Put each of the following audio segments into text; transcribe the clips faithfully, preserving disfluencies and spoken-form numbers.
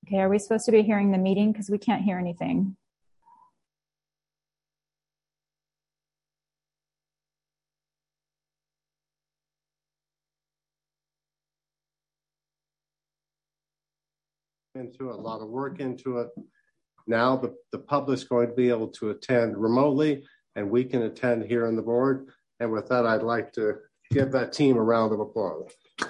Okay, are we supposed to be hearing the meeting? Because we can't hear anything. Into a lot of work into it. Now the, the public's going to be able to attend remotely, and we can attend here on the board. And with that, I'd like to give that team a round of applause.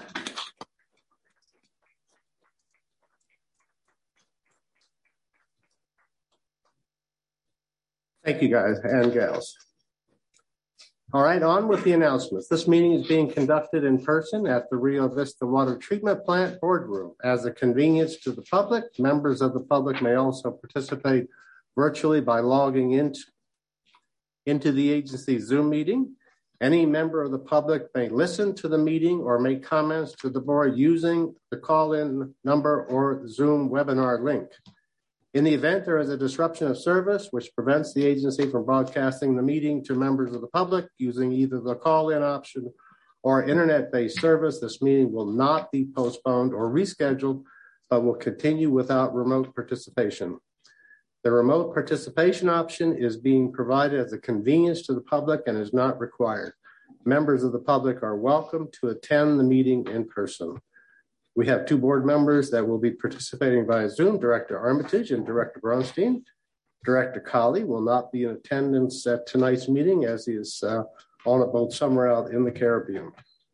Thank you, guys and gals. All right, on with the announcements. This meeting is being conducted in person at the Rio Vista Water Treatment Plant boardroom. As a convenience to the public, members of the public may also participate virtually by logging into, into the agency's Zoom meeting. Any member of the public may listen to the meeting or make comments to the board using the call-in number or Zoom webinar link. In the event there is a disruption of service which prevents the agency from broadcasting the meeting to members of the public using either the call-in option or internet-based service, this meeting will not be postponed or rescheduled, but will continue without remote participation. The remote participation option is being provided as a convenience to the public and is not required. Members of the public are welcome to attend the meeting in person. We have two board members that will be participating via Zoom, Director Armitage and Director Bronstein. Director Colley will not be in attendance at tonight's meeting as he is uh, on a boat somewhere out in the Caribbean.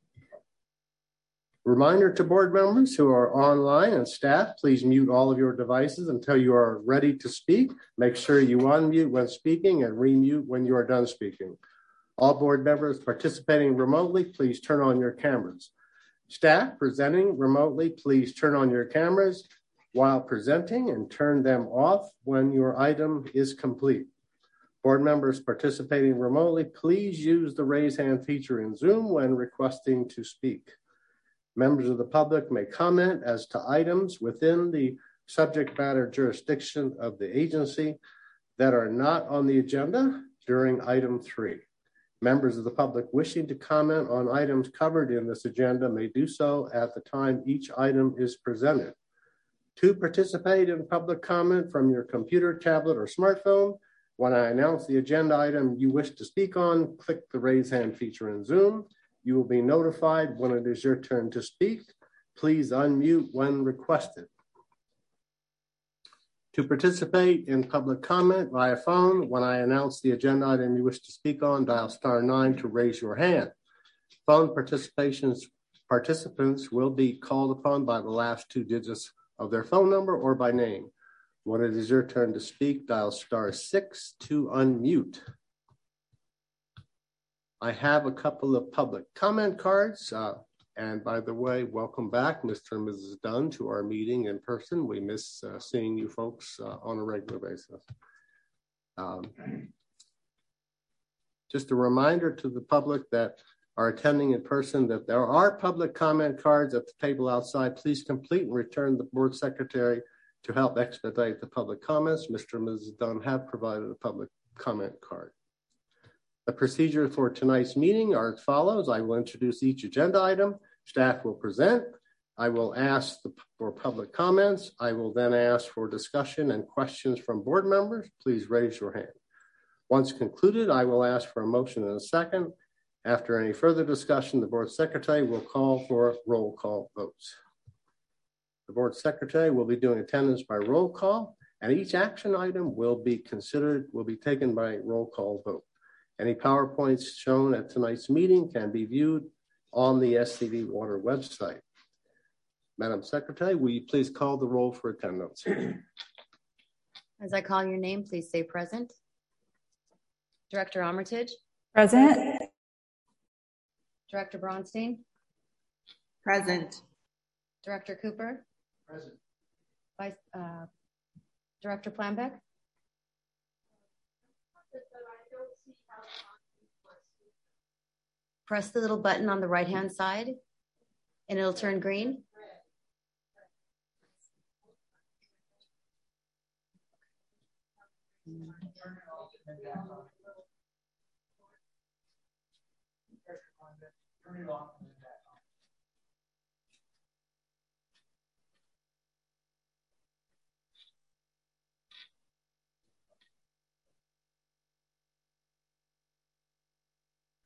Reminder to board members who are online and staff, please mute all of your devices until you are ready to speak. Make sure you unmute when speaking and remute when you are done speaking. All board members participating remotely, please turn on your cameras. Staff presenting remotely, please turn on your cameras while presenting and turn them off when your item is complete. Board members participating remotely, please use the raise hand feature in Zoom when requesting to speak. Members of the public may comment as to items within the subject matter jurisdiction of the agency that are not on the agenda during item three. Members of the public wishing to comment on items covered in this agenda may do so at the time each item is presented. To participate in public comment from your computer, tablet, or smartphone, when I announce the agenda item you wish to speak on, click the raise hand feature in Zoom. You will be notified when it is your turn to speak. Please unmute when requested. To participate in public comment via phone, when I announce the agenda item you wish to speak on, dial star nine to raise your hand. Phone participations, participants will be called upon by the last two digits of their phone number or by name. When it is your turn to speak, dial star six to unmute. I have a couple of public comment cards. Uh, And by the way, welcome back, Mister and Missus Dunn, to our meeting in person. We miss uh, seeing you folks uh, on a regular basis. Um, just a reminder to the public that are attending in person that there are public comment cards at the table outside. Please complete and return the board secretary to help expedite the public comments. Mister and Missus Dunn have provided a public comment card. The procedure for tonight's meeting are as follows. I will introduce each agenda item. Staff will present. I will ask the, for public comments. I will then ask for discussion and questions from board members. Please raise your hand. Once concluded, I will ask for a motion in a second. After any further discussion, the board secretary will call for roll call votes. The board secretary will be doing attendance by roll call, and each action item will be considered, will be taken by roll call vote. Any PowerPoints shown at tonight's meeting can be viewed on the S C V Water website. Madam Secretary, will you please call the roll for attendance? As I call your name, please say present. Director Armitage? Present. Director Bronstein? Present. Director Cooper? Present. Vice uh, Director Planbeck? Press the little button on the right-hand side and it'll turn green.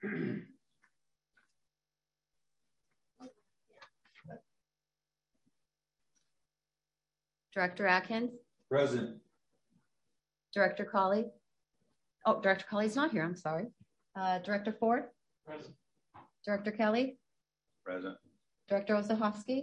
Director Atkins? Present. Director Colley? Oh, Director Colley's not here. I'm sorry. Uh, Director Ford? Present. Director Kelly? Present. Director Osahovsky?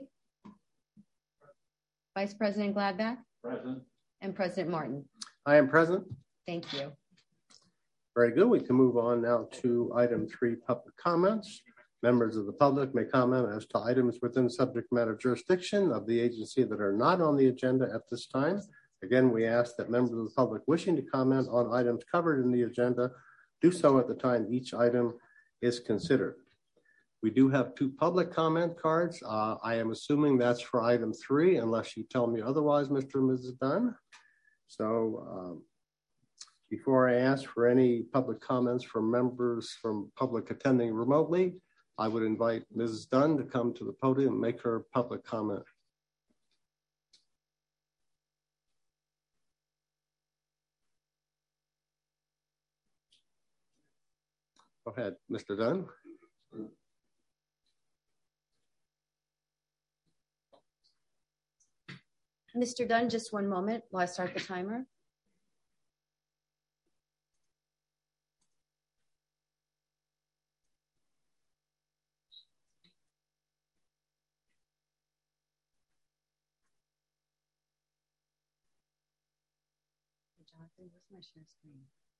Vice President Gladback? Present. And President Martin? I am present. Thank you. Very good. We can move on now to item three, public comments. Members of the public may comment as to items within subject matter jurisdiction of the agency that are not on the agenda at this time. Again, we ask that members of the public wishing to comment on items covered in the agenda do so at the time each item is considered. We do have two public comment cards. Uh, I am assuming that's for item three, unless you tell me otherwise, Mister and Missus Dunn. So um, before I ask for any public comments from members from public attending remotely, I would invite Missus Dunn to come to the podium and make her public comment. Go ahead, Mister Dunn. Mister Dunn, just one moment while I start the timer. Jonathan, where's my share screen?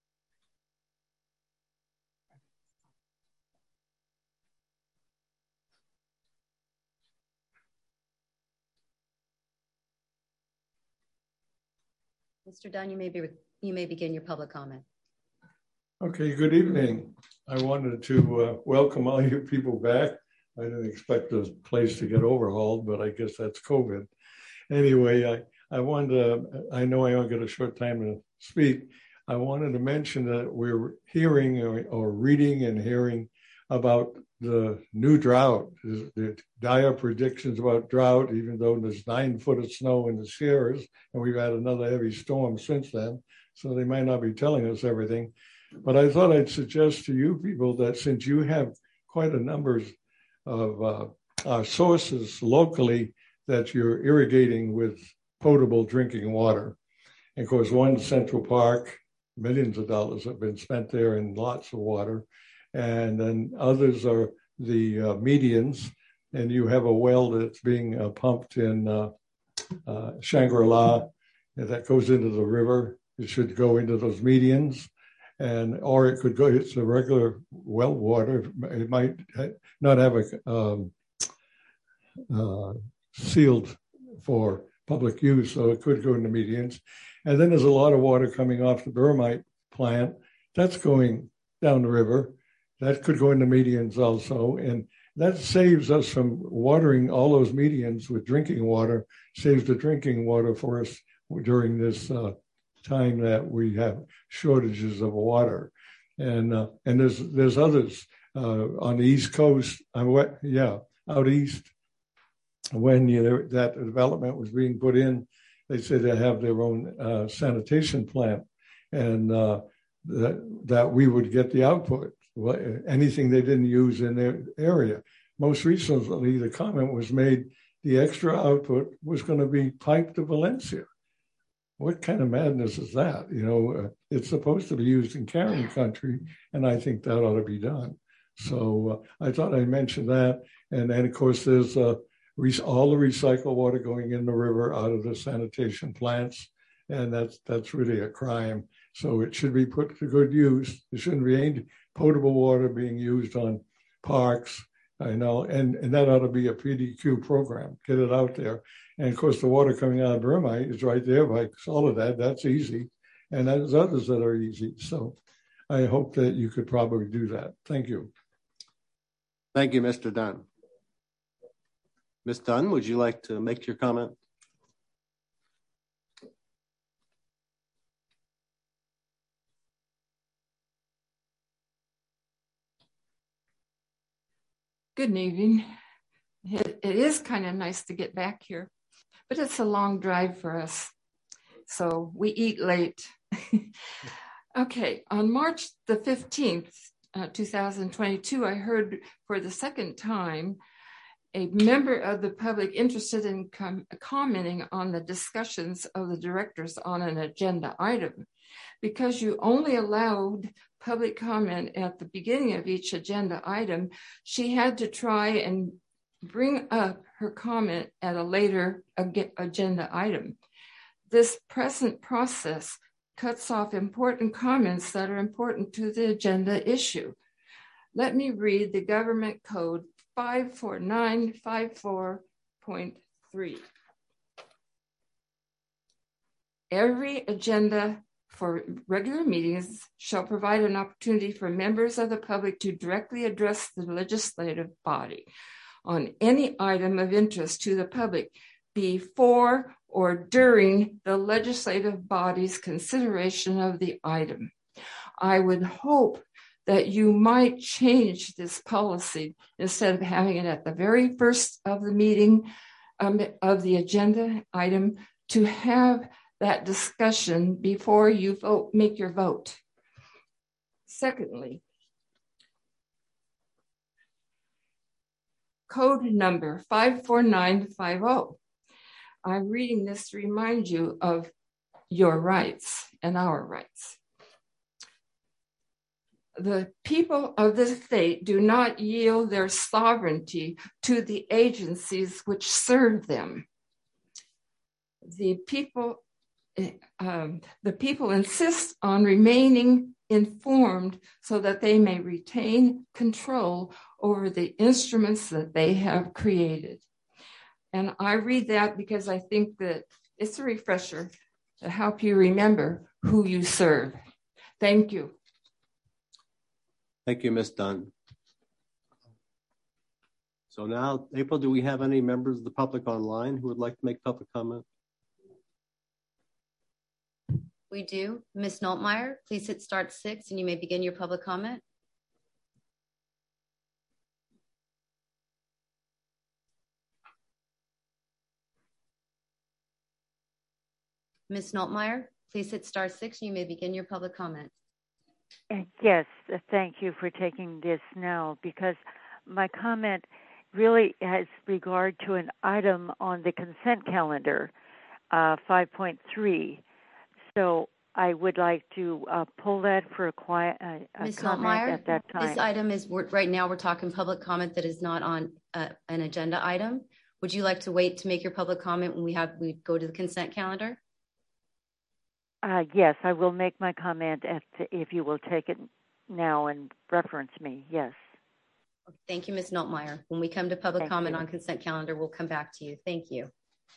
Mister Dunn, you may be you may begin your public comment. Okay, good evening. I wanted to uh, welcome all you people back. I didn't expect this place to get overhauled, but I guess that's COVID. Anyway, I, I wanted to, I know I only got a short time to speak. I wanted to mention that we're hearing or, or reading and hearing about the new drought, the dire predictions about drought, even though there's nine foot of snow in the Sierras, and we've had another heavy storm since then, so they might not be telling us everything. But I thought I'd suggest to you people that since you have quite a number of uh, uh, sources locally that you're irrigating with potable drinking water, and of course, one Central Park, millions of dollars have been spent there and lots of water. And then others are the uh, medians, and you have a well that's being uh, pumped in uh, uh, Shangri-La that goes into the river. It should go into those medians, and or it could go. It's a regular well water. It might not have a um, uh, sealed for public use, so it could go into medians. And then there's a lot of water coming off the Bermite plant that's going down the river. That could go into medians also, and that saves us from watering all those medians with drinking water, saves the drinking water for us during this uh, time that we have shortages of water. And uh, and there's there's others uh, on the East Coast, uh, yeah, out east, when you know, that development was being put in, they said they have their own uh, sanitation plant, and uh, that, that we would get the output. Well, anything they didn't use in their area. Most recently, the comment was made, the extra output was going to be piped to Valencia. What kind of madness is that? You know, uh, it's supposed to be used in carrying country, and I think that ought to be done. So uh, I thought I'd mention that. And then, of course, there's uh, re- all the recycled water going in the river out of the sanitation plants, and that's that's really a crime. So it should be put to good use. There shouldn't be any potable water being used on parks, I know, and, and that ought to be a P D Q program, get it out there. And of course, the water coming out of Bermite is right there by Soledad, that's easy. And there's others that are easy. So I hope that you could probably do that. Thank you. Thank you, Mister Dunn. Miz Dunn, would you like to make your comment? Good evening. It, it is kind of nice to get back here, but it's a long drive for us, so we eat late. Okay, on March the fifteenth, uh, two thousand twenty-two, I heard for the second time a member of the public interested in com- commenting on the discussions of the directors on an agenda item. Because you only allowed public comment at the beginning of each agenda item, she had to try and bring up her comment at a later ag- agenda item. This present process cuts off important comments that are important to the agenda issue. Let me read the Government Code five four nine five four point three. Every agenda for regular meetings shall provide an opportunity for members of the public to directly address the legislative body on any item of interest to the public before or during the legislative body's consideration of the item. I would hope that you might change this policy instead of having it at the very first of the meeting um, of the agenda item, to have that discussion before you vote, make your vote. Secondly, code number five four nine five zero. I'm reading this to remind you of your rights and our rights. The people of the state do not yield their sovereignty to the agencies which serve them. The people, um, the people insist on remaining informed so that they may retain control over the instruments that they have created. And I read that because I think that it's a refresher to help you remember who you serve. Thank you. Thank you, Miz Dunn. So now, April, do we have any members of the public online who would like to make public comment? We do. Miz Noltmeyer, please hit start six and you may begin your public comment. Miz Noltmeyer, please hit star six and you may begin your public comment. Yes, thank you for taking this now, because my comment really has regard to an item on the consent calendar, uh, five point three. So I would like to uh, pull that for a quiet uh, a Miz comment Noltmeyer, at that time. this item is, we're, right now we're talking public comment that is not on uh, an agenda item. Would you like to wait to make your public comment when we have we go to the consent calendar? Uh, yes, I will make my comment at, if you will take it now and reference me. Yes. Thank you, Miz Noltmeyer. When we come to public Thank comment you. on consent calendar, we'll come back to you. Thank you.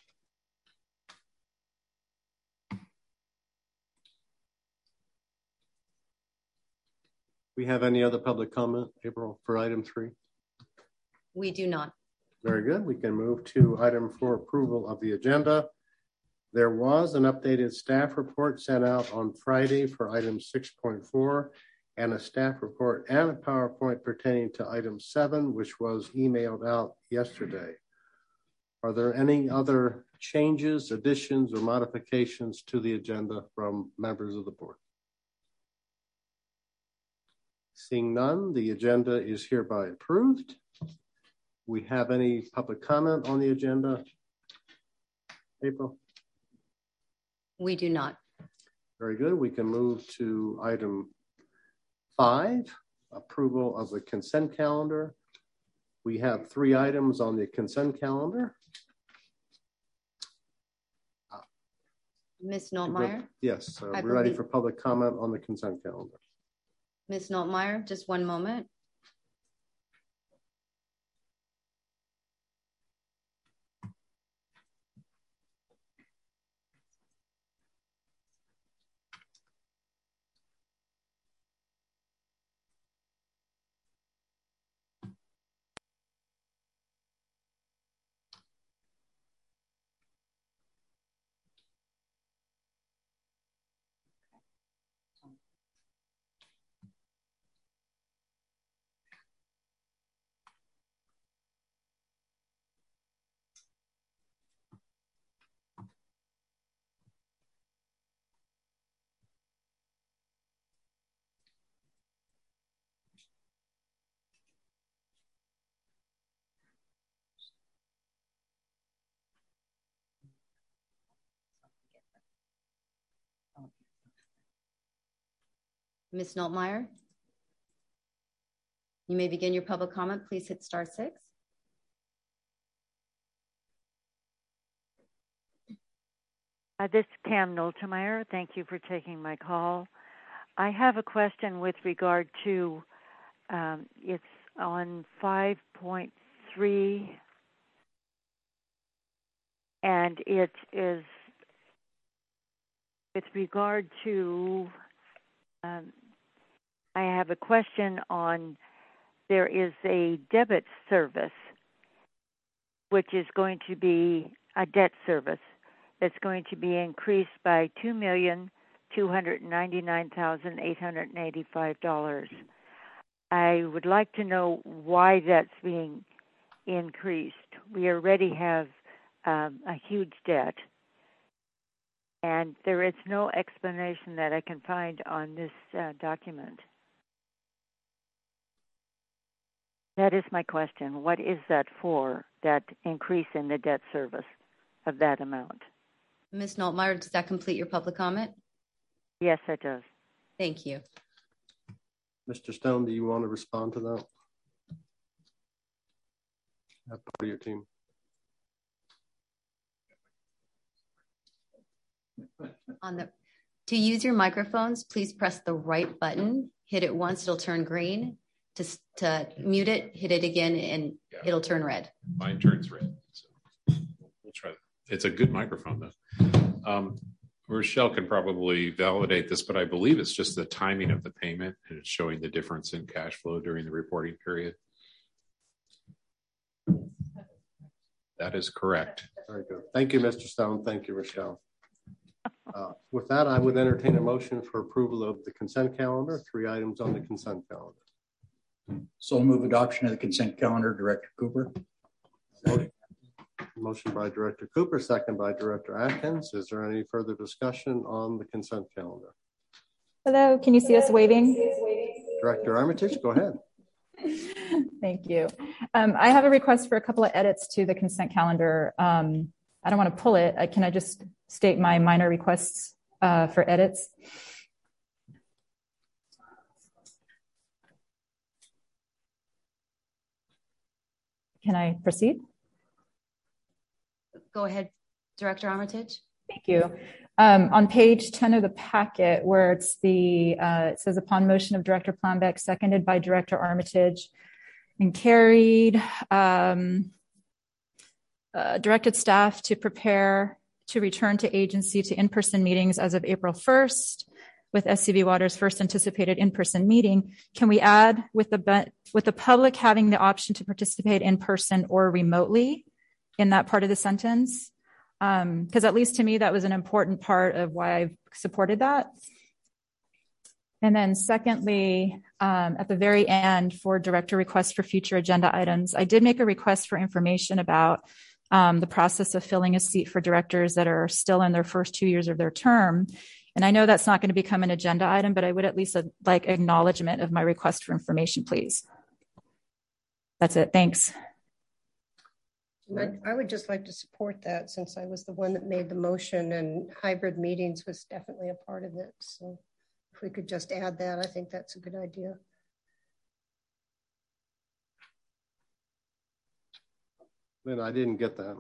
We have any other public comment, April, for item three? We do not. Very good. We can move to item four, approval of the agenda. There was an updated staff report sent out on Friday for item six point four, and a staff report and a PowerPoint pertaining to item seven, which was emailed out yesterday. Are there any other changes, additions, or modifications to the agenda from members of the board? Seeing none, the agenda is hereby approved. We have any public comment on the agenda? April? We do not. Very good. We can move to item five, approval of the consent calendar. We have three items on the consent calendar. Miz Noltmeyer? Yes, uh, I we're ready believe- for public comment on the consent calendar. Miz Noltmeyer, just one moment. Miz Noltmeyer, you may begin your public comment. Please hit star six. Uh, this is Cam Noltemeyer. Thank you for taking my call. I have a question with regard to, um, it's on five point three, and it is with regard to, um, I have a question on, there is a debit service, which is going to be a debt service that's going to be increased by two million two hundred ninety-nine thousand eight hundred eighty-five dollars. I would like to know why that's being increased. We already have um, a huge debt, and there is no explanation that I can find on this uh, document. That is my question. What is that for, that increase in the debt service of that amount? Miz Noltmeyer, does that complete your public comment? Yes, it does. Thank you. Mister Stone, do you want to respond to that? That part of your team. On the, to use your microphones, please press the right button. Hit it once, it'll turn green. To, to mute it, hit it again, and yeah. It'll turn red. Mine turns red. So we'll try. It's a good microphone, though. Um, Rochelle can probably validate this, but I believe it's just the timing of the payment, and it's showing the difference in cash flow during the reporting period. That is correct. Very good. Thank you, Mister Stone. Thank you, Rochelle. Uh, with that, I would entertain a motion for approval of the consent calendar. Three items on the consent calendar. So move adoption of the consent calendar, Director Cooper. Motion, motion by Director Cooper, second by Director Atkins. Is there any further discussion on the consent calendar? Hello, can you see us waving? Director Armitage, go ahead. Thank you. Um, I have a request for a couple of edits to the consent calendar. Um, I don't want to pull it. I, can I just state my minor requests uh, for edits? Can I proceed? Go ahead, Director Armitage. Thank you. Um, on page ten of the packet, where it's the, uh, it says upon motion of Director Planbeck, seconded by Director Armitage, and carried, um, uh, directed staff to prepare to return to agency to in-person meetings as of April first, with S C V Water's first anticipated in-person meeting. Can we add with the with the public having the option to participate in person or remotely in that part of the sentence? Because um, at least to me, that was an important part of why I've supported that. And then secondly, um, at the very end for director requests for future agenda items, I did make a request for information about um, the process of filling a seat for directors that are still in their first two years of their term. And I know that's not going to become an agenda item, but I would at least uh, like acknowledgement of my request for information, please. That's it. Thanks. I would just like to support that, since I was the one that made the motion, and hybrid meetings was definitely a part of it. So if we could just add that, I think that's a good idea. Then I didn't get that.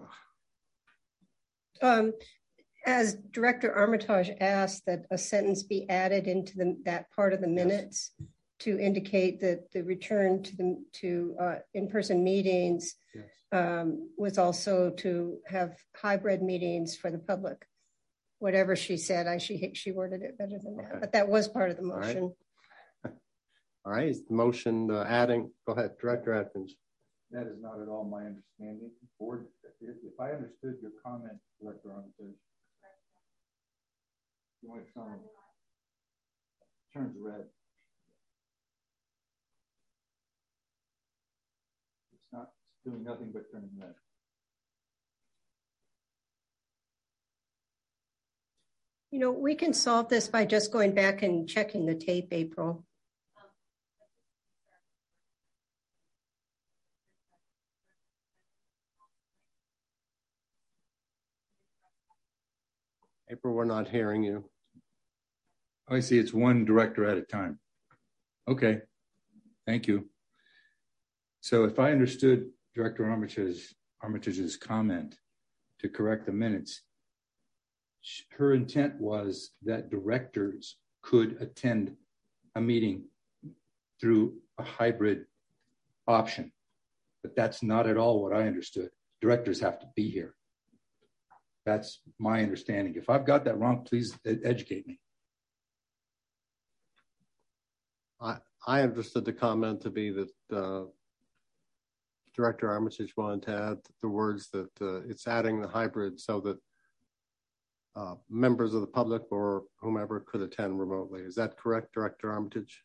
Um, As Director Armitage asked that a sentence be added into the, that part of the minutes yes. to indicate that the return to the to uh, in-person meetings yes. um, was also to have hybrid meetings for the public. Whatever she said, I she she worded it better than that, okay. But that was part of the motion. All right, all right. Is the motion uh, adding? Go ahead, Director Atkins. That is not at all my understanding. Board, if I understood your comment, Director Armitage, when it um, turns red, it's not doing nothing but turning red. You know, we can solve this by just going back and checking the tape, April. April, we're not hearing you. I see it's one director at a time. Okay, thank you. So if I understood Director Armitage's, Armitage's comment to correct the minutes, her intent was that directors could attend a meeting through a hybrid option, but that's not at all what I understood. Directors have to be here. That's my understanding. If I've got that wrong, please educate me. I, I understood the comment to be that uh, Director Armitage wanted to add the words that uh, it's adding the hybrid so that uh, members of the public or whomever could attend remotely. Is that correct, Director Armitage?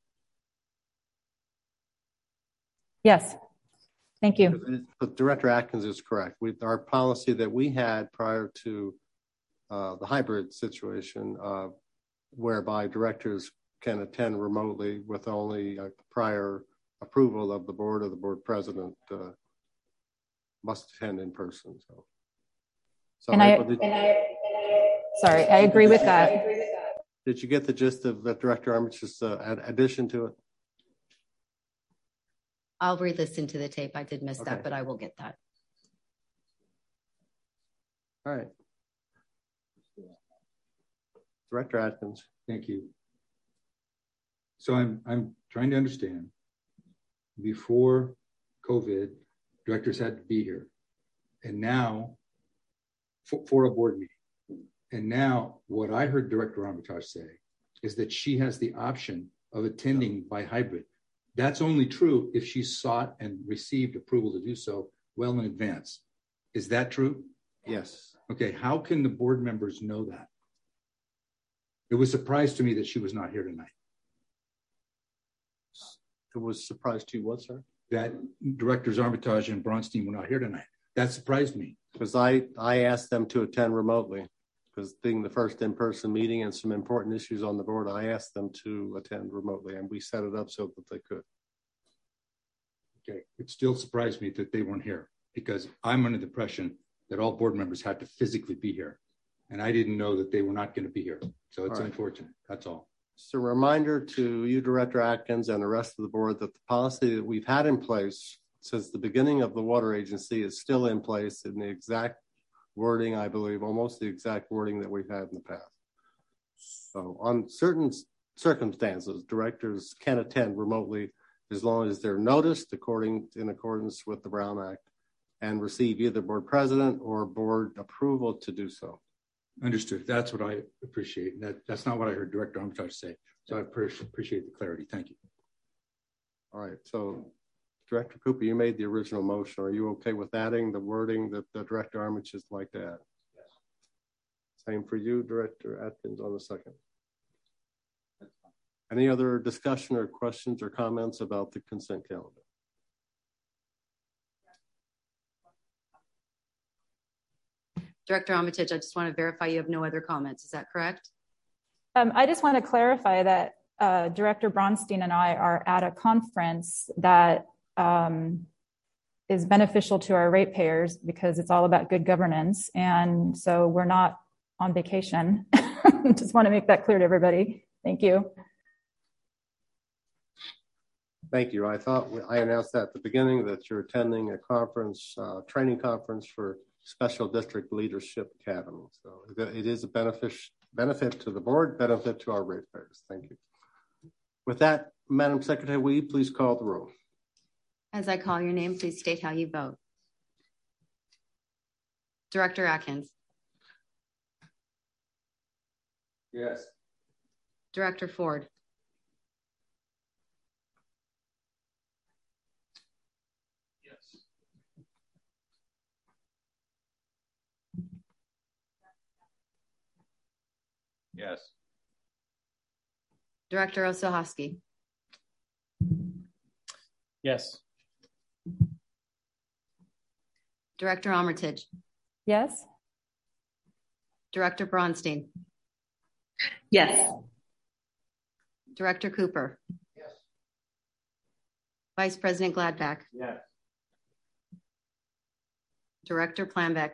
Yes. Thank you. But Director Atkins is correct. We, our policy that we had prior to uh, the hybrid situation, uh, whereby directors can attend remotely with only a prior approval of the board or the board president, uh, must attend in person. So, so and, I, did, and I, sorry, I agree with that. Did you get the gist of the Director Armitage's uh, addition to it? I'll re-listen to the tape. I did miss okay. that, but I will get that. All right. Director Atkins. Thank you. So I'm I'm trying to understand. Before COVID, directors had to be here. And now, for, for a board meeting. And now what I heard Director Armitage say is that she has the option of attending by hybrid. That's only true if she sought and received approval to do so well in advance. Is that true? Yes. Okay, how can the board members know that? It was a surprise to me that she was not here tonight. It was a surprise to you, what, sir? That Directors Armitage and Bronstein were not here tonight. That surprised me. Because I, I asked them to attend remotely. Because being the first in-person meeting and some important issues on the board, I asked them to attend remotely, and we set it up so that they could. Okay, it still surprised me that they weren't here, because I'm under the impression that all board members had to physically be here, and I didn't know that they were not going to be here. So it's right. Unfortunate. That's all. Just a reminder to you, Director Atkins, and the rest of the board that the policy that we've had in place since the beginning of the water agency is still in place in the exact wording, I believe, almost the exact wording that we've had in the past. So on certain circumstances, directors can attend remotely as long as they're noticed according in accordance with the Brown Act and receive either board president or board approval to do so. Understood. That's what I appreciate. That, that's not what I heard Director Armitage say. So I appreciate the clarity. Thank you. All right. So Director Cooper, you made the original motion. Are you okay with adding the wording that the Director Armitage would like to add? Yes. Same for you, Director Atkins, on the second. That's fine. Any other discussion or questions or comments about the consent calendar? Director Armitage, I just want to verify you have no other comments. Is that correct? Um, I just want to clarify that uh, Director Bronstein and I are at a conference that um, is beneficial to our ratepayers because it's all about good governance. And so we're not on vacation. Just want to make that clear to everybody. Thank you. Thank you. I thought I announced that at the beginning that you're attending a conference, uh, training conference for Special District Leadership Academy. So it is a benefit, benefit to the board, benefit to our ratepayers. Thank you. With that, Madam Secretary, will you please call the roll? As I call your name, please state how you vote. Director Atkins. Yes. Director Ford. Yes. Yes. Director Osohowski. Yes. Director Armitage. Yes. Director Bronstein. Yes. Director Cooper. Yes. Vice President Gladback. Yes. Director Planbeck.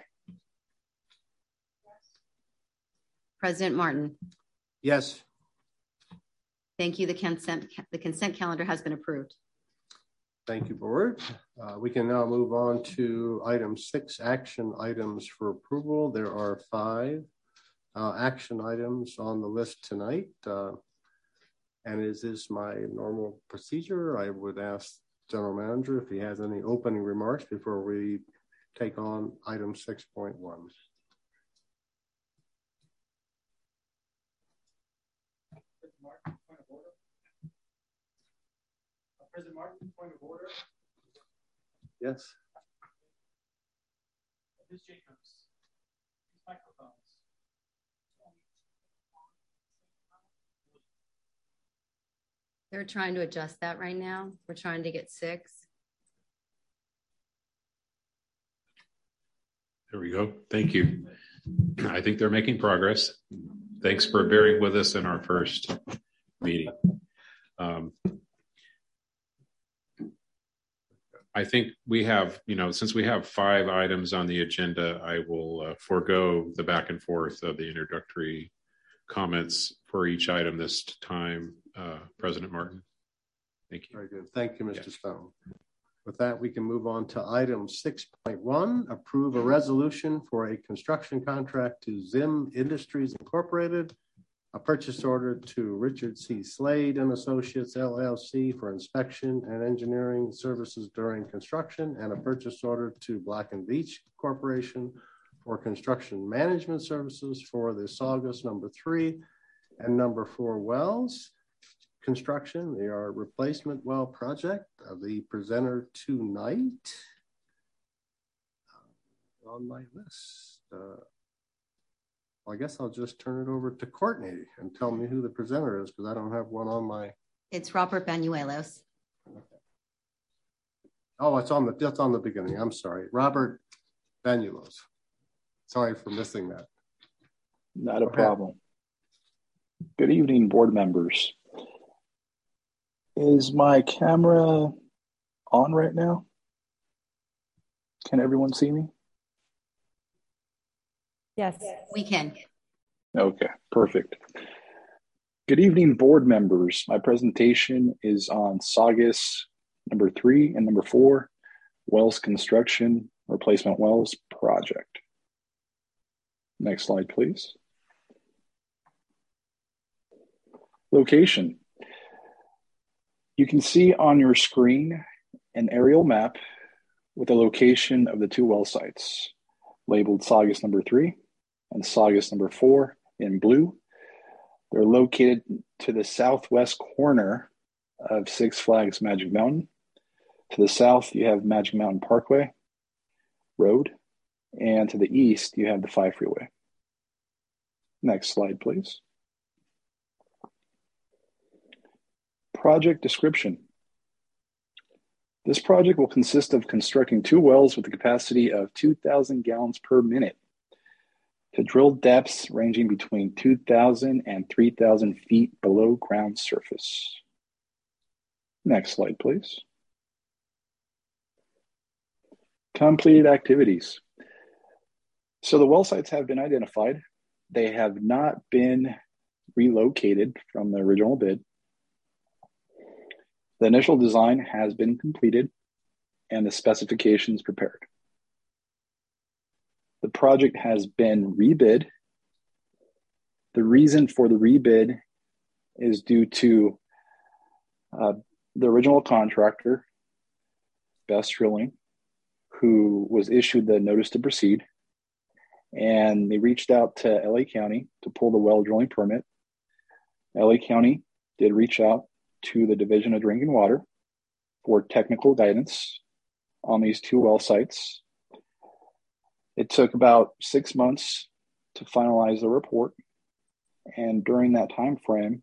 Yes. President Martin. Yes. Thank you. The consent, the consent calendar has been approved. Thank you, board. Uh, we can now move on to item six, action items for approval. There are five uh, action items on the list tonight. Uh, and as is my normal procedure, I would ask General Manager if he has any opening remarks before we take on item six point one. President Martin, point of order. Yes. Miz Jacobs, these microphones. They're trying to adjust that right now. We're trying to get six. There we go. Thank you. I think they're making progress. Thanks for bearing with us in our first meeting. Um, I think we have, you know, since we have five items on the agenda, I will uh, forego the back and forth of the introductory comments for each item this time. Uh, President Martin. Thank you. Very good. Thank you, Mister Yeah. Stone. With that, we can move on to item six point one, approve a resolution for a construction contract to Zim Industries Incorporated, a purchase order to Richard C. Slade and Associates L L C for inspection and engineering services during construction, and a purchase order to Black and Beach Corporation for construction management services for the Saugus number three and number four wells construction. They are replacement well project. Uh, the presenter tonight uh, on my list. Uh, well, I guess I'll just turn it over to Courtney and tell me who the presenter is, because I don't have one on my. It's Robert Banuelos. Oh, it's on the that's on the beginning. I'm sorry, Robert Banuelos. Sorry for missing that. Not a problem. Good evening, board members. Is my camera on right now? Can everyone see me? Yes. We can. Okay, perfect. Good evening, board members. My presentation is on Saugus number three and number four, wells construction replacement wells project. Next slide, please. Location. You can see on your screen an aerial map with the location of the two well sites, labeled Saugus number three and Saugus number four in blue. They're located to the southwest corner of Six Flags Magic Mountain. To the south, you have Magic Mountain Parkway Road, and to the east, you have the five freeway. Next slide, please. Project description. This project will consist of constructing two wells with a capacity of two thousand gallons per minute to drill depths ranging between two thousand and three thousand feet below ground surface. Next slide, please. Completed activities. So the well sites have been identified. They have not been relocated from the original bid. The initial design has been completed and the specifications prepared. The project has been rebid. The reason for the rebid is due to uh, the original contractor, Best Drilling, who was issued the notice to proceed, and they reached out to L A County to pull the well drilling permit. L A County did reach out to the Division of Drinking Water for technical guidance on these two well sites. It took about six months to finalize the report, and during that time frame,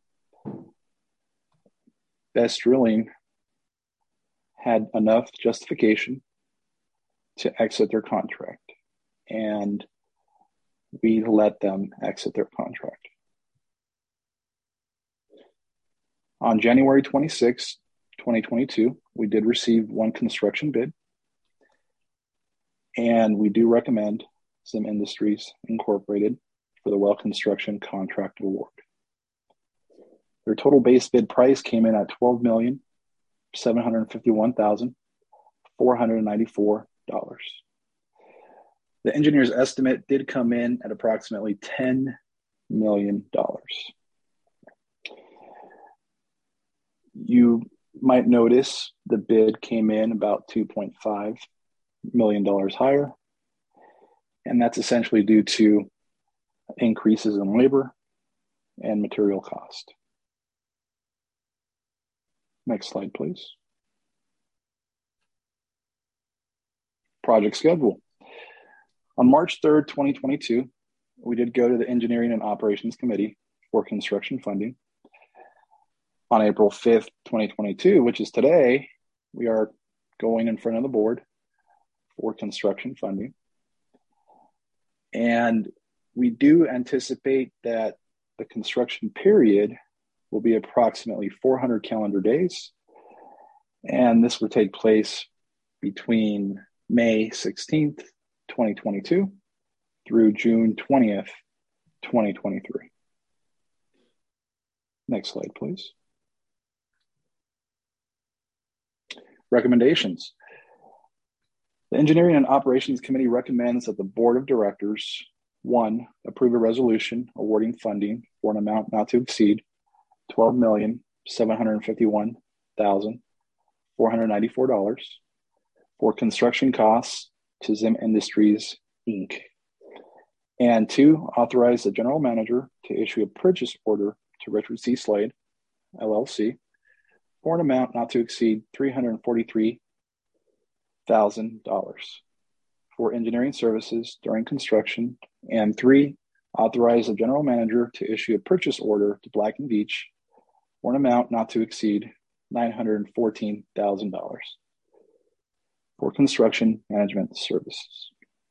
Best Drilling had enough justification to exit their contract, and we let them exit their contract. On January twenty-sixth, twenty twenty-two, we did receive one construction bid, and we do recommend Zim Industries Incorporated for the well construction contract award. Their total base bid price came in at twelve million seven hundred fifty-one thousand four hundred ninety-four dollars. The engineer's estimate did come in at approximately ten million dollars. You might notice the bid came in about two point five million dollars higher, and that's essentially due to increases in labor and material cost. Next slide, please. Project schedule. On March third, twenty twenty-two, we did go to the Engineering and Operations Committee for construction funding. On April fifth, twenty twenty-two, which is today, we are going in front of the board for construction funding. And we do anticipate that the construction period will be approximately four hundred calendar days. And this will take place between May sixteenth, twenty twenty-two through June twentieth, twenty twenty-three. Next slide, please. Recommendations. The Engineering and Operations Committee recommends that the Board of Directors, one, approve a resolution awarding funding for an amount not to exceed twelve million seven hundred fifty-one thousand four hundred ninety-four dollars for construction costs to Zim Industries, Incorporated. And two, authorize the general manager to issue a purchase order to Richard C. Slade, L L C, for an amount not to exceed three hundred forty-three thousand dollars for engineering services during construction. And three, authorize the general manager to issue a purchase order to Black and Veatch for an amount not to exceed nine hundred fourteen thousand dollars for construction management services.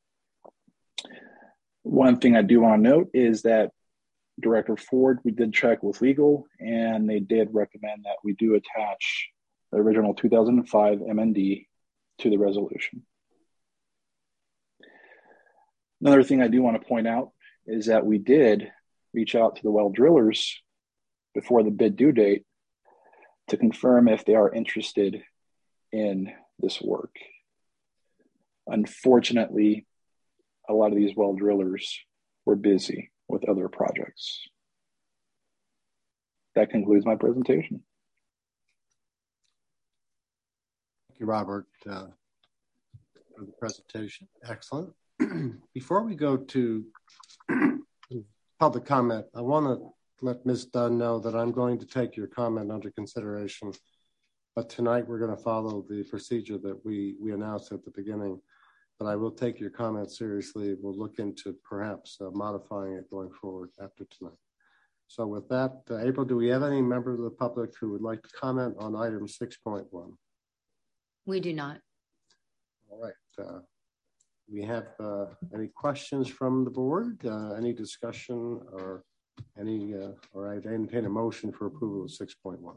One thing I do want to note is that Director Ford, we did check with legal, and they did recommend that we do attach the original two thousand five M N D to the resolution. Another thing I do want to point out is that we did reach out to the well drillers before the bid due date to confirm if they are interested in this work. Unfortunately, a lot of these well drillers were busy with other projects. That concludes my presentation. Thank you, Robert, uh, for the presentation. Excellent. Before we go to public comment, I want to let Miz Dunn know that I'm going to take your comment under consideration. But tonight we're going to follow the procedure that we, we announced at the beginning. But I will take your comment seriously. We'll look into perhaps uh, modifying it going forward after tonight. So with that, uh, April, do we have any members of the public who would like to comment on item six point one? We do not. All right. Uh, we have uh, any questions from the board? Uh, any discussion or any, uh, or I'd entertain a motion for approval of six point one.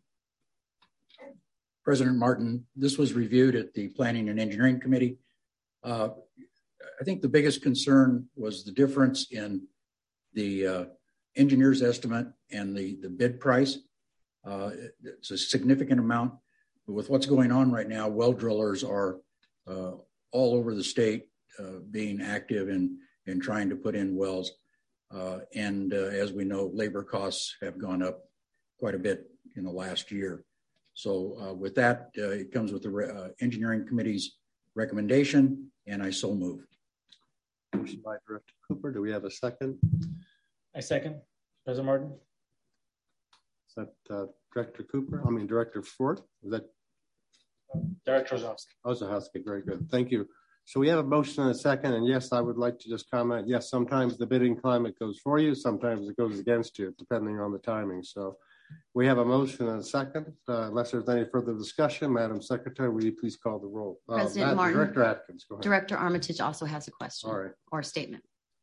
President Martin, this was reviewed at the Planning and Engineering Committee. Uh, I think the biggest concern was the difference in the uh, engineer's estimate and the, the bid price. Uh, it's a significant amount. But with what's going on right now, well drillers are uh, all over the state uh, being active in, in trying to put in wells. Uh, and uh, as we know, labor costs have gone up quite a bit in the last year. So uh, with that, uh, it comes with the re- uh, Engineering Committee's recommendation, and I so move. Motion by Director Cooper. Do we have a second? I second. President Martin. Is that uh, Director Cooper? I mean, Director Ford? Is that Director Ozowski? Ozowski, very good. Thank you. So we have a motion and a second, and yes, I would like to just comment. Yes, sometimes the bidding climate goes for you, sometimes it goes against you, depending on the timing. So we have a motion and a second. Uh, unless there's any further discussion, Madam Secretary, will you please call the roll? Uh, President Madam, Martin. Director Atkins, go ahead. Director Armitage also has a question. All right. Or a statement.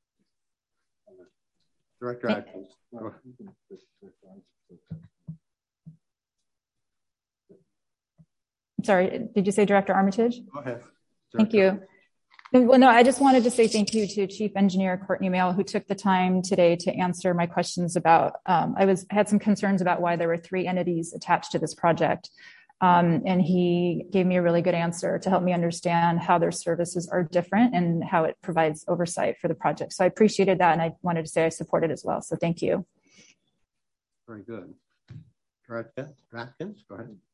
Director Hey. Atkins. Go Sorry, did you say Director Armitage? ahead. Thank you. Well, no, I just wanted to say thank you to Chief Engineer Courtney Mail, who took the time today to answer my questions about, um, I was had some concerns about why there were three entities attached to this project. Um, and he gave me a really good answer to help me understand how their services are different and how it provides oversight for the project. So I appreciated that. And I wanted to say I support it as well. So thank you. Very good. Director Atkins, go ahead.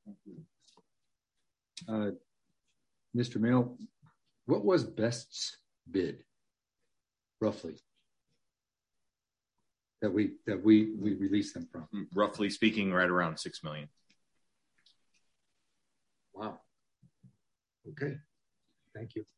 Uh, Mister Mail, what was Best's bid, roughly, that we that we we released them from? Roughly speaking, right around six million. Wow. Okay. Thank you.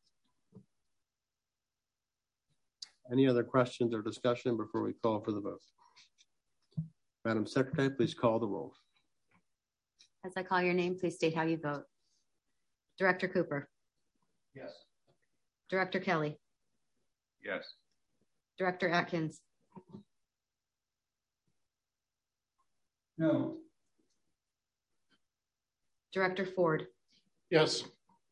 Any other questions or discussion before we call for the vote? Madam Secretary, please call the roll. As I call your name, please state how you vote. Director Cooper. Yes. Director Kelly. Yes. Director Atkins. No. Director Ford. Yes.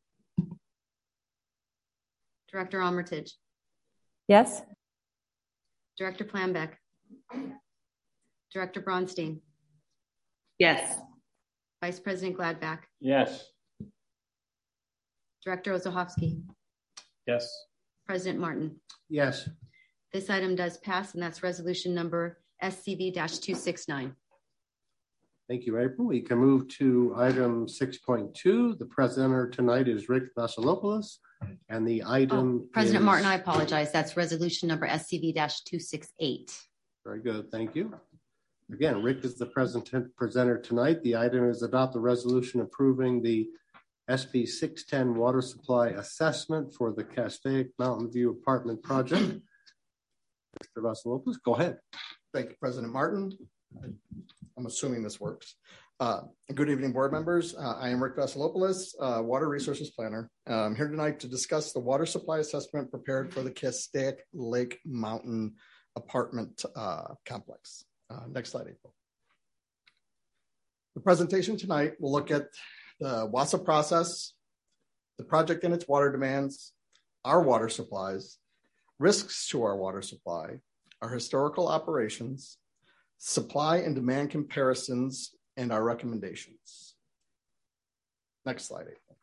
Director Armitage. Yes. Director Planbeck. Director Bronstein. Yes. Vice President Gladback. Yes. Director Ozahovsky. Yes. President Martin. Yes. This item does pass, and that's resolution number S C V two sixty-nine. Thank you, April. We can move to item six point two. The presenter tonight is Rick Vasilopoulos, and the item oh, President is... Martin, I apologize. That's resolution number S C V two sixty-eight. Very good. Thank you. Again, Rick is the present presenter tonight. The item is adopt the resolution approving the S B six ten water supply assessment for the Castaic Mountain View Apartment Project. Mister Vasilopoulos, go ahead. Thank you, President Martin. I'm assuming this works. Uh, good evening, board members. Uh, I am Rick Vasilopoulos, uh, Water Resources Planner. Uh, I'm here tonight to discuss the water supply assessment prepared for the Castaic Lake Mountain Apartment uh, Complex. Uh, next slide, April. The presentation tonight will look at the WASA process, the project and its water demands, our water supplies, risks to our water supply, our historical operations, supply and demand comparisons, and our recommendations. Next slide, April.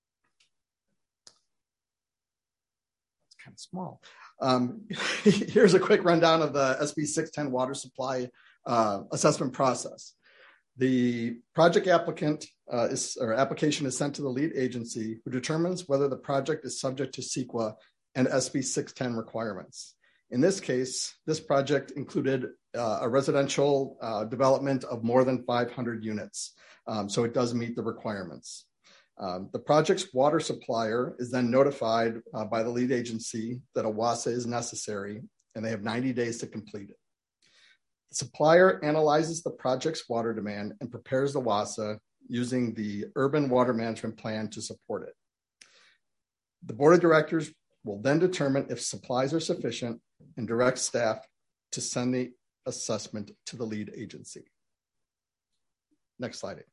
It's kind of small. Um, here's a quick rundown of the S B six ten water supply uh, assessment process. The project applicant uh, is, or application is sent to the lead agency, who determines whether the project is subject to CEQA and S B six ten requirements. In this case, this project included uh, a residential uh, development of more than five hundred units, um, so it does meet the requirements. Um, the project's water supplier is then notified uh, by the lead agency that a WASA is necessary, and they have ninety days to complete it. The supplier analyzes the project's water demand and prepares the WASA using the Urban Water Management Plan to support it. The board of directors will then determine if supplies are sufficient and direct staff to send the assessment to the lead agency. Next slide.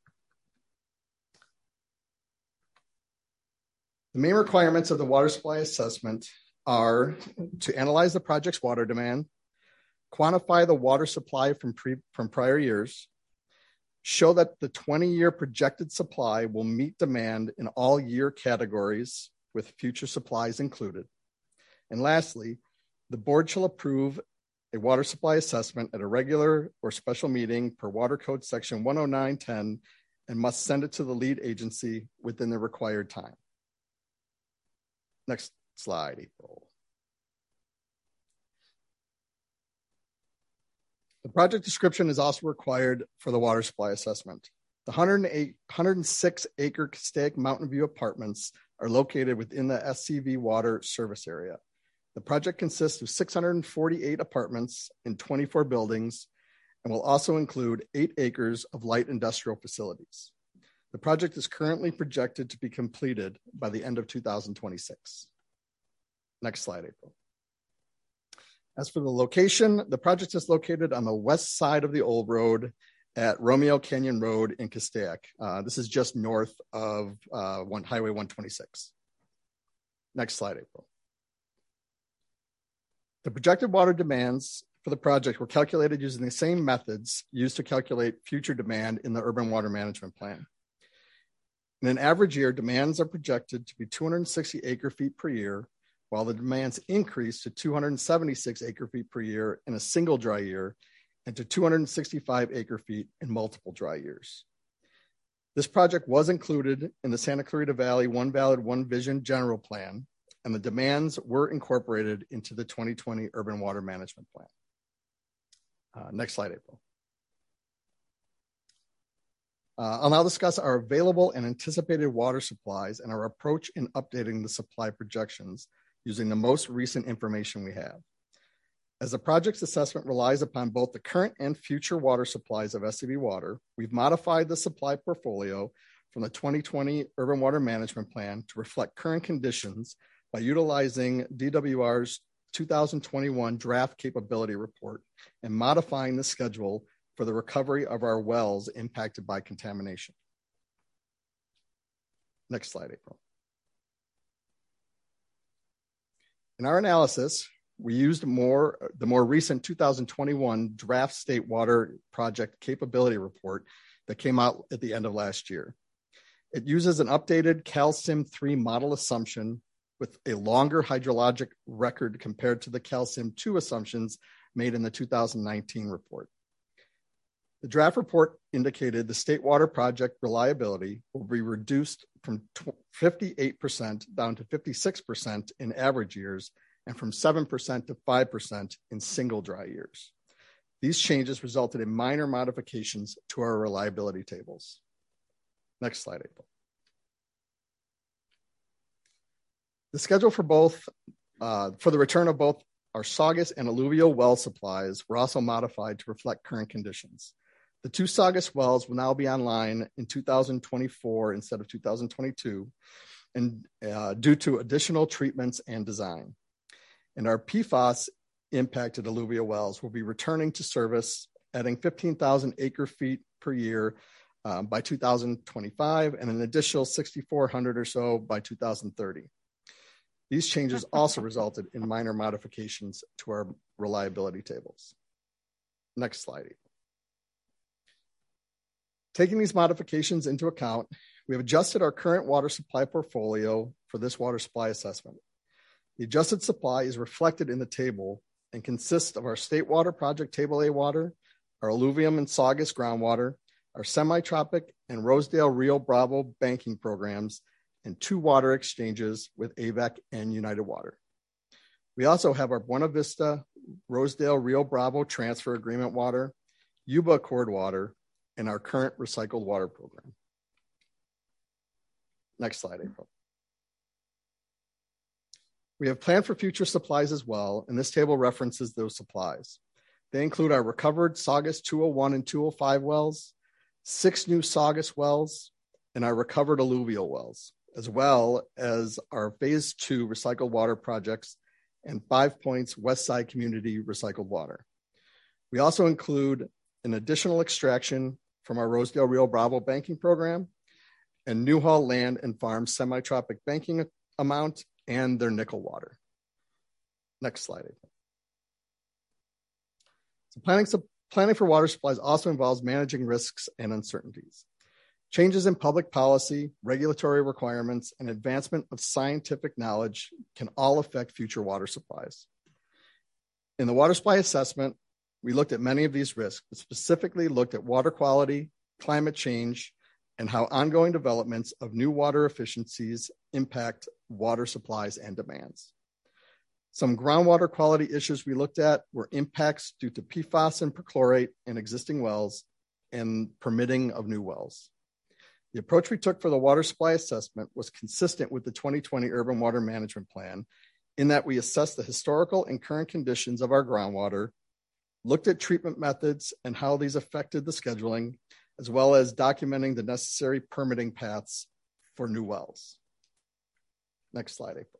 The main requirements of the water supply assessment are to analyze the project's water demand, quantify the water supply from, pre, from prior years, show that the twenty-year projected supply will meet demand in all year categories with future supplies included. And lastly, the board shall approve a water supply assessment at a regular or special meeting per Water Code Section one oh nine ten and must send it to the lead agency within the required time. Next slide, April. The project description is also required for the water supply assessment. The one hundred eight, one hundred six acre Castaic Mountain View apartments are located within the S C V water service area. The project consists of six hundred forty-eight apartments in twenty-four buildings and will also include eight acres of light industrial facilities. The project is currently projected to be completed by the end of two thousand twenty-six. Next slide, April. As for the location, the project is located on the west side of the old road at Romeo Canyon Road in Castaic. Uh, this is just north of uh, one, Highway one twenty-six. Next slide, April. The projected water demands for the project were calculated using the same methods used to calculate future demand in the Urban Water Management Plan. In an average year, demands are projected to be two hundred sixty acre feet per year, while the demands increase to two hundred seventy-six acre feet per year in a single dry year and to two hundred sixty-five acre feet in multiple dry years. This project was included in the Santa Clarita Valley One Valid, One Vision General Plan, and the demands were incorporated into the twenty twenty Urban Water Management Plan. Uh, next slide, April. Uh, I'll now discuss our available and anticipated water supplies and our approach in updating the supply projections using the most recent information we have. As the project's assessment relies upon both the current and future water supplies of S C V Water, we've modified the supply portfolio from the twenty twenty Urban Water Management Plan to reflect current conditions by utilizing D W R's two thousand twenty-one draft capability report and modifying the schedule for the recovery of our wells impacted by contamination. Next slide, April. In our analysis, we used more the more recent two thousand twenty-one draft state water project capability report that came out at the end of last year. It uses an updated CalSim three model assumption with a longer hydrologic record compared to the CalSim two assumptions made in the two thousand nineteen report. The draft report indicated the state water project reliability will be reduced from fifty-eight percent down to fifty-six percent in average years and from seven percent to five percent in single dry years. These changes resulted in minor modifications to our reliability tables. Next slide, April. The schedule for both, uh, for the return of both our Saugus and alluvial well supplies were also modified to reflect current conditions. The two Saugus wells will now be online in two thousand twenty-four instead of two thousand twenty-two, and uh, due to additional treatments and design. And our P FAS impacted alluvial wells will be returning to service, adding fifteen thousand acre feet per year um, by two thousand twenty-five and an additional sixty-four hundred or so by two thousand thirty. These changes also resulted in minor modifications to our reliability tables. Next slide. Taking these modifications into account, we have adjusted our current water supply portfolio for this water supply assessment. The adjusted supply is reflected in the table and consists of our state water project table A water, our alluvium and Saugus groundwater, our semi-tropic and Rosedale Rio Bravo banking programs, and two water exchanges with A V E C and United Water. We also have our Buena Vista Rosedale Rio Bravo transfer agreement water, Yuba Accord water, and our current recycled water program. Next slide, April. We have planned for future supplies as well, and this table references those supplies. They include our recovered Saugus two oh one and two oh five wells, six new Saugus wells, and our recovered alluvial wells, as well as our phase two recycled water projects and Five Points West Side Community recycled water. We also include an additional extraction from our Rosedale Rio Bravo banking program and Newhall Land and Farm semi-tropic banking amount and their nickel water. Next slide. So planning, so planning for water supplies also involves managing risks and uncertainties. Changes in public policy, regulatory requirements, and advancement of scientific knowledge can all affect future water supplies. In the water supply assessment, we looked at many of these risks, but specifically looked at water quality, climate change, and how ongoing developments of new water efficiencies impact water supplies and demands. Some groundwater quality issues we looked at were impacts due to P FAS and perchlorate in existing wells and permitting of new wells. The approach we took for the water supply assessment was consistent with the twenty twenty Urban Water Management Plan in that we assessed the historical and current conditions of our groundwater, looked at treatment methods and how these affected the scheduling, as well as documenting the necessary permitting paths for new wells. Next slide, April.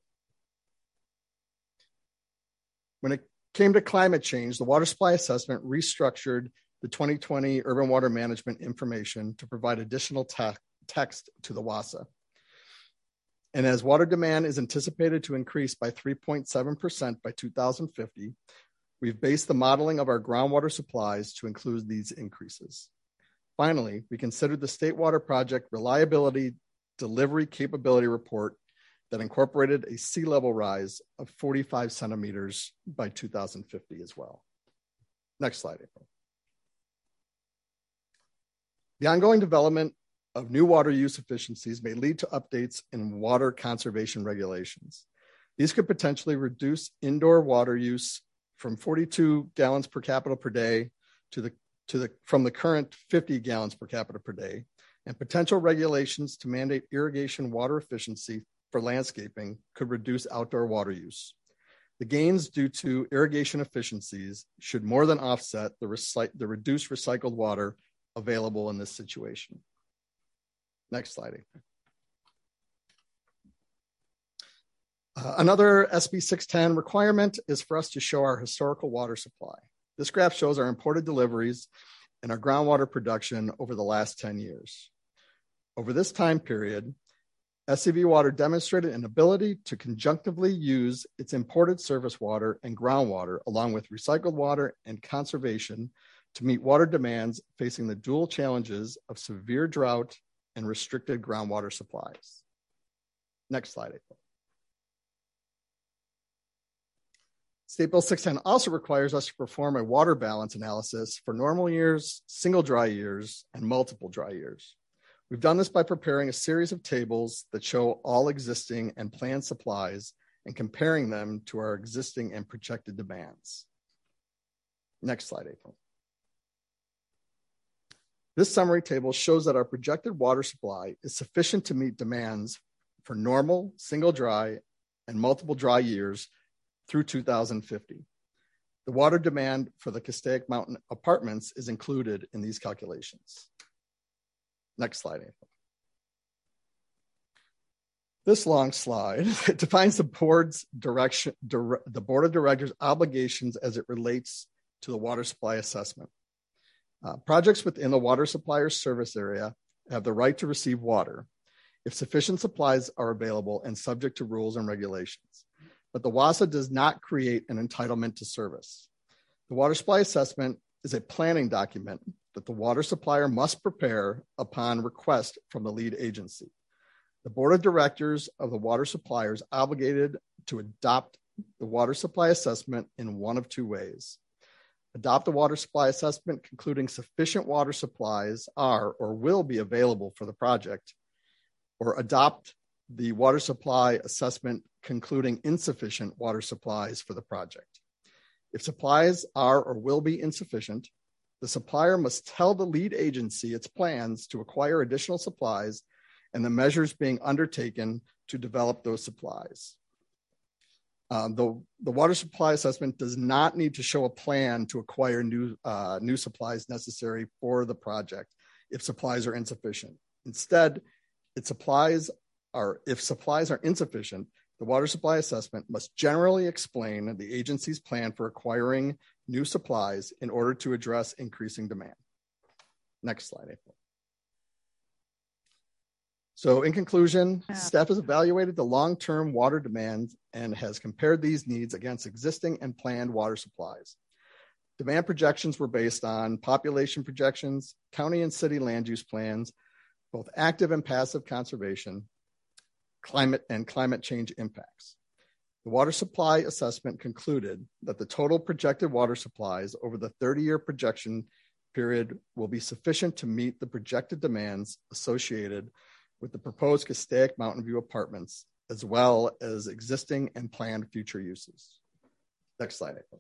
When it came to climate change, the water supply assessment restructured the twenty twenty Urban Water Management information to provide additional te- text to the W A S A. And as water demand is anticipated to increase by three point seven percent by two thousand fifty, we've based the modeling of our groundwater supplies to include these increases. Finally, we considered the State Water Project Reliability Delivery Capability Report that incorporated a sea level rise of forty-five centimeters by two thousand fifty as well. Next slide, April. The ongoing development of new water use efficiencies may lead to updates in water conservation regulations. These could potentially reduce indoor water use from forty-two gallons per capita per day to the, to the, from the current fifty gallons per capita per day, and potential regulations to mandate irrigation water efficiency for landscaping could reduce outdoor water use. The gains due to irrigation efficiencies should more than offset the, recy- the reduced recycled water available in this situation. Next slide. Uh, another S B six ten requirement is for us to show our historical water supply. This graph shows our imported deliveries and our groundwater production over the last ten years. Over this time period, S C V Water demonstrated an ability to conjunctively use its imported surface water and groundwater along with recycled water and conservation to meet water demands facing the dual challenges of severe drought and restricted groundwater supplies. Next slide, April. State Bill six ten also requires us to perform a water balance analysis for normal years, single dry years, and multiple dry years. We've done this by preparing a series of tables that show all existing and planned supplies and comparing them to our existing and projected demands. Next slide, April. This summary table shows that our projected water supply is sufficient to meet demands for normal, single dry, and multiple dry years through two thousand fifty. The water demand for the Castaic Mountain apartments is included in these calculations. Next slide, April. This long slide defines the board's direction, dire, the board of directors' obligations as it relates to the water supply assessment. Uh, projects within the water supplier's service area have the right to receive water if sufficient supplies are available and subject to rules and regulations. But the WASA does not create an entitlement to service. The water supply assessment is a planning document that the water supplier must prepare upon request from the lead agency. The board of directors of the water supplier is obligated to adopt the water supply assessment in one of two ways. Adopt a water supply assessment concluding sufficient water supplies are or will be available for the project, or adopt the water supply assessment concluding insufficient water supplies for the project. If supplies are or will be insufficient, the supplier must tell the lead agency its plans to acquire additional supplies and the measures being undertaken to develop those supplies. Um, the, the water supply assessment does not need to show a plan to acquire new, uh, new supplies necessary for the project if supplies are insufficient. Instead, it supplies are, if supplies are insufficient, the water supply assessment must generally explain the agency's plan for acquiring new supplies in order to address increasing demand. Next slide, April. So in conclusion, staff has evaluated the long-term water demand and has compared these needs against existing and planned water supplies. Demand projections were based on population projections, county and city land use plans, both active and passive conservation, climate and climate change impacts. The water supply assessment concluded that the total projected water supplies over the thirty-year projection period will be sufficient to meet the projected demands associated with the proposed Castaic Mountain View apartments, as well as existing and planned future uses. Next slide, April.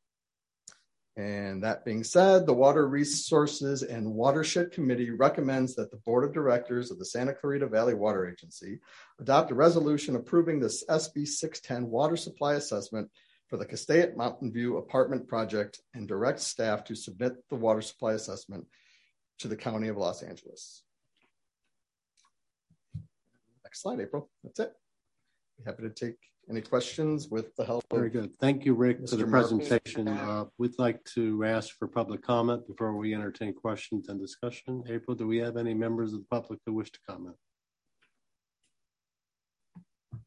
And that being said, the Water Resources and Watershed Committee recommends that the Board of Directors of the Santa Clarita Valley Water Agency adopt a resolution approving this S B six ten water supply assessment for the Castaic Mountain View apartment project and direct staff to submit the water supply assessment to the County of Los Angeles. Next slide, April. That's it. Be happy to take any questions with the help. Very good. Thank you, Rick, Mister for the Murphy. presentation. Uh, we'd like to ask for public comment before we entertain questions and discussion. April, do we have any members of the public who wish to comment?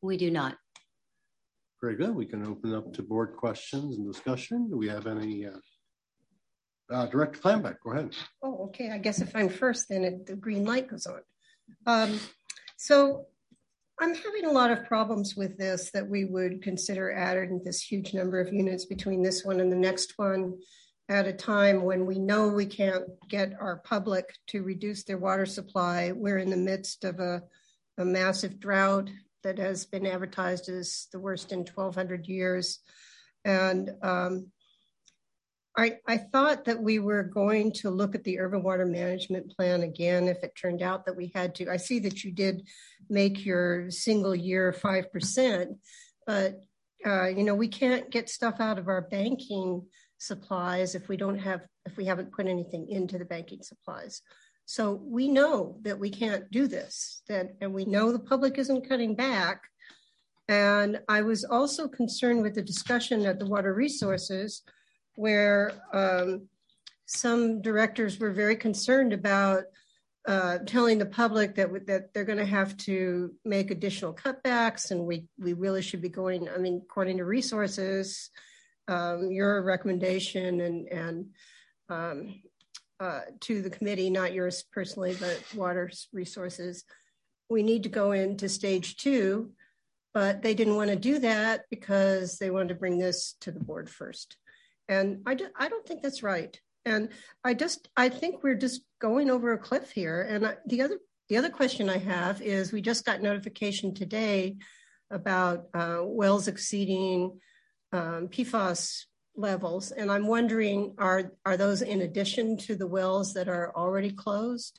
We do not. Very good. We can open up to board questions and discussion. Do we have any? Uh, uh, Director Planbeck, go ahead. Oh, okay. I guess if I'm first, then it, the green light goes on. Um, so I'm having a lot of problems with this, that we would consider adding this huge number of units between this one and the next one at a time when we know we can't get our public to reduce their water supply. We're in the midst of a, a massive drought that has been advertised as the worst in twelve hundred years. And um, I, I thought that we were going to look at the urban water management plan again if it turned out that we had to. I see that you did make your single year five percent, but uh, you know, we can't get stuff out of our banking supplies if we don't have, if we haven't put anything into the banking supplies. So we know that we can't do this, that, and we know the public isn't cutting back. And I was also concerned with the discussion at the Water Resources, where um, some directors were very concerned about uh, telling the public that that they're going to have to make additional cutbacks, and we we really should be going. I mean, according to Resources, um, your recommendation and and um, uh, to the committee, not yours personally, but Water Resources, we need to go into stage two, but they didn't want to do that because they wanted to bring this to the board first. And I, do, I don't think that's right. And I just, I think we're just going over a cliff here. And I, the other, the other question I have is, we just got notification today about uh, wells exceeding um, P FAS levels. And I'm wondering, are, are those in addition to the wells that are already closed?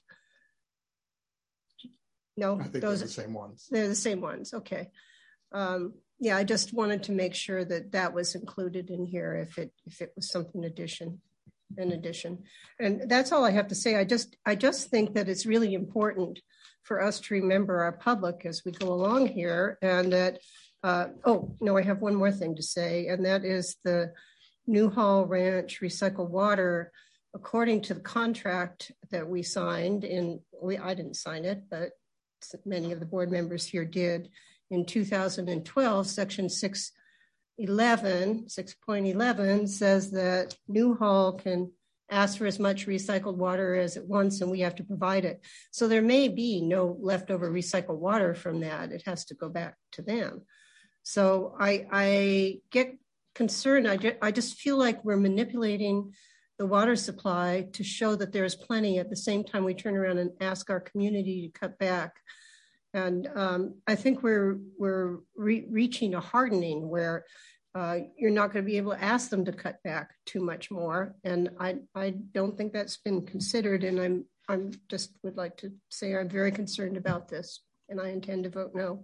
No, I think those they're the same ones. They're the same ones. Okay. Um, yeah, I just wanted to make sure that that was included in here if it if it was something addition, in addition. And that's all I have to say. I just I just think that it's really important for us to remember our public as we go along here, and that uh, oh no, I have one more thing to say, and that is the Newhall Ranch recycled water. According to the contract that we signed in, we I didn't sign it, but many of the board members here did. In two thousand twelve, section six eleven, six point eleven says that Newhall can ask for as much recycled water as it wants, and we have to provide it. So there may be no leftover recycled water from that. It has to go back to them. So I, I get concerned. I, ju- I just feel like we're manipulating the water supply to show that there's plenty. At the same time, we turn around and ask our community to cut back. And um, I think we're we're re- reaching a hardening where uh, you're not going to be able to ask them to cut back too much more. And I I don't think that's been considered. And I'm I'm just would like to say I'm very concerned about this, and I intend to vote no.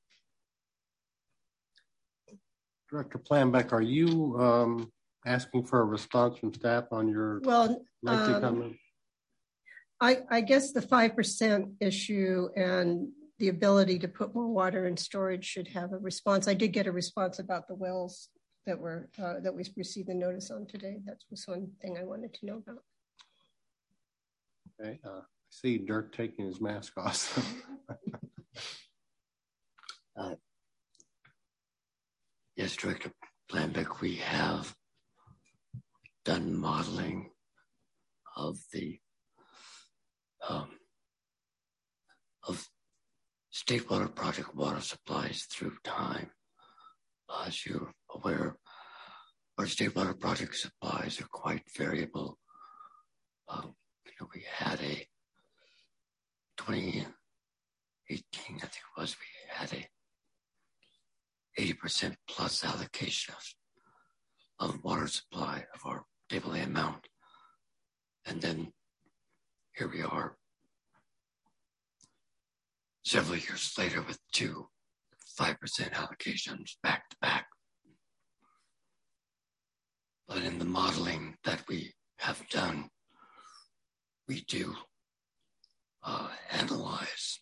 Director Planbeck, are you um, asking for a response from staff on your well lengthy um, comment? I I guess the five percent issue and the ability to put more water in storage should have a response. I did get a response about the wells that were uh, that we received the notice on today. That was one thing I wanted to know about. Okay, uh, I see Dirk taking his mask off. uh, yes, Director Planbeck, we have done modeling of the um, of State Water Project water supplies through time. As you're aware, our State Water Project supplies are quite variable. Uh, you know, we had a twenty eighteen, I think it was, we had a eighty percent plus allocation of, of water supply of our table A amount. And then here we are, several years later with two five percent allocations back to back. But in the modeling that we have done, we do uh, analyze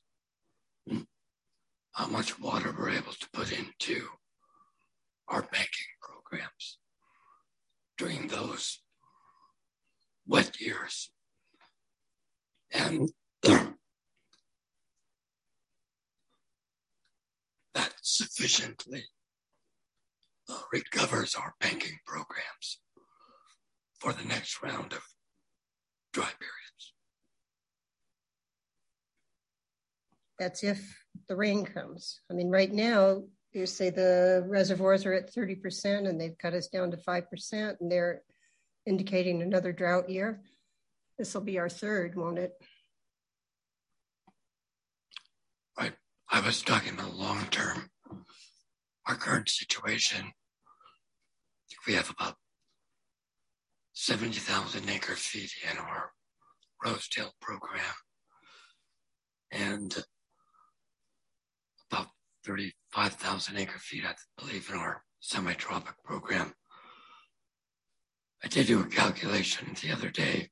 how much water we're able to put into our banking programs during those wet years. And that sufficiently uh, recovers our banking programs for the next round of dry periods. That's if the rain comes. I mean, right now, you say the reservoirs are at thirty percent and they've cut us down to five percent and they're indicating another drought year. This will be our third, won't it? Right. I was talking about long term. Our current situation, I think we have about seventy thousand acre feet in our Rosedale program and about thirty-five thousand acre feet, I believe, in our semi-tropic program. I did do a calculation the other day.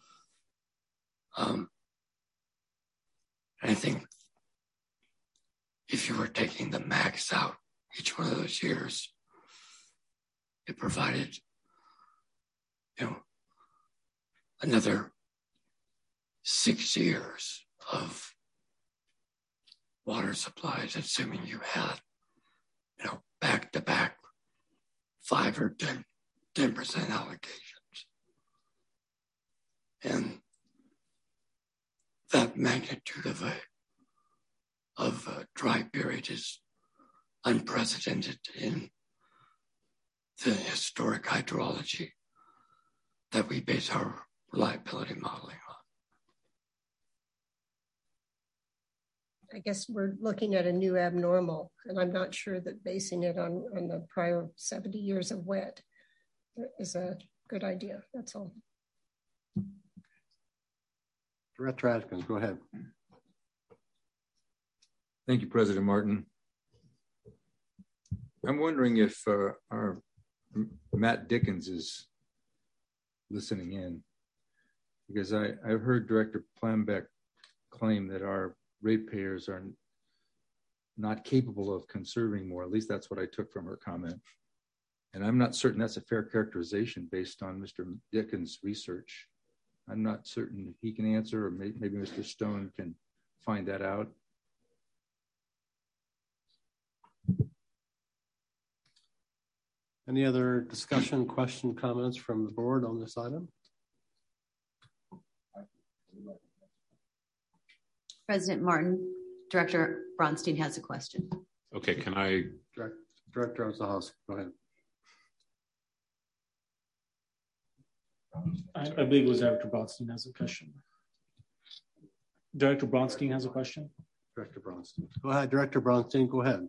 Um, and I think if you were taking the max out each one of those years, it provided, you know, another six years of water supplies, assuming you had, you know, back-to-back five or ten, ten percent allocations. And that magnitude of a of a dry period is unprecedented in the historic hydrology that we base our reliability modeling on. I guess we're looking at a new abnormal, and I'm not sure that basing it on, on the prior seventy years of wet is a good idea. That's all. Director Atkins, go ahead. Thank you, President Martin. I'm wondering if uh, our Matt Dickens is listening in, because I, I've heard Director Planbeck claim that our ratepayers are not capable of conserving more. At least that's what I took from her comment. And I'm not certain that's a fair characterization based on Mister Dickens' research. I'm not certain if he can answer, or may, maybe Mister Stone can find that out. Any other discussion, question, comments from the board on this item? President Martin, Director Bronstein has a question. Okay, can I? Direct, Director Ozahoski, go ahead. I, I believe it was Director Bronstein has a question. Director Bronstein has a question. Director Bronstein. Go ahead, Director Bronstein, go ahead.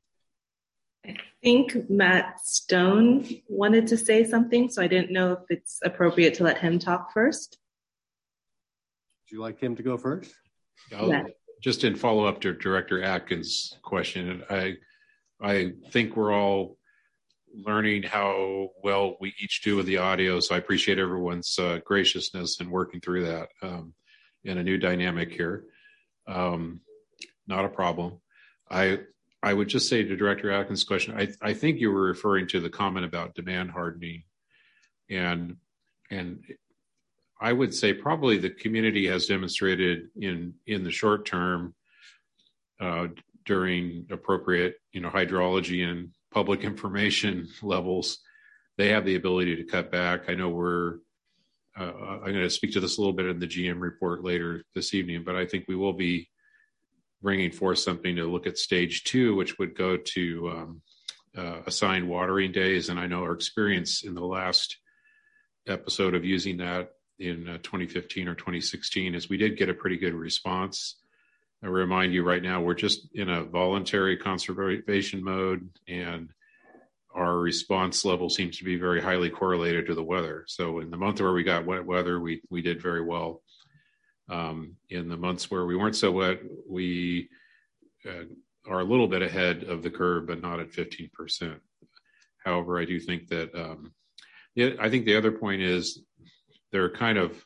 I think Matt Stone wanted to say something, so I didn't know if it's appropriate to let him talk first. Would you like him to go first? Yeah. Just in follow up to Director Atkins' question, I, I think we're all learning how well we each do with the audio, so I appreciate everyone's uh, graciousness in working through that um, in a new dynamic here. Um, not a problem. I I would just say to Director Atkins' question, I, I think you were referring to the comment about demand hardening. And, and I would say probably the community has demonstrated in, in the short term uh, during appropriate, you know, hydrology and public information levels, they have the ability to cut back. I know we're, uh, I'm going to speak to this a little bit in the G M report later this evening, but I think we will be bringing forth something to look at stage two, which would go to um, uh, assigned watering days. And I know our experience in the last episode of using that in uh, twenty fifteen or twenty sixteen is we did get a pretty good response. I remind you right now, we're just in a voluntary conservation mode, and our response level seems to be very highly correlated to the weather. So in the month where we got wet weather, we, we did very well. Um, in the months where we weren't so wet, we uh, are a little bit ahead of the curve, but not at fifteen percent. However, I do think that, um, yeah, I think the other point is there are kind of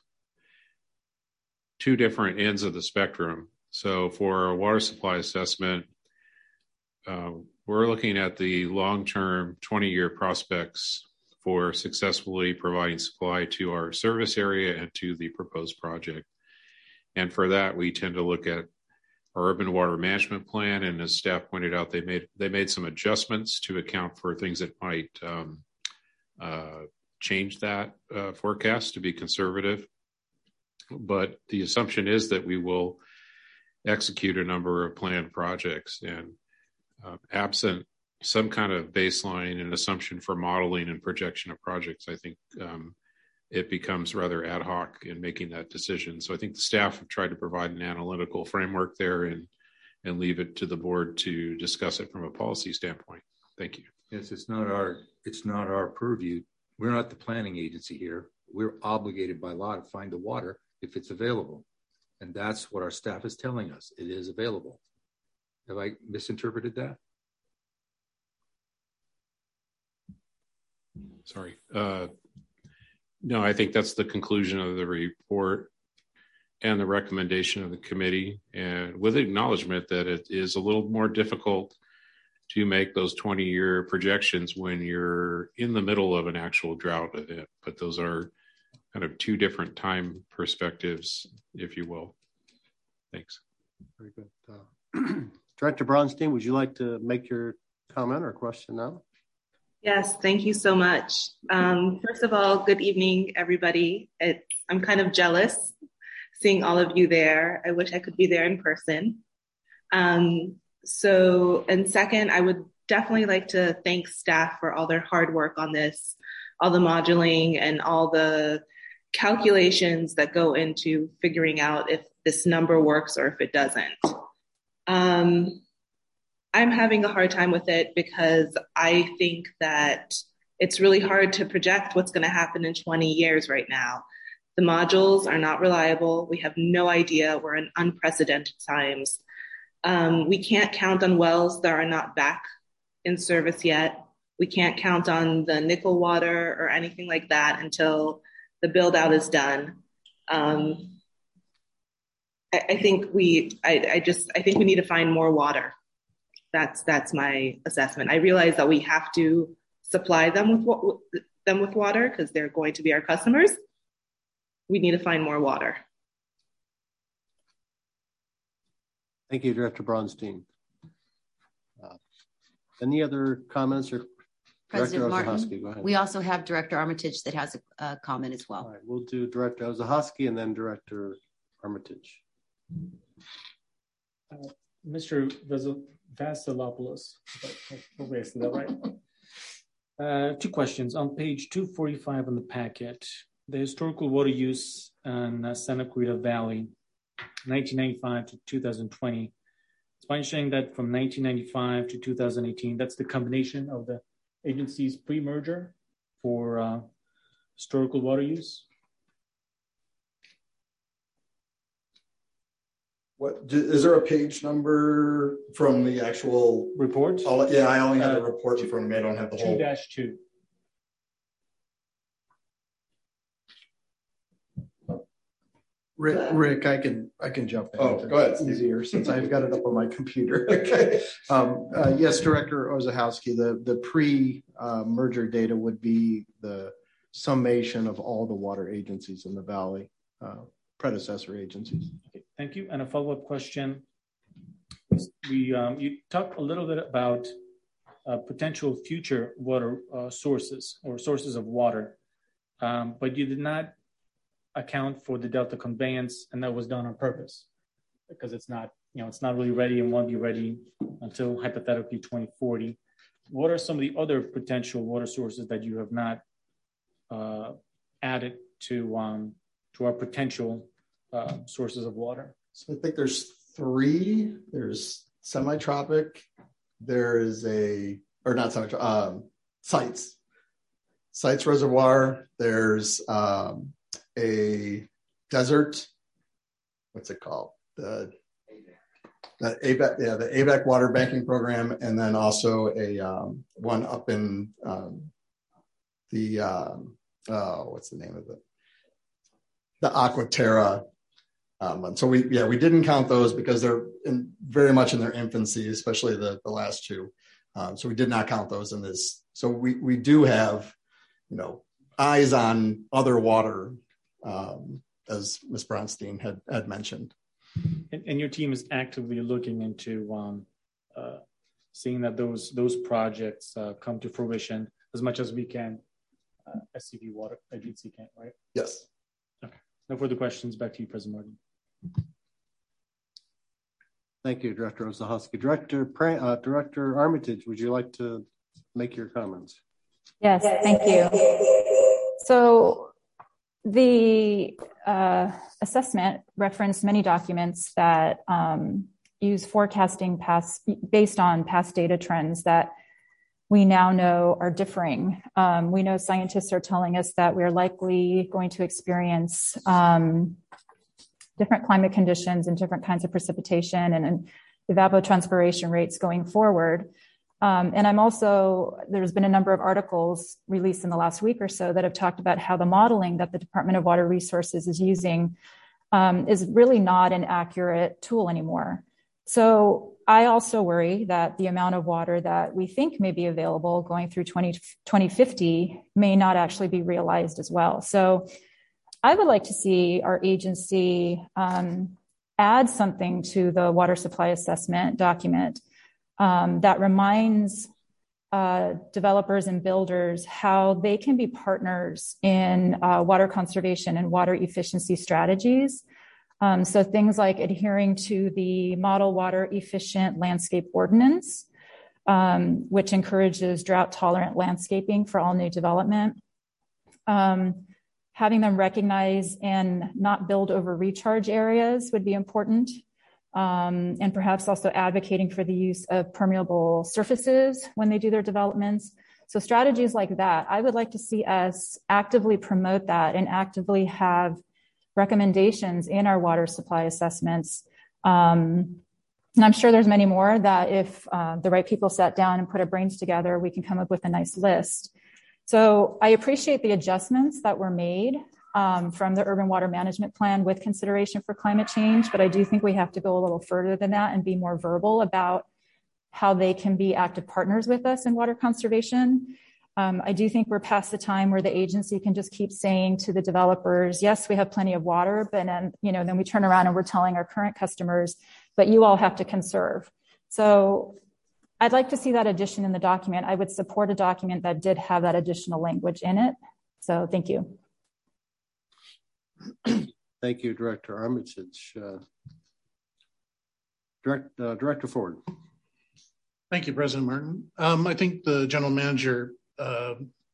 two different ends of the spectrum. So for a water supply assessment, uh, we're looking at the long-term twenty-year prospects for successfully providing supply to our service area and to the proposed project. And for that, we tend to look at our urban water management plan, and as staff pointed out, they made they made some adjustments to account for things that might um, uh, change that uh, forecast to be conservative. But the assumption is that we will execute a number of planned projects, and uh, absent some kind of baseline and assumption for modeling and projection of projects, I think um, it becomes rather ad hoc in making that decision. So I think the staff have tried to provide an analytical framework there and and leave it to the board to discuss it from a policy standpoint. Thank you. Yes, it's not our it's not our purview. We're not the planning agency here. We're obligated by law to find the water if it's available. And that's what our staff is telling us. It is available. Have I misinterpreted that? Sorry. Uh, no, I think that's the conclusion of the report and the recommendation of the committee, and with acknowledgement that it is a little more difficult to make those twenty year projections when you're in the middle of an actual drought event. But those are kind of two different time perspectives, if you will. Thanks. Very good. Uh, Director Bronstein, would you like to make your comment or question now? Yes, thank you so much. Um, first of all, good evening, everybody. It's, I'm kind of jealous seeing all of you there. I wish I could be there in person. Um, so, and second, I would definitely like to thank staff for all their hard work on this, all the moduling and all the calculations that go into figuring out if this number works or if it doesn't. Um, I'm having a hard time with it because I think that it's really hard to project what's going to happen in twenty years right now. The modules are not reliable. We have no idea. We're in unprecedented times. Um, we can't count on wells that are not back in service yet. We can't count on the nickel water or anything like that until the build out is done. Um, I, I think we, I, I just, I think we need to find more water. That's that's my assessment. I realize that we have to supply them with them with water because they're going to be our customers. We need to find more water. Thank you, Director Bronstein. Uh, any other comments or President Director Martin? Ozahowski, go ahead. We also have Director Armitage that has a, a comment as well. All right, we'll do Director Ozahowski and then Director Armitage. Uh, Mister Vasilopoulos, hopefully I said that right. Uh, two questions. On page two forty-five on the packet, the historical water use in uh, Santa Clarita Valley, nineteen ninety-five to two thousand twenty. It's my understanding that from nineteen ninety-five to two thousand eighteen, that's the combination of the agencies pre-merger for uh, historical water use. What is there a page number from the actual report? I'll, yeah, I only have uh, the report in front of me. I don't have the two whole. two dash two. Rick, Rick, I can I can jump in. Oh, go ahead. It's easier since I've got it up on my computer. Okay. Um, uh, yes, Director Ozahowski, the the pre uh, merger data would be the summation of all the water agencies in the valley, uh, predecessor agencies. Okay, thank you. And a follow up question. We um, you talked a little bit about uh, potential future water uh, sources or sources of water, um, but you did not account for the Delta conveyance, and that was done on purpose because it's not, you know, it's not really ready and won't be ready until hypothetically twenty forty. What are some of the other potential water sources that you have not uh, added to um, to our potential uh, sources of water? So I think there's three. There's semi-tropic. There is a, or not semi-tropic, um, sites. Sites Reservoir. There's um, a desert, what's it called? The, the A B A C, yeah, the A B A C water banking program, and then also a um, one up in um, the, um, oh, what's the name of it? The Aquaterra. Um, so we, yeah, we didn't count those because they're in, very much in their infancy, especially the, the last two. Um, so we did not count those in this. So we, we do have, you know, eyes on other water, um, as Miz Bronstein had, had mentioned. And, and your team is actively looking into um, uh, seeing that those those projects uh, come to fruition as much as we can. Uh, S C V Water Agency can, right? Yes. Okay. No further questions. Back to you, President Martin. Thank you, Director Ozahoski. Director uh, Director Armitage, would you like to make your comments? Yes, thank you. So the uh, assessment referenced many documents that um, use forecasting past based on past data trends that we now know are differing. Um, we know scientists are telling us that we're likely going to experience um, different climate conditions and different kinds of precipitation and, and evapotranspiration rates going forward. Um, and I'm also, there's been a number of articles released in the last week or so that have talked about how the modeling that the Department of Water Resources is using um, is really not an accurate tool anymore. So I also worry that the amount of water that we think may be available going through twenty fifty may not actually be realized as well. So I would like to see our agency um, add something to the water supply assessment document um, that reminds uh, developers and builders how they can be partners in uh, water conservation and water efficiency strategies. Um, so things like adhering to the Model Water Efficient Landscape Ordinance, um, which encourages drought-tolerant landscaping for all new development. Um, having them recognize and not build over recharge areas would be important. Um, and perhaps also advocating for the use of permeable surfaces when they do their developments. So strategies like that, I would like to see us actively promote that and actively have recommendations in our water supply assessments. Um, and I'm sure there's many more that if uh, the right people sat down and put our brains together, we can come up with a nice list. So I appreciate the adjustments that were made um, from the Urban Water Management Plan with consideration for climate change, but I do think we have to go a little further than that and be more verbal about how they can be active partners with us in water conservation. Um, I do think we're past the time where the agency can just keep saying to the developers, yes, we have plenty of water, but then, you know, then we turn around and we're telling our current customers, but you all have to conserve. So I'd like to see that addition in the document. I would support a document that did have that additional language in it. So thank you. Thank you, Director Armitage. Uh, Direct, uh, Director Ford. Thank you, President Martin. Um, I think the general manager, uh,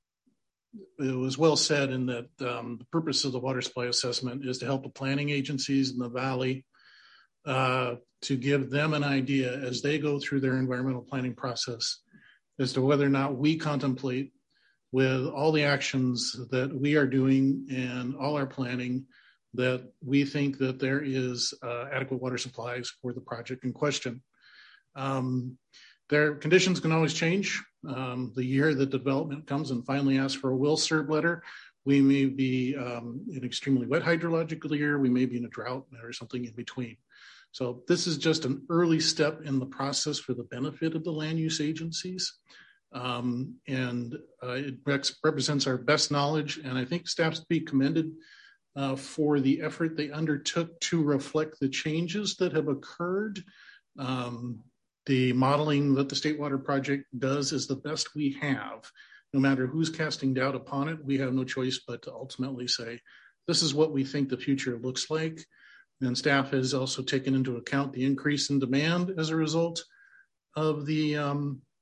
it was well said in that um, the purpose of the water supply assessment is to help the planning agencies in the Valley uh, to give them an idea as they go through their environmental planning process as to whether or not we contemplate with all the actions that we are doing and all our planning that we think that there is uh, adequate water supplies for the project in question. Um, Their conditions can always change. Um, the year that the development comes and finally asks for a will serve letter, we may be um, in extremely wet hydrological year, we may be in a drought or something in between. So this is just an early step in the process for the benefit of the land use agencies. Um, and uh, it represents our best knowledge. And I think staff to be commended uh, for the effort they undertook to reflect the changes that have occurred. Um, The modeling that the State Water Project does is the best we have. No matter who's casting doubt upon it, we have no choice but to ultimately say, this is what we think the future looks like. And staff has also taken into account the increase in demand as a result of the, um,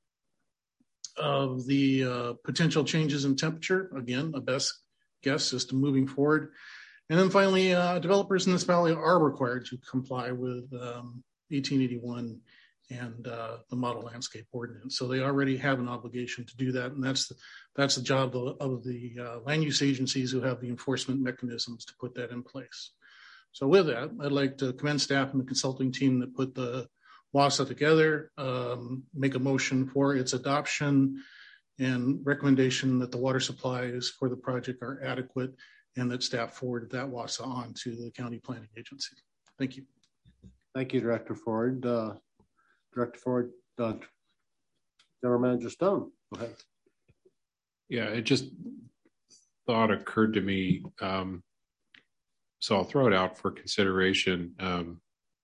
of the uh, potential changes in temperature. Again, a best guess as to moving forward. And then finally, uh, developers in this valley are required to comply with um, eighteen eighty-one and uh, the Model Landscape Ordinance. So they already have an obligation to do that. And that's the, that's the job of, of the uh, land use agencies who have the enforcement mechanisms to put that in place. So with that, I'd like to commend staff and the consulting team that put the WASA together, um, make a motion for its adoption and recommendation that the water supplies for the project are adequate and that staff forward that WASA on to the county planning agency. Thank you. Thank you, Director Ford. Uh, Director Ford, uh, General Manager Stone, go ahead. Yeah, it just thought occurred to me. Um, so I'll throw it out for consideration. Um,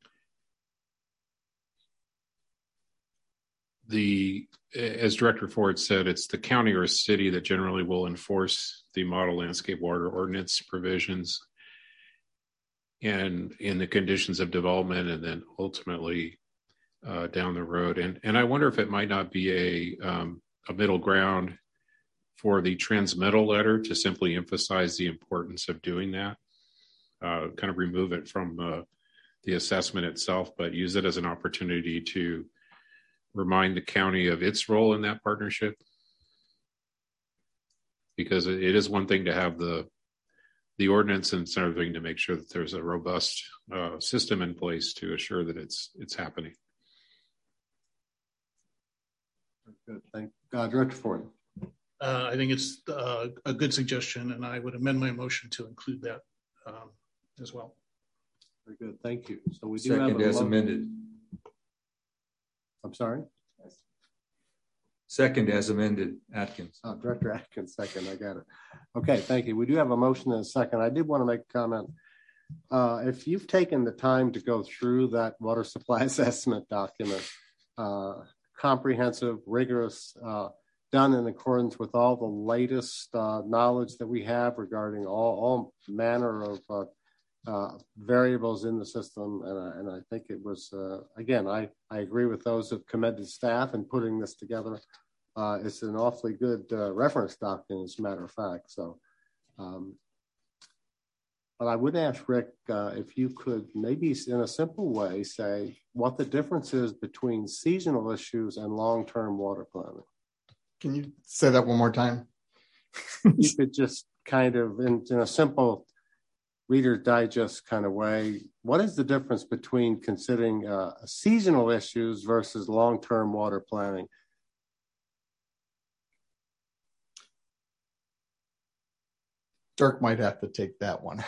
the, as Director Ford said, it's the county or city that generally will enforce the model landscape water ordinance provisions and in the conditions of development, and then ultimately uh, down the road. And and I wonder if it might not be a um, a middle ground for the transmittal letter to simply emphasize the importance of doing that, uh, kind of remove it from uh, the assessment itself, but use it as an opportunity to remind the county of its role in that partnership. Because it is one thing to have the the ordinance, and it's another thing to make sure that there's a robust uh, system in place to assure that it's it's happening. Good. Thank uh, Director Ford. Uh, I think it's uh, a good suggestion, and I would amend my motion to include that um, as well. Very good. Thank you. So we do Second have a as mo- amended. I'm sorry. Second as amended, Atkins. Oh, Director Atkins, second. I got it. Okay, thank you. We do have a motion and a second. I did want to make a comment. Uh, if you've taken the time to go through that water supply assessment document, uh, comprehensive, rigorous, uh, done in accordance with all the latest uh, knowledge that we have regarding all, all manner of uh, uh, variables in the system. And I, and I think it was, uh, again, I, I agree with those who've commended staff in putting this together. Uh, it's an awfully good uh, reference document, as a matter of fact. So, um, but I would ask Rick uh, if you could maybe in a simple way say what the difference is between seasonal issues and long-term water planning. Can you say that one more time? You could just kind of, in, in a simple Reader's Digest kind of way, what is the difference between considering uh, seasonal issues versus long-term water planning? Dirk might have to take that one.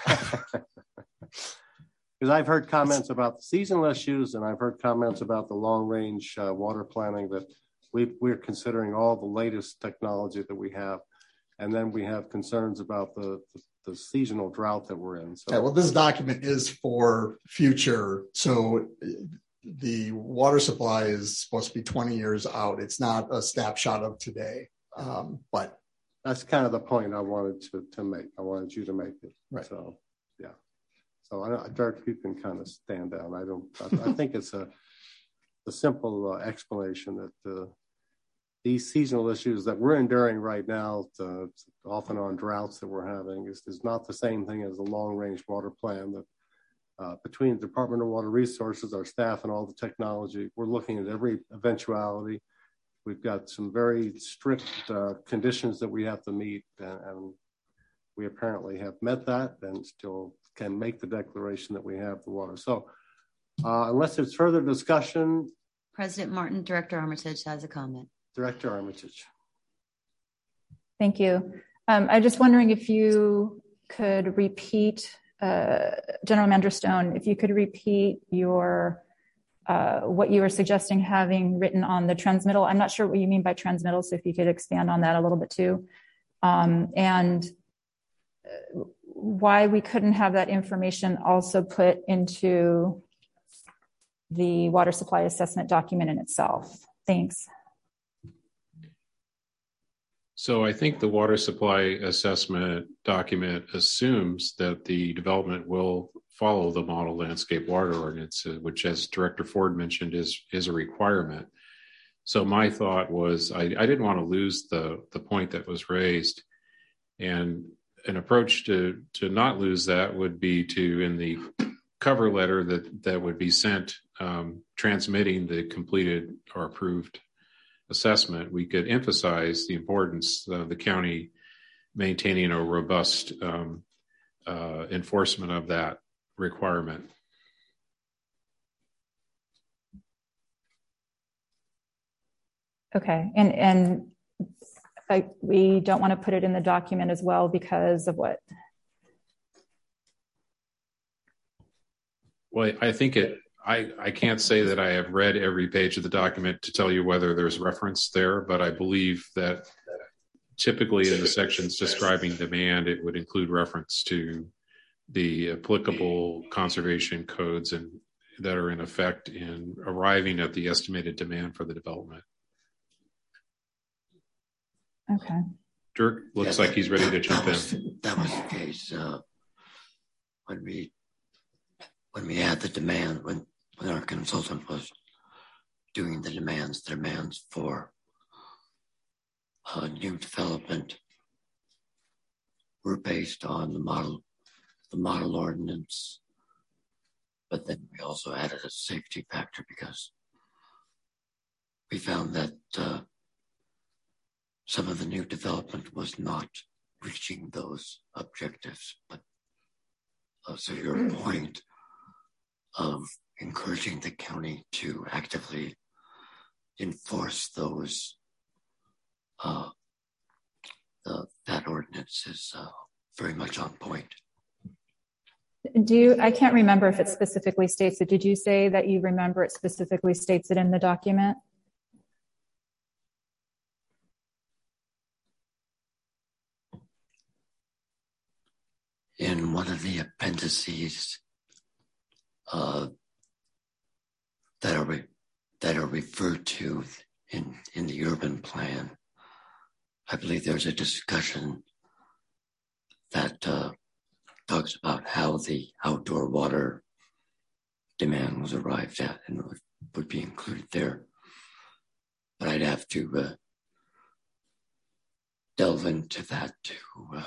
Because I've heard comments about the seasonal issues, and I've heard comments about the long-range uh, water planning that we, we're considering all the latest technology that we have. And then we have concerns about the, the, the seasonal drought that we're in. So, yeah, well, this document is for future. So the water supply is supposed to be twenty years out. It's not a snapshot of today. Um, but that's kind of the point I wanted to, to make. I wanted you to make it. Right. So, yeah. So, I, Dirk, you can kind of stand down. I don't, I, I think it's a, a simple uh, explanation that uh, these seasonal issues that we're enduring right now, uh, often on droughts that we're having, is, is not the same thing as the long-range water plan that uh, between the Department of Water Resources, our staff, and all the technology, we're looking at every eventuality. We've got some very strict uh, conditions that we have to meet, and, and we apparently have met that and still can make the declaration that we have the water. So uh, unless there's further discussion. President Martin, Director Armitage has a comment. Director Armitage. Thank you. Um, I'm just wondering if you could repeat, uh, General Manager Stone, if you could repeat your Uh, what you were suggesting having written on the transmittal. I'm not sure what you mean by transmittal, so if you could expand on that a little bit too. Um, and why we couldn't have that information also put into the water supply assessment document in itself. Thanks. So I think the water supply assessment document assumes that the development will follow the model landscape water ordinance, which, as Director Ford mentioned, is is a requirement. So my thought was I, I didn't want to lose the the point that was raised, and an approach to to not lose that would be to, in the cover letter that that would be sent um, transmitting the completed or approved assessment, we could emphasize the importance of the county maintaining a robust um, uh, enforcement of that requirement. Okay, and and I, we don't want to put it in the document as well because of what? Well, I think it, I, I can't say that I have read every page of the document to tell you whether there's reference there, but I believe that typically in the sections describing demand, it would include reference to the applicable conservation codes and that are in effect in arriving at the estimated demand for the development. Okay. Dirk looks Yeah, like he's ready to jump that was, in. That was the case uh, when we when we had the demand when when our consultant was doing the demands, the demands for uh, new development were based on the model the model ordinance, but then we also added a safety factor because we found that uh, some of the new development was not reaching those objectives. But uh, so your point of encouraging the county to actively enforce those uh, the, that ordinance is uh, very much on point. Do you, I can't remember if it specifically states it. Did you say that you remember it specifically states it in the document? In one of the appendices uh, that are re- that are referred to in, in the urban plan, I believe there's a discussion that uh, talks about how the outdoor water demand was arrived at and would, would be included there. But I'd have to uh, delve into that to uh,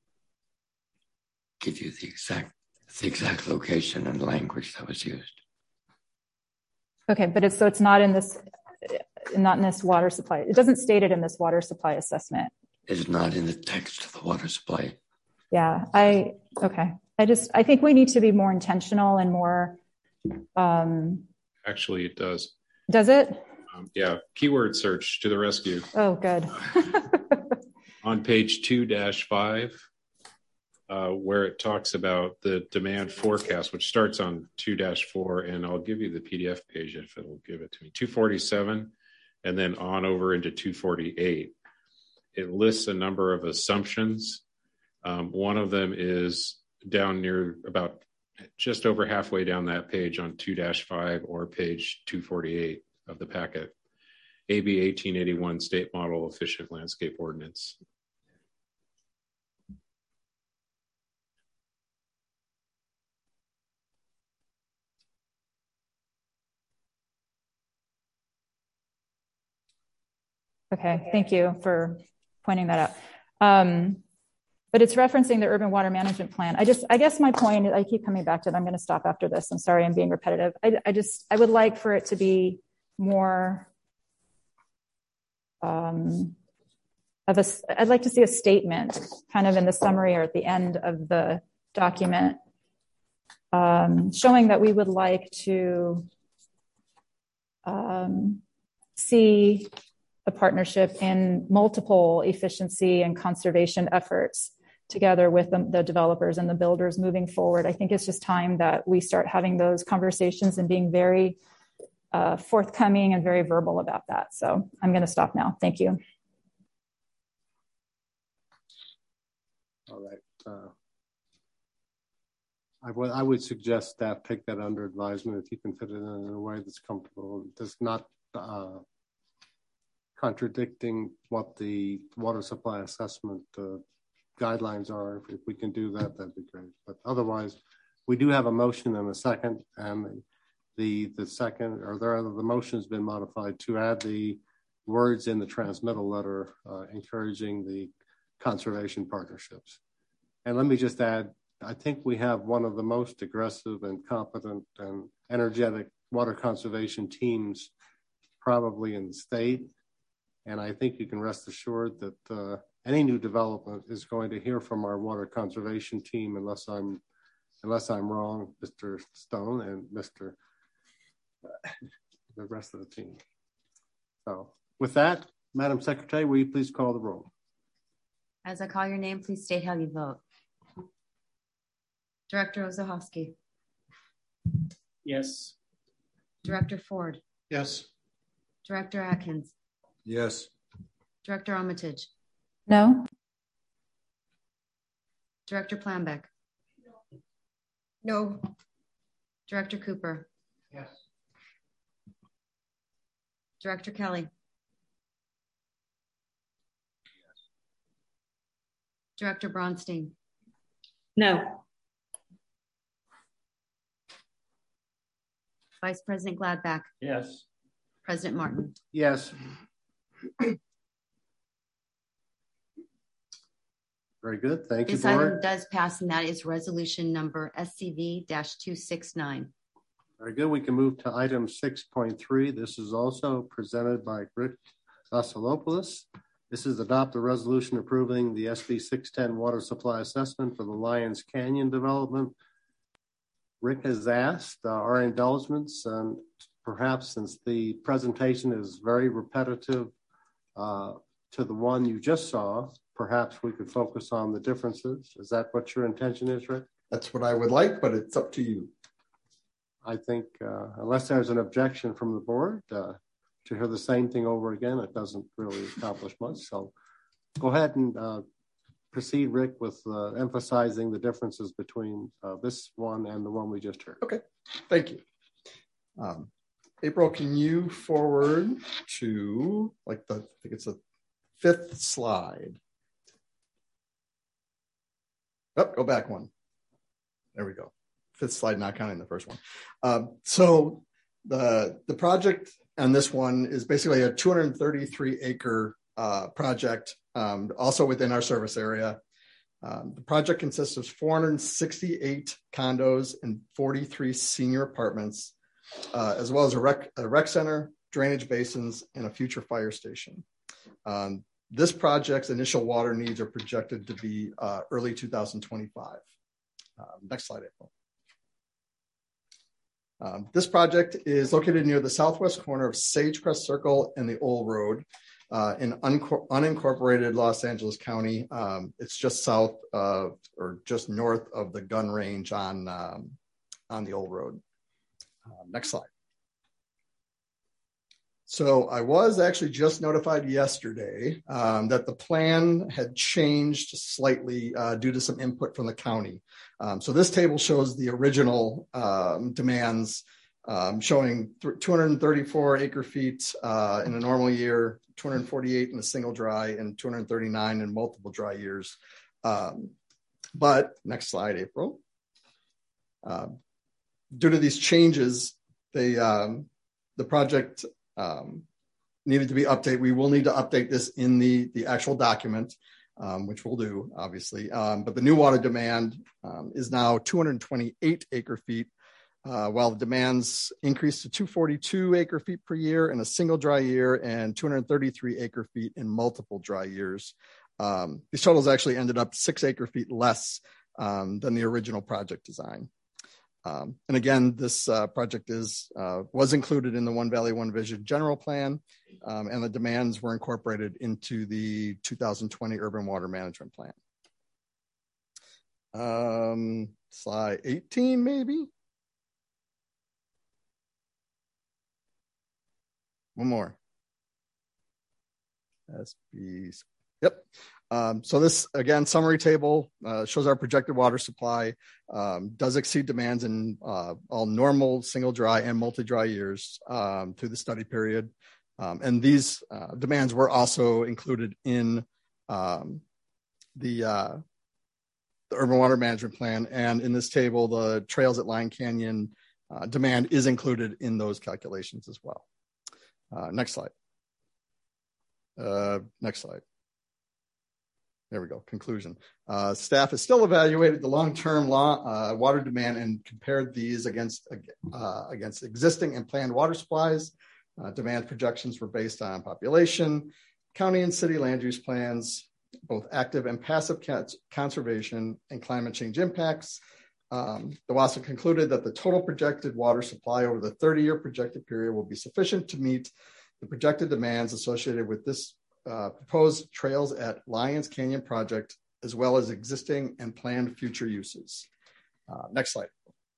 give you the exact the exact location and language that was used. Okay, but it's so it's not in this not in this water supply. It doesn't state it in this water supply assessment. It's not in the text of the water supply. Yeah, I okay. I just I think we need to be more intentional and more. Um, Actually, it does. Does it? Um, yeah. Keyword search to the rescue. Oh, good. On page two dash five, uh, where it talks about the demand forecast, which starts on two dash four, and I'll give you the P D F page if it'll give it to me. two forty-seven, and then on over into two forty-eight. It lists a number of assumptions. Um, one of them is down near about just over halfway down that page on two dash five or page two forty-eight of the packet. A B eighteen eighty-one State Model Efficient Landscape Ordinance. Okay, thank you for pointing that out. Um, but it's referencing the urban water management plan. I just, I guess my point, I keep coming back to it. I'm going to stop after this. I'm sorry, I'm being repetitive. I, I just, I would like for it to be more um, of a, I'd like to see a statement kind of in the summary or at the end of the document um, showing that we would like to um, see the partnership in multiple efficiency and conservation efforts together with the, the developers and the builders moving forward. I think it's just time that we start having those conversations and being very uh, forthcoming and very verbal about that. So I'm going to stop now. Thank you. All right. Uh, I would I would suggest staff take that under advisement if you can fit it in a way that's comfortable. Does not uh, contradicting what the water supply assessment uh, guidelines are. If we can do that, that'd be great. But otherwise, we do have a motion and a second, and the the second or there the motion has been modified to add the words in the transmittal letter uh, encouraging the conservation partnerships. And let me just add, I think we have one of the most aggressive and competent and energetic water conservation teams probably in the state. And I think you can rest assured that uh, any new development is going to hear from our water conservation team, unless I'm, unless I'm wrong, Mister Stone and Mister Uh, the rest of the team. So, with that, Madam Secretary, will you please call the roll? As I call your name, please state how you vote. Director Ozahovsky. Yes. Director Ford. Yes. Director Atkins. Yes. Director Armitage. No. Director Planbeck. No. Director Cooper. Yes. Director Kelly. Director Bronstein. No. Vice President Gladback. Yes. President Martin. Yes. Very good. Thank this you, Board. This item does pass, and that is resolution number S C V two sixty-nine. Very good. We can move to item six point three. This is also presented by Rick Vasilopoulos. This is adopt a resolution approving the S B six ten water supply assessment for the Lyons Canyon development. Rick has asked uh, our indulgence, and perhaps since the presentation is very repetitive uh, to the one you just saw, perhaps we could focus on the differences. Is that what your intention is, Rick? That's what I would like, but it's up to you. I think uh, unless there's an objection from the board uh, to hear the same thing over again, it doesn't really accomplish much. So go ahead and uh, proceed, Rick, with uh, emphasizing the differences between uh, this one and the one we just heard. Okay, thank you. Um, April, can you forward to like the, I think it's the fifth slide. Oh, go back one. There we go. Fifth slide, not counting the first one. Um, so the the project on this one is basically a two hundred thirty-three acre uh, project, um, also within our service area. Um, the project consists of four hundred sixty-eight condos and forty-three senior apartments, uh, as well as a rec, a rec center, drainage basins, and a future fire station. Um, this project's initial water needs are projected to be uh, early two thousand twenty-five. Um, next slide, April. Um, this project is located near the southwest corner of Sagecrest Circle and the Old Road uh, in un- unincorporated Los Angeles County. Um, it's just south of, or just north of the gun range on, um, on the Old Road. Uh, next slide. So I was actually just notified yesterday um, that the plan had changed slightly uh, due to some input from the county. Um, so this table shows the original um, demands um, showing two hundred thirty-four acre feet uh, in a normal year, two hundred forty-eight in a single dry, and two hundred thirty-nine in multiple dry years. Um, but next slide, April. Uh, due to these changes, they, um, the project Um, needed to be updated. We will need to update this in the, the actual document, um, which we'll do, obviously. Um, but the new water demand um, is now two hundred twenty-eight acre feet, uh, while the demands increased to two hundred forty-two acre feet per year in a single dry year and two hundred thirty-three acre feet in multiple dry years. Um, these totals actually ended up six acre feet less um, than the original project design. Um, and again, this uh, project is uh, was included in the One Valley, One Vision general plan, um, and the demands were incorporated into the two thousand twenty Urban Water Management Plan. Um, slide eighteen, maybe? One more. S B, yep. Um, so this, again, summary table uh, shows our projected water supply um, does exceed demands in uh, all normal, single dry, and multi-dry years um, through the study period. Um, and these uh, demands were also included in um, the, uh, the Urban Water Management Plan. And in this table, the trails at Lyons Canyon uh, demand is included in those calculations as well. Uh, next slide. Uh, next slide. There we go. Conclusion. Uh, staff has still evaluated the long-term law, uh, water demand and compared these against uh, against existing and planned water supplies. Uh, demand projections were based on population, county and city land use plans, both active and passive conservation, and climate change impacts. Um, the WASA concluded that the total projected water supply over the thirty-year projected period will be sufficient to meet the projected demands associated with this Uh, proposed trails at Lyons Canyon project, as well as existing and planned future uses. Uh, next slide.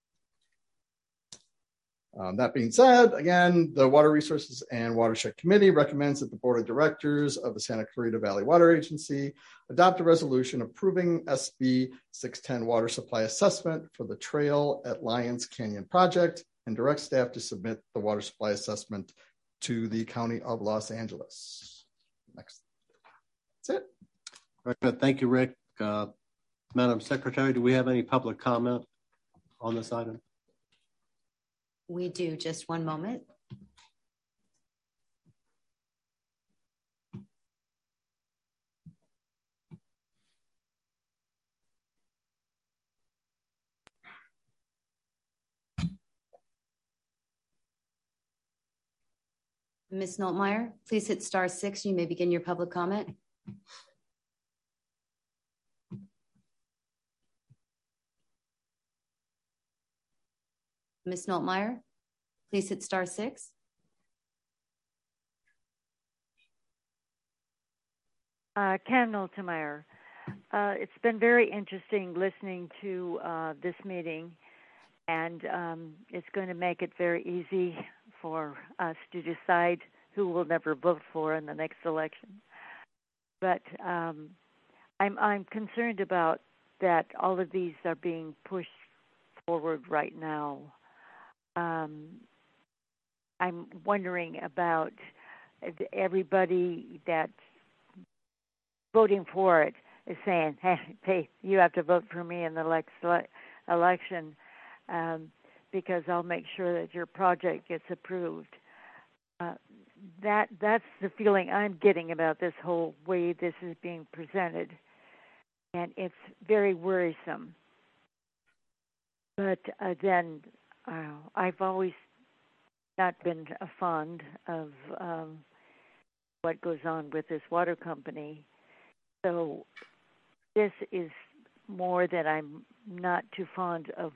Um, that being said, again, the Water Resources and Watershed Committee recommends that the Board of Directors of the Santa Clarita Valley Water Agency adopt a resolution approving S B six ten water supply assessment for the trail at Lyons Canyon project and direct staff to submit the water supply assessment to the County of Los Angeles. Next. That's it. Very good. Thank you, Rick. Uh, Madam Secretary, do we have any public comment on this item? We do. Just one moment. Miz Noltmeyer, please hit star six. You may begin your public comment. Miz Noltmeyer, please hit star six. Uh, Ken Noltmeyer, uh, it's been very interesting listening to uh, this meeting, and um, it's going to make it very easy for us to decide who we'll never vote for in the next election. But um, I'm I'm concerned about that all of these are being pushed forward right now. Um, I'm wondering about everybody that's voting for it is saying, hey, hey you have to vote for me in the next election um, because I'll make sure that your project gets approved. Uh, that that's the feeling I'm getting about this whole way this is being presented, and it's very worrisome. But uh, then uh, I've always not been fond of um, what goes on with this water company. So this is more that I'm not too fond of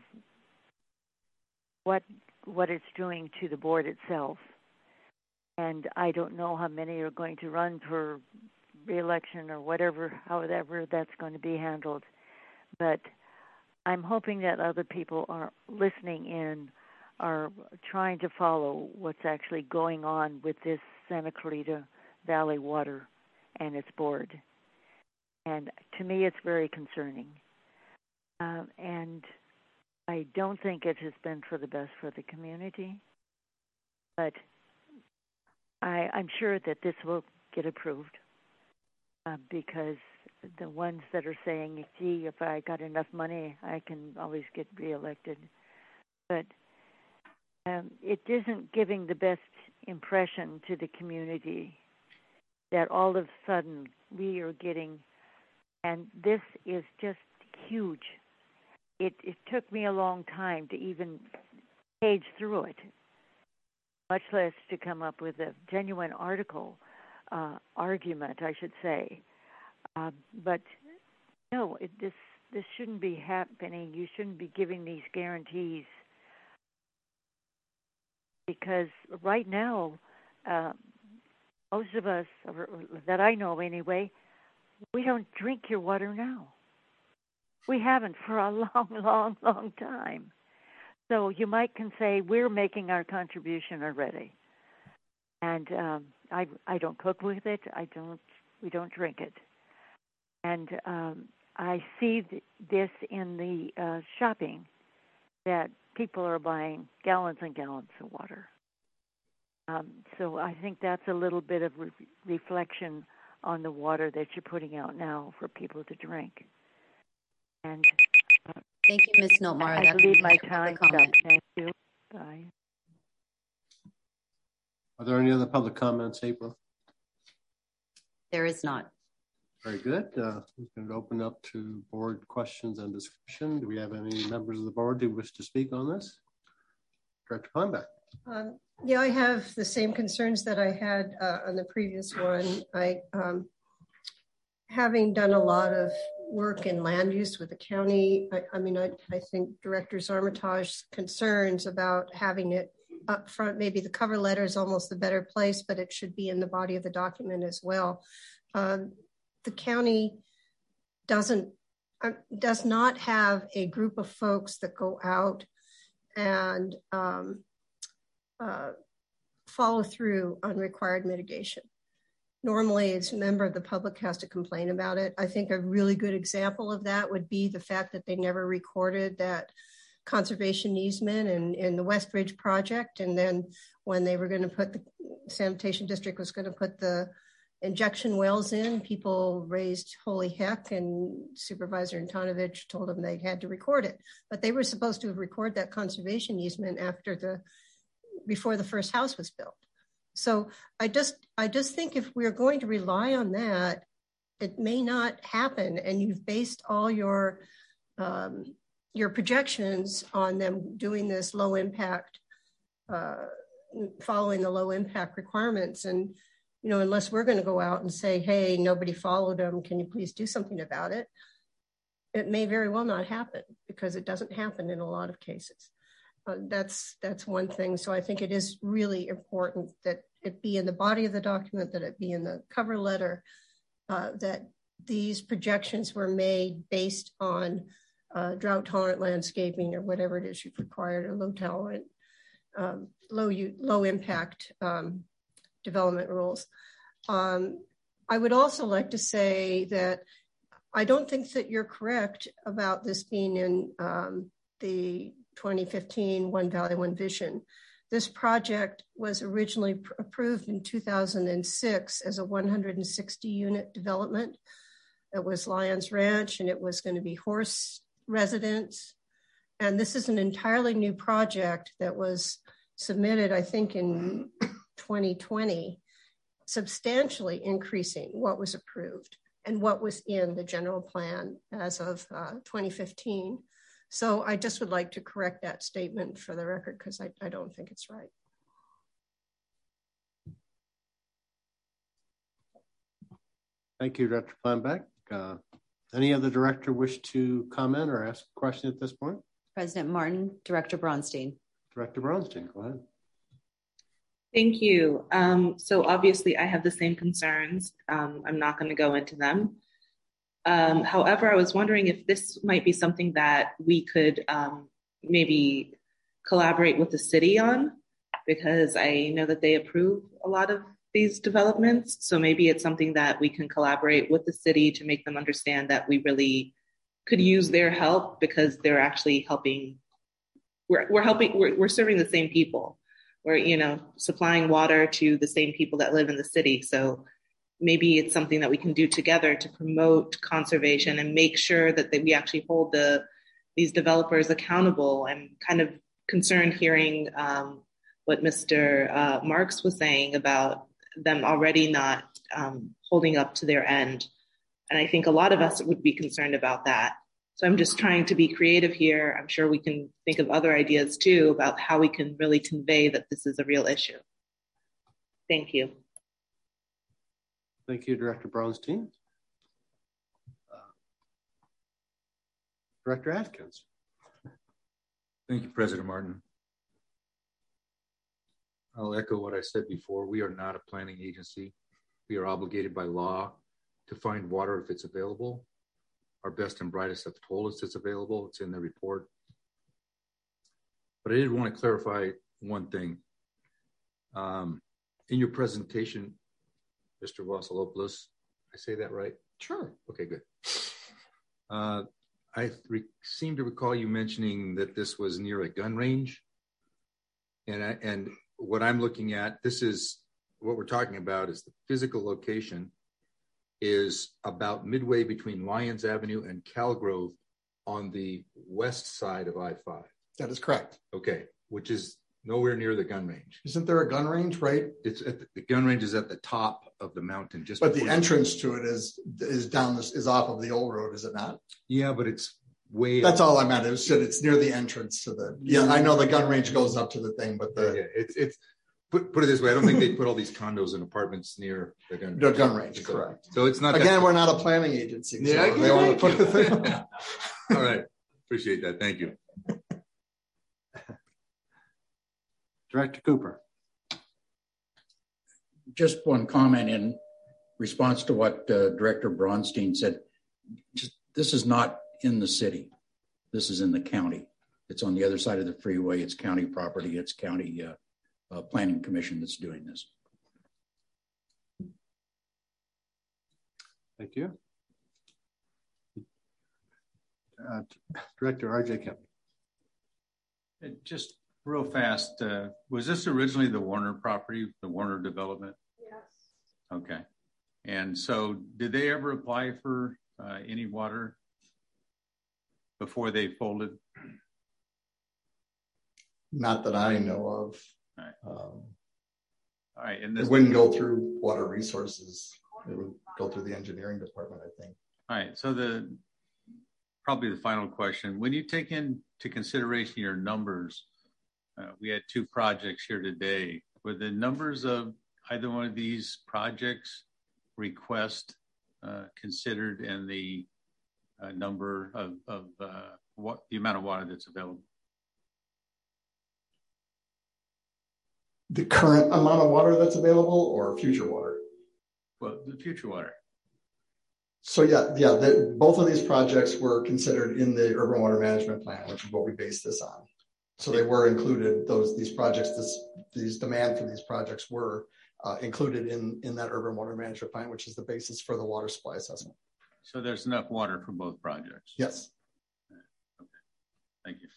what what it's doing to the board itself. And I don't know how many are going to run for re-election or whatever, however that's going to be handled. But I'm hoping that other people are listening in, are trying to follow what's actually going on with this Santa Clarita Valley Water and its board. And to me, it's very concerning. Um, and I don't think it has been for the best for the community. But I, I'm sure that this will get approved uh, because the ones that are saying, gee, if I got enough money, I can always get reelected. But um, it isn't giving the best impression to the community that all of a sudden we are getting, and this is just huge. It, it took me a long time to even page through it, much less to come up with a genuine article, uh, argument, I should say. Uh, but no, it, this this shouldn't be happening. You shouldn't be giving these guarantees because right now, uh, most of us, or that I know anyway, we don't drink your water now. We haven't for a long, long, long time. So you might can say we're making our contribution already, and um, I I don't cook with it. I don't. We don't drink it, and um, I see th- this in the uh, shopping that people are buying gallons and gallons of water. Um, so I think that's a little bit of re- reflection on the water that you're putting out now for people to drink. And uh, thank you, Miz Noltmeyer. I believe my time up. Thank you. Bye. Are there any other public comments, April? There is not. Very good. Uh, we can open up to board questions and discussion. Do we have any members of the board who wish to speak on this? Director Planbeck. Um, yeah, I have the same concerns that I had uh, on the previous one. I, um, having done a lot of work in land use with the county, I, I mean, I, I think Director Armitage's concerns about having it up front, maybe the cover letter is almost the better place, but it should be in the body of the document as well. Um, the county doesn't, uh, does not have a group of folks that go out and um, uh, follow through on required mitigation. Normally, it's a member of the public has to complain about it. I think a really good example of that would be the fact that they never recorded that conservation easement in, in the West Ridge project. And then when they were going to put the sanitation district was going to put the injection wells in, people raised holy heck, and Supervisor Antonovich told them they had to record it. But they were supposed to record that conservation easement after the, before the first house was built. So I just, I just think if we're going to rely on that, it may not happen. And you've based all your, um, your projections on them doing this low impact, uh, following the low impact requirements. And, you know, unless we're going to go out and say, hey, nobody followed them, can you please do something about it? It may very well not happen, because it doesn't happen in a lot of cases. Uh, that's that's one thing. So I think it is really important that it be in the body of the document, that it be in the cover letter, uh, that these projections were made based on uh, drought tolerant landscaping or whatever it is you've required, or low tolerant, um, low low impact um, development rules. Um, I would also like to say that I don't think that you're correct about this being in um, the twenty fifteen One Valley, One Vision. This project was originally pr- approved in two thousand six as a one hundred sixty unit development. It was Lions Ranch, and it was going to be horse residence. And this is an entirely new project that was submitted, I think, in twenty twenty, substantially increasing what was approved and what was in the general plan as of uh, twenty fifteen. So I just would like to correct that statement for the record, because I, I don't think it's right. Thank you, Director Planbeck. Uh, any other director wish to comment or ask a question at this point? President Martin, Director Braunstein. Director Braunstein, go ahead. Thank you. Um, so obviously I have the same concerns. Um, I'm not going to go into them. Um, however, I was wondering if this might be something that we could um, maybe collaborate with the city on, because I know that they approve a lot of these developments. So maybe it's something that we can collaborate with the city to make them understand that we really could use their help, because they're actually helping. We're, we're helping, we're, we're serving the same people. We're, you know, supplying water to the same people that live in the city. So maybe it's something that we can do together to promote conservation and make sure that they, we actually hold the these developers accountable. I'm kind of concerned hearing um, what Mister Uh, Marks was saying about them already not um, holding up to their end. And I think a lot of us would be concerned about that. So I'm just trying to be creative here. I'm sure we can think of other ideas too about how we can really convey that this is a real issue. Thank you. Thank you, Director Braunstein. Uh, Director Atkins. Thank you, President Martin. I'll echo what I said before. We are not a planning agency. We are obligated by law to find water if it's available. Our best and brightest have told us it's available. It's in the report. But I did want to clarify one thing. Um, in your presentation, Mister Vasilopoulos, I say that right? Sure. Okay, good. Uh, I re- seem to recall you mentioning that this was near a gun range. And, I, and what I'm looking at, this is what we're talking about is the physical location is about midway between Lyons Avenue and Calgrove on the west side of I five. That is correct. Okay, which is nowhere near the gun range. Isn't there a gun range, right? It's at the, the gun range is at the top of the mountain. Just but the entrance to it is is down this is off of the old road, is it not? Yeah, but it's way. That's up. All I meant. It was it's near the entrance to the. Yeah, I know the gun range goes up to the thing, but the yeah, it's it's. Put, put it this way, I don't think they put all these condos and apartments near the gun range. The gun range, so, correct. So it's not. Again, we're not a planning agency. So yeah, they want to put the thing. All right, appreciate that. Thank you, Director Cooper. Just one comment in response to what uh, Director Braunstein said. Just, this is not in the city. This is in the county. It's on the other side of the freeway. It's county property. It's county. Uh, Uh, planning commission that's doing this. Thank you. Uh, Director R J Kemp. Just real fast, uh, was this originally the Warner property, the Warner development? Yes. Okay. And so did they ever apply for uh, any water before they folded? Not that I know of. All right. Um, All right. And this it wouldn't go through water resources. It would go through the engineering department, I think. All right. So the probably the final question, when you take into consideration your numbers, uh, we had two projects here today. Were the numbers of either one of these projects request uh, considered in the uh, number of, of uh, what the amount of water that's available? The current amount of water that's available or future water? Well, the future water. So yeah, yeah, the, both of these projects were considered in the urban water management plan, which is what we based this on. So they were included, those these projects, this these demand for these projects were uh, included in, in that urban water management plan, which is the basis for the water supply assessment. So there's enough water for both projects? Yes. Okay. Thank you.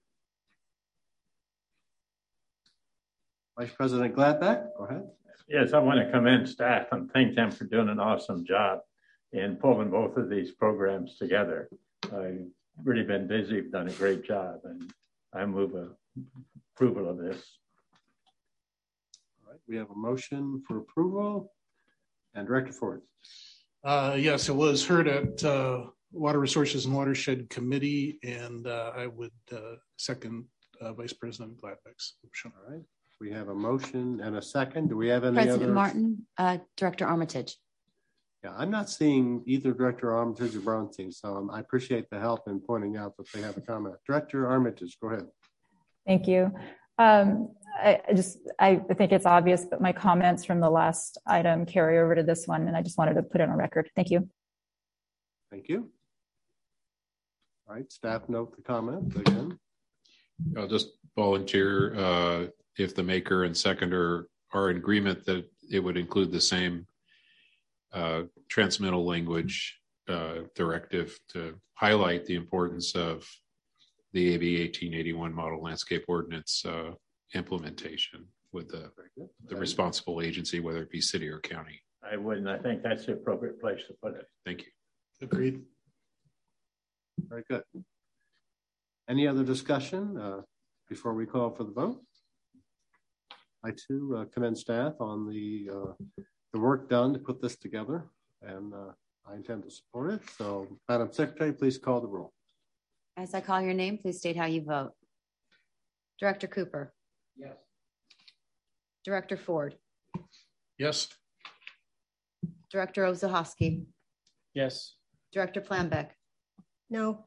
Vice President Gladbeck, go ahead. Yes, I want to commend staff and thank them for doing an awesome job in pulling both of these programs together. I've really been busy, you've done a great job, and I move a approval of this. All right, we have a motion for approval. And Director Ford. Uh, yes, it was heard at uh, Water Resources and Watershed Committee, and uh, I would uh, second uh, Vice President Gladbeck's motion. All right, we have a motion and a second. Do we have any President other? Martin, uh, Director Armitage. Yeah, I'm not seeing either Director Armitage or Bronstein, so um, I appreciate the help in pointing out that they have a comment. Director Armitage, go ahead. Thank you. Um, I, I just, I think it's obvious, but my comments from the last item carry over to this one, and I just wanted to put it on record. Thank you. Thank you. All right, staff note the comment again. I'll just volunteer uh, if the maker and seconder are in agreement that it would include the same uh, transmittal language uh, directive to highlight the importance of the A B eighteen eighty-one model landscape ordinance uh, implementation with the, the responsible agency, whether it be city or county. I wouldn't. I think that's the appropriate place to put it. Thank you. Agreed. Very good. Any other discussion uh, before we call for the vote? I too uh, commend staff on the uh, the work done to put this together, and uh, I intend to support it. So, Madam Secretary, please call the roll. As I call your name, please state how you vote. Director Cooper. Yes. Director Ford. Yes. Director Ozahoski. Yes. Director Planbeck. No.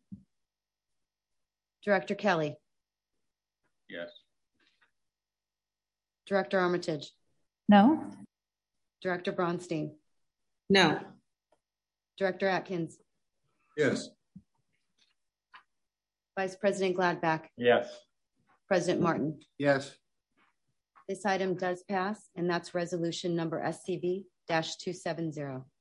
Director Kelly. Yes. Director Armitage. No. Director Bronstein. No. Director Atkins. Yes. Vice President Gladbeck. Yes. President Martin. Yes. This item does pass, and that's resolution number S C V two seventy.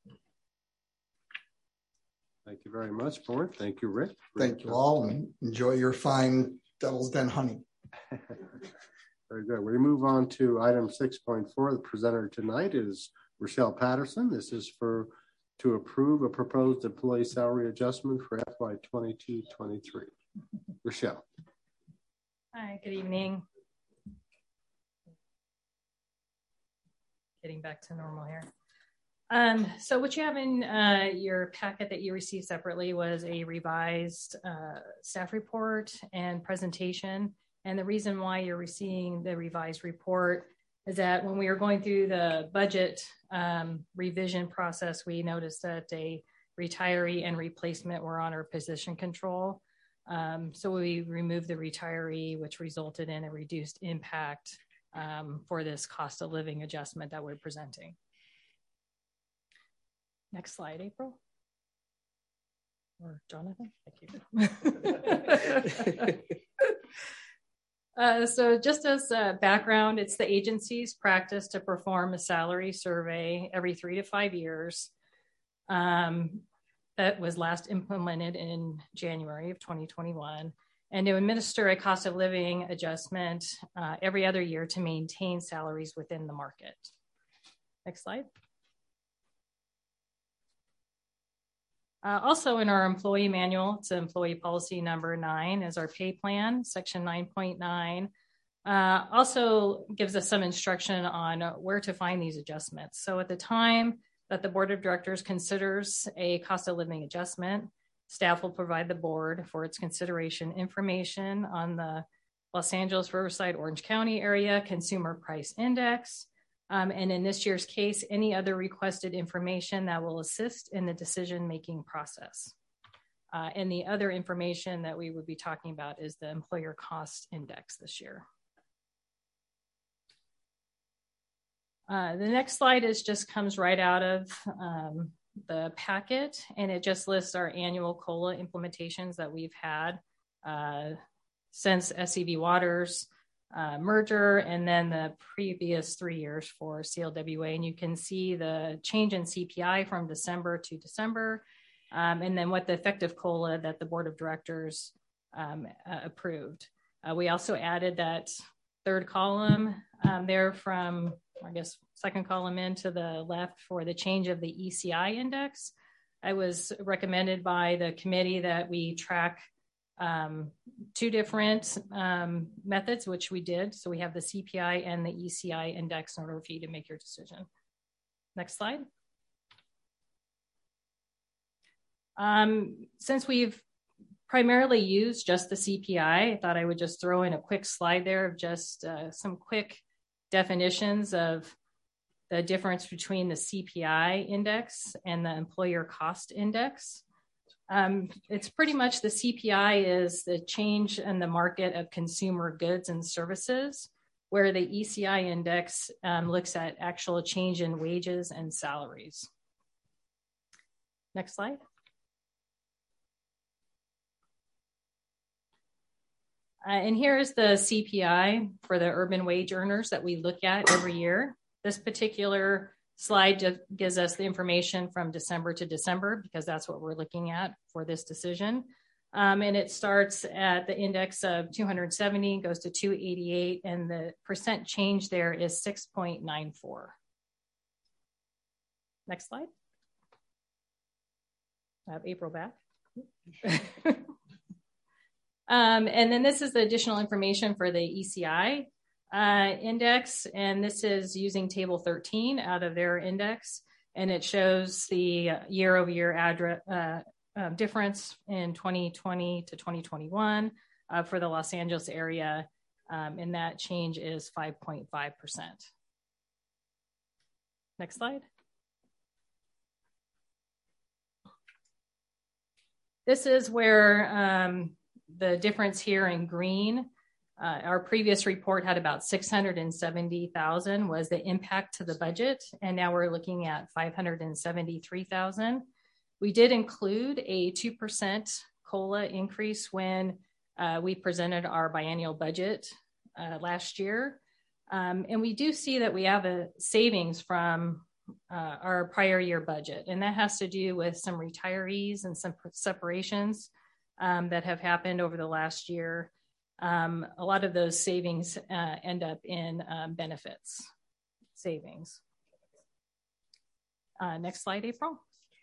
Thank you very much, Board. Thank you, Rick. Thank you all, and enjoy your fine Devil's Den honey. Very good. We move on to item six point four. The presenter tonight is Rochelle Patterson. This is for to approve a proposed employee salary adjustment for F Y twenty-two twenty-three. Rochelle. Hi, good evening. Getting back to normal here. Um, so what you have in uh, your packet that you received separately was a revised uh, staff report and presentation. And the reason why you're receiving the revised report is that when we were going through the budget um, revision process, we noticed that a retiree and replacement were on our position control. Um, so we removed the retiree, which resulted in a reduced impact um, for this cost of living adjustment that we're presenting. Next slide, April. Or Jonathan, thank you. Uh, so just as uh, background, it's the agency's practice to perform a salary survey every three to five years. Um, that was last implemented in January of twenty twenty-one, and to administer a cost of living adjustment uh, every other year to maintain salaries within the market. Next slide. Uh, also in our employee manual, it's employee policy number nine is our pay plan, section nine point nine. Uh, also gives us some instruction on where to find these adjustments. So at the time that the board of directors considers a cost of living adjustment, staff will provide the board for its consideration information on the Los Angeles, Riverside, Orange County area consumer price index. Um, and in this year's case, any other requested information that will assist in the decision-making process. Uh, and the other information that we would be talking about is the employer cost index this year. Uh, the next slide is just comes right out of um, the packet, and it just lists our annual COLA implementations that we've had uh, since S C V Waters uh, merger, and then the previous three years for C L W A. And you can see the change in C P I from December to December, um, and then what the effective COLA that the board of directors um, uh, approved. Uh, we also added that third column um, there from, I guess, second column in to the left for the change of the E C I index. I was recommended by the committee that we track um, two different um, methods, which we did. So we have the C P I and the E C I index in order for you to make your decision. Next slide. Um, since we've primarily used just the C P I, I thought I would just throw in a quick slide there of just uh, some quick definitions of the difference between the C P I index and the employer cost index. Um, it's pretty much the C P I is the change in the market of consumer goods and services, where the E C I index um, looks at actual change in wages and salaries. Next slide. Uh, and here is the C P I for the urban wage earners that we look at every year. This particular slide just gives us the information from December to December because that's what we're looking at for this decision. Um, and it starts at the index of two hundred seventy, goes to two eighty-eight, and the percent change there is six point nine four. Next slide. I have April back. Um, and then this is the additional information for the E C I uh, index, and this is using table thirteen out of their index, and it shows the year-over-year address, uh, uh, difference in twenty twenty to twenty twenty-one uh, for the Los Angeles area, um, and that change is five point five percent. Next slide. This is where um, the difference here in green, uh, our previous report had about six hundred seventy thousand was the impact to the budget, and now we're looking at five hundred seventy-three thousand. We did include a two percent COLA increase when uh, we presented our biennial budget uh, last year. Um, and we do see that we have a savings from uh, our prior year budget, and that has to do with some retirees and some separations Um, that have happened over the last year. Um, a lot of those savings uh, end up in um, benefits savings. Uh, next slide, April.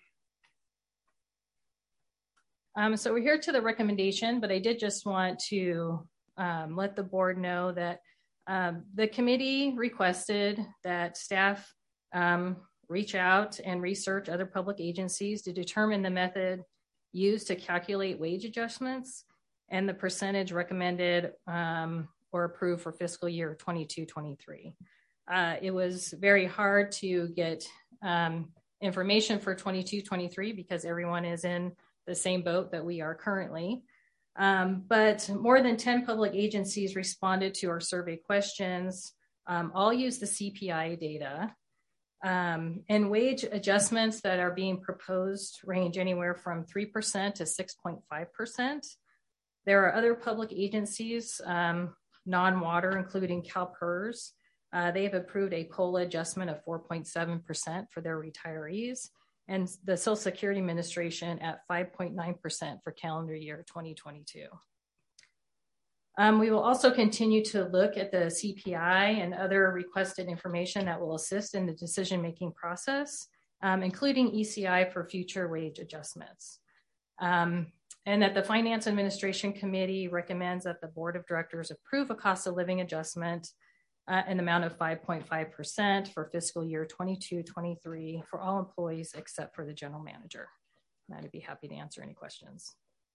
Um, so we're here to the recommendation, but I did just want to um, let the board know that um, the committee requested that staff um, reach out and research other public agencies to determine the method used to calculate wage adjustments and the percentage recommended um, or approved for fiscal year twenty-two twenty-three. Uh, it was very hard to get um, information for twenty-two twenty-three because everyone is in the same boat that we are currently. Um, but more than ten public agencies responded to our survey questions. Um, all use the C P I data. Um, and wage adjustments that are being proposed range anywhere from three percent to six point five percent. There are other public agencies, um, non-water, including CalPERS. Uh, they have approved a COLA adjustment of four point seven percent for their retirees, and the Social Security Administration at five point nine percent for calendar year twenty twenty-two. Um, we will also continue to look at the C P I and other requested information that will assist in the decision-making process. um, including E C I for future wage adjustments. Um, and that the Finance Administration Committee recommends that the Board of Directors approve a cost of living adjustment uh, in the amount of five point five percent for fiscal year twenty-two twenty-three for all employees except for the general manager. And I'd be happy to answer any questions.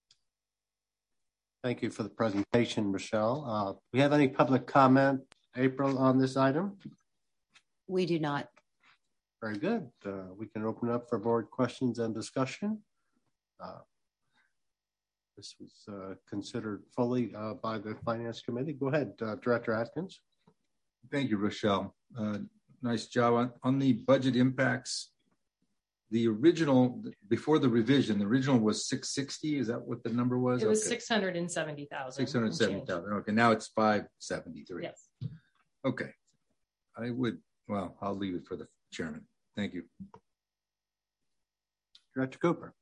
Thank you for the presentation, Michelle. Uh, do we have any public comment, April, on this item? We do not. Very good. Uh, we can open up for board questions and discussion. Uh, this was uh, considered fully uh, by the Finance Committee. Go ahead, uh, Director Atkins. Thank you, Rochelle. Uh, nice job on, on the budget impacts. The original, before the revision, the original was six sixty. Is that what the number was? It was okay. six hundred seventy thousand. six hundred seventy thousand. Okay, now it's five seventy-three. Yes. Okay. I would, well, I'll leave it for the chairman. Thank you. Director Cooper.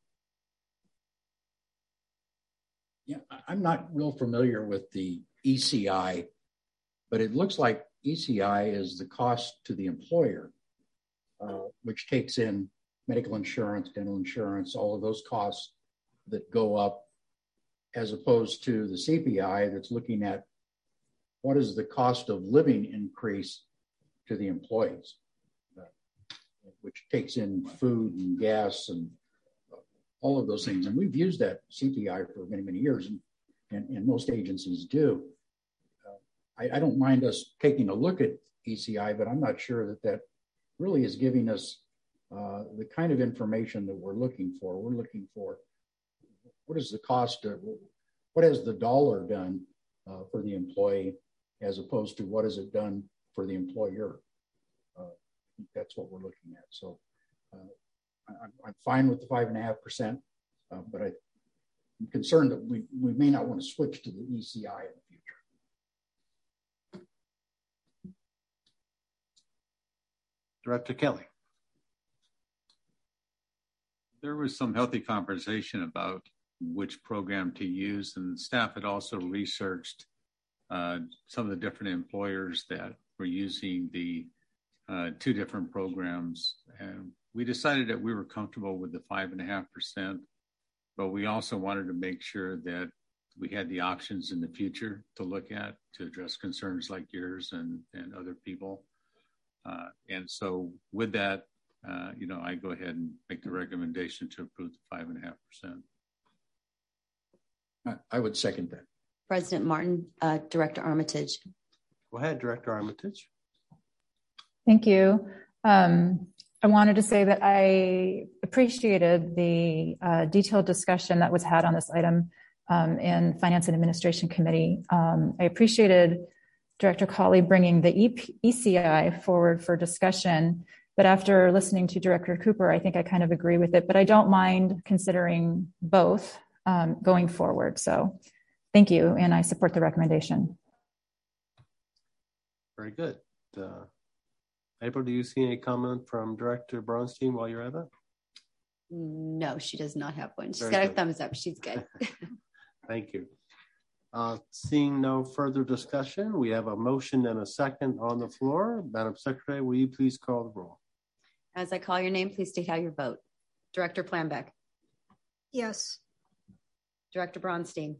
Yeah, I'm not real familiar with the E C I, but it looks like E C I is the cost to the employer, uh, which takes in medical insurance, dental insurance, all of those costs that go up, as opposed to the C P I that's looking at what is the cost of living increase to the employees, uh, which takes in food and gas and all of those things. And we've used that C P I for many, many years, and, and, and most agencies do. Uh, I, I don't mind us taking a look at E C I, but I'm not sure that that really is giving us uh, the kind of information that we're looking for. We're looking for what is the cost of, what has the dollar done uh, for the employee, as opposed to what has it done for the employer. Uh, I think that's what we're looking at. So uh, I'm, I'm fine with the five and a half percent, uh, but I, I'm concerned that we, we may not want to switch to the E C I in the future. Director Kelly. There was some healthy conversation about which program to use, and staff had also researched uh, some of the different employers that were using the uh, two different programs. And we decided that we were comfortable with the five and a half percent, but we also wanted to make sure that we had the options in the future to look at to address concerns like yours and, and other people. Uh, and so with that, uh, you know, I go ahead and make the recommendation to approve the five and a half percent. I would second that. President Martin, uh, Director Armitage. Go ahead, Director Armitage. Thank you. Um, I wanted to say that I appreciated the uh, detailed discussion that was had on this item um, in Finance and Administration Committee. Um, I appreciated Director Colley bringing the E C I forward for discussion, but after listening to Director Cooper, I think I kind of agree with it, but I don't mind considering both um, going forward. So thank you, and I support the recommendation. Very good. Uh, April, do you see any comment from Director Bronstein while you're at it? No, she does not have one. She's Very got good. her thumbs up. She's good. Thank you. Uh, seeing no further discussion, we have a motion and a second on the floor. Madam Secretary, will you please call the roll? As I call your name, please state how you vote. Director Planbeck. Yes. Director Bronstein.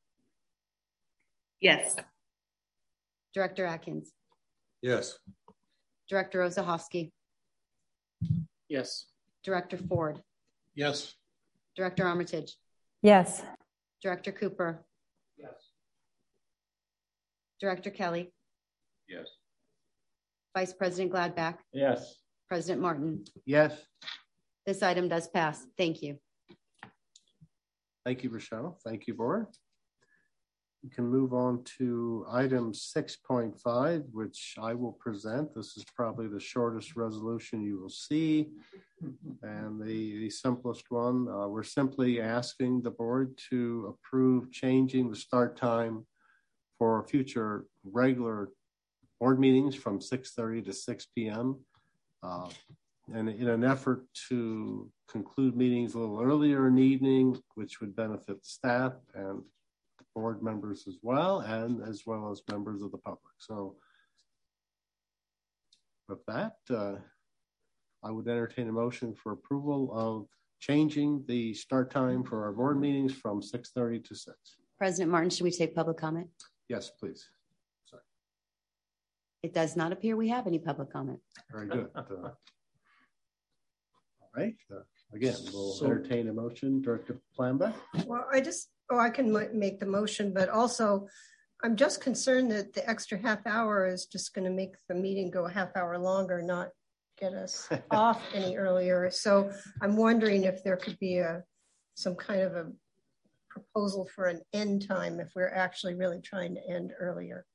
Yes. Director Atkins. Yes. Director Ozahovsky. Yes. Director Ford. Yes. Director Armitage. Yes. Director Cooper. Yes. Director Kelly. Yes. Vice President Gladback. Yes. President Martin. Yes. This item does pass. Thank you. Thank you, Rochelle. Thank you, Board. We can move on to item six point five, which I will present. This is probably the shortest resolution you will see and the, the simplest one. Uh, we're simply asking the board to approve changing the start time for future regular board meetings from six thirty to six p.m. Uh, and in an effort to conclude meetings a little earlier in the evening, which would benefit staff and board members as well, and as well as members of the public. So with that, uh, I would entertain a motion for approval of changing the start time for our board meetings from six thirty to six. President Martin, should we take public comment? Yes, please. Sorry. It does not appear we have any public comment. Very good. Uh, all right. Uh, again, we'll So- entertain a motion. Director Planbeck. Well, I just, oh, I can ma- make the motion, but also I'm just concerned that the extra half hour is just going to make the meeting go a half hour longer, not get us off any earlier. So I'm wondering if there could be a some kind of a proposal for an end time if we're actually really trying to end earlier.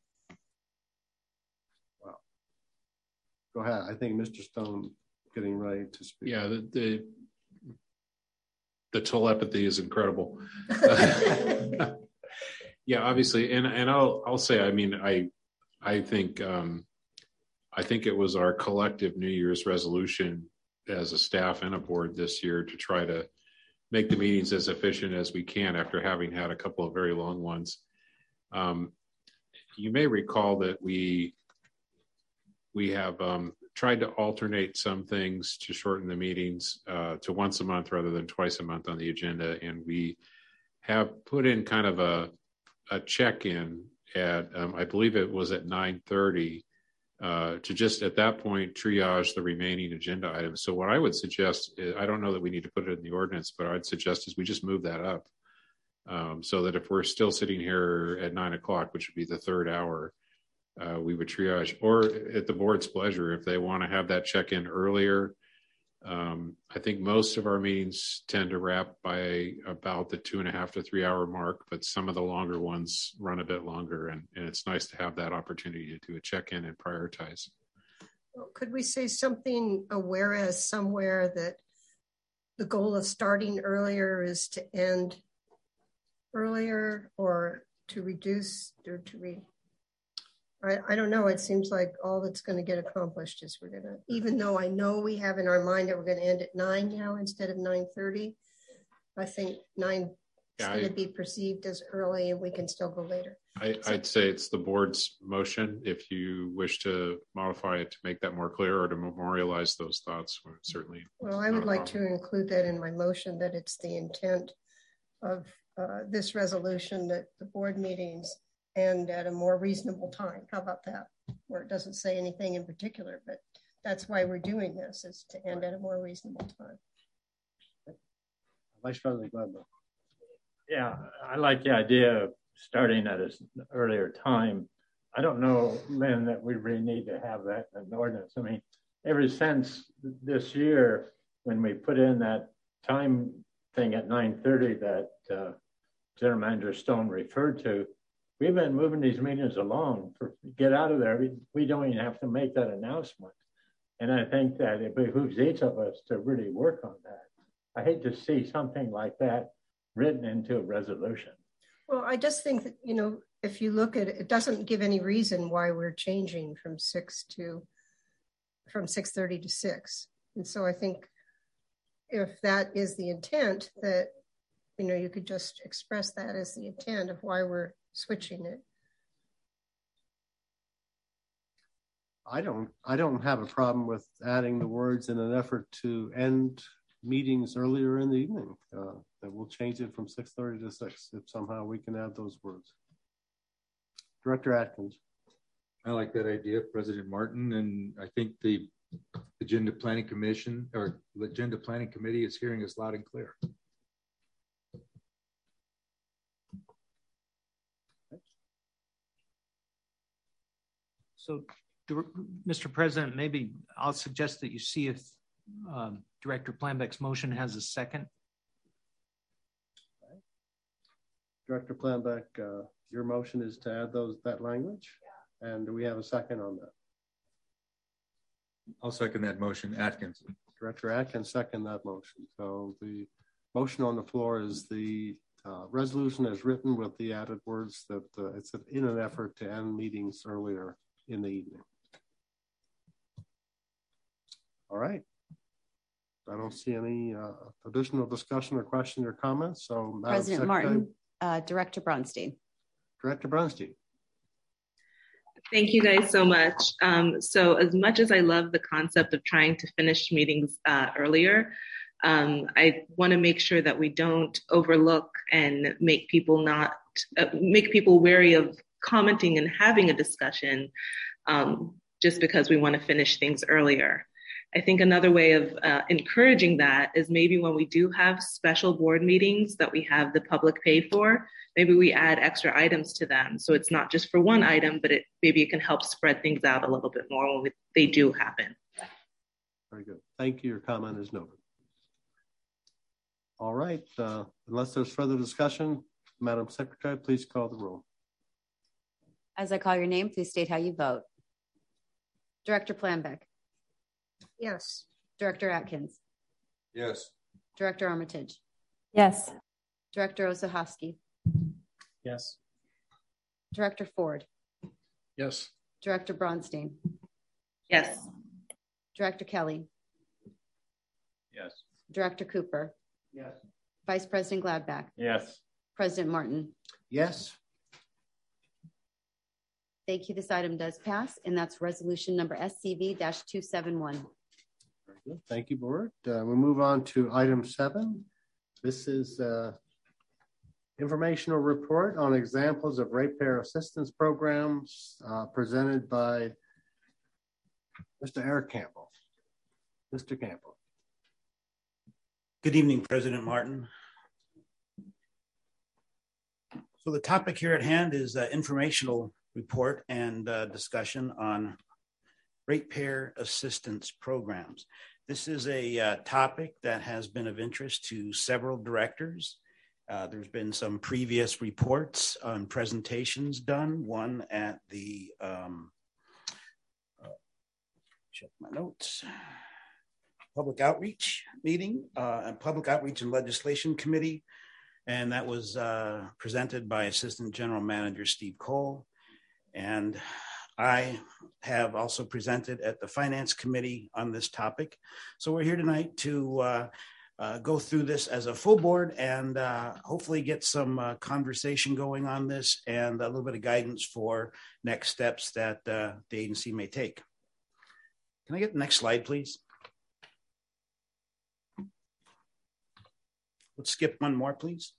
Wow. Go ahead. I think Mister Stone getting ready to speak. Yeah, the the, the telepathy is incredible. Yeah, obviously, and and I'll I'll say, I mean, I I think um, I think it was our collective New Year's resolution as a staff and a board this year to try to make the meetings as efficient as we can after having had a couple of very long ones. Um, you may recall that we we have um, tried to alternate some things to shorten the meetings uh, to once a month rather than twice a month on the agenda, and we have put in kind of a a check-in at um, I believe it was at nine thirty uh, to just at that point triage the remaining agenda items. So what I would suggest is, I don't know that we need to put it in the ordinance, but I'd suggest is we just move that up um, so that if we're still sitting here at nine o'clock, which would be the third hour, uh, we would triage, or at the board's pleasure if they want to have that check-in earlier. Um, I think most of our meetings tend to wrap by about the two and a half to three hour mark, but some of the longer ones run a bit longer, and, and it's nice to have that opportunity to do a check-in and prioritize. Well, could we say something, a whereas somewhere, that the goal of starting earlier is to end earlier, or to reduce, or to re I, I don't know. It seems like all that's going to get accomplished is we're going to, even though I know we have in our mind that we're going to end at nine now instead of nine thirty, I think nine Yeah, is going I- to be perceived as early and we can still go later. I, I'd say it's the board's motion. If you wish to modify it to make that more clear or to memorialize those thoughts, we're certainly. Well, I would like to include that in my motion, that it's the intent of uh, this resolution that the board meetings end at a more reasonable time. How about that? Where it doesn't say anything in particular, but that's why we're doing this, is to end at a more reasonable time. Vice President Gladwell. Yeah, I like the idea of starting at an earlier time. I don't know, Lynn, that we really need to have that in an ordinance. I mean, ever since this year, when we put in that time thing at nine thirty that uh, General Manager Stone referred to, we've been moving these meetings along. For get out of there, we, we don't even have to make that announcement. And I think that it behooves each of us to really work on that. I hate to see something like that written into a resolution. Well, I just think that, you know, if you look at it, it doesn't give any reason why we're changing from six to, from six thirty to six. And so I think if that is the intent, that, you know, you could just express that as the intent of why we're switching it. I don't I don't have a problem with adding the words in an effort to end meetings earlier in the evening. Uh, that we'll change it from six thirty to six if somehow we can add those words. Director Atkins. I like that idea, President Martin, and I think the Agenda Planning Commission or the Agenda Planning Committee is hearing us loud and clear. So, Mister President, maybe I'll suggest that you see if um, Director Planbeck's motion has a second. Director Planbeck, uh, your motion is to add those that language, yeah. And do we have a second on that? I'll second that motion. Atkins. Director Atkins second that motion. So the motion on the floor is the uh, resolution as written with the added words that uh, it's in an effort to end meetings earlier in the evening. All right. I don't see any uh, additional discussion or question or comments. So, Madam President Secretary, Martin, uh, Director Bronstein. Director Bronstein. Thank you guys so much. Um, so as much as I love the concept of trying to finish meetings uh, earlier, um, I want to make sure that we don't overlook and make people not uh, make people wary of commenting and having a discussion um, just because we want to finish things earlier. I think another way of uh, encouraging that is maybe when we do have special board meetings that we have the public pay for, maybe we add extra items to them. So it's not just for one item, but it maybe it can help spread things out a little bit more when we, they do happen. Very good. Thank you. Your comment is noted. All right. Uh, unless there's further discussion, Madam Secretary, please call the roll. As I call your name, please state how you vote. Director Planbeck. Yes. Director Atkins. Yes. Director Armitage. Yes. Director Osohowski. Yes. Director Ford. Yes. Director Bronstein. Yes. Director Kelly. Yes. Director Cooper. Yes. Vice President Gladback. Yes. President Martin. Yes. Thank you. This item does pass, and that's resolution number S C V two seventy-one. Very good. Thank you, Board. Uh, we'll move on to item seven. This is uh, informational report on examples of ratepayer assistance programs uh, presented by Mister Eric Campbell. Mister Campbell. Good evening, President Martin. So the topic here at hand is uh, informational report and uh, discussion on ratepayer assistance programs. This is a uh, topic that has been of interest to several directors. Uh, there's been some previous reports on presentations done, one at the, um, uh, check my notes, Public Outreach meeting, uh, and Public Outreach and Legislation Committee, and that was uh, presented by Assistant General Manager Steve Cole. And I have also presented at the Finance Committee on this topic. So we're here tonight to uh, uh, go through this as a full board and uh, hopefully get some uh, conversation going on this and a little bit of guidance for next steps that uh, the agency may take. Can I get the next slide, please? Let's skip one more, please.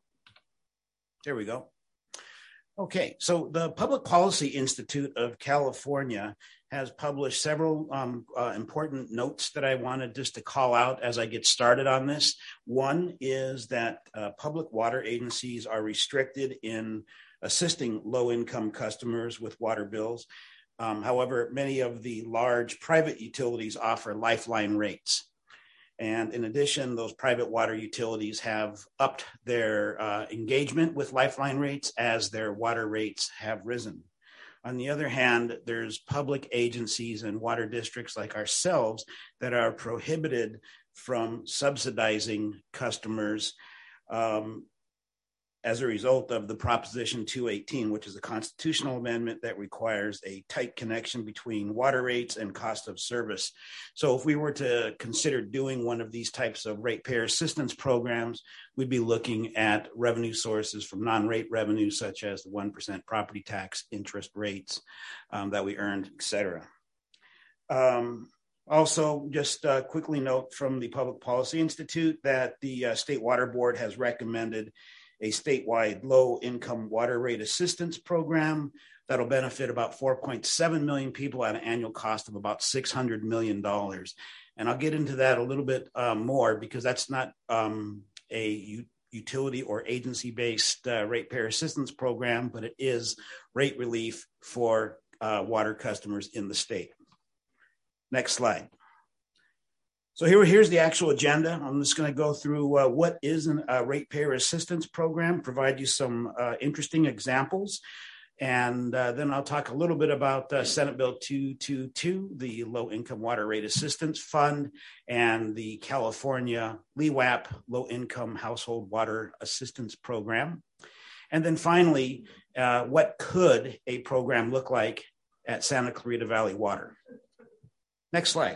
There we go. Okay, so the Public Policy Institute of California has published several um, uh, important notes that I wanted just to call out as I get started on this. One is that uh, public water agencies are restricted in assisting low-income customers with water bills. Um, however, many of the large private utilities offer lifeline rates. And in addition, those private water utilities have upped their uh, engagement with lifeline rates as their water rates have risen. On the other hand, there's public agencies and water districts like ourselves that are prohibited from subsidizing customers um, as a result of the Proposition two eighteen, which is a constitutional amendment that requires a tight connection between water rates and cost of service. So if we were to consider doing one of these types of ratepayer assistance programs, we'd be looking at revenue sources from non-rate revenue, such as the one percent property tax interest rates um, that we earned, et cetera. Um, Also, just uh, quickly note from the Public Policy Institute that the uh, State Water Board has recommended a statewide low-income water rate assistance program that'll benefit about four point seven million people at an annual cost of about six hundred million dollars. And I'll get into that a little bit uh, more because that's not um, a u- utility or agency-based uh, ratepayer assistance program, but it is rate relief for uh, water customers in the state. Next slide. So here, here's the actual agenda. I'm just going to go through uh, what is a uh, ratepayer assistance program, provide you some uh, interesting examples, and uh, then I'll talk a little bit about uh, Senate Bill two twenty-two, the Low Income Water Rate Assistance Fund, and the California L E W A P, Low Income Household Water Assistance Program. And then finally, uh, what could a program look like at Santa Clarita Valley Water? Next slide.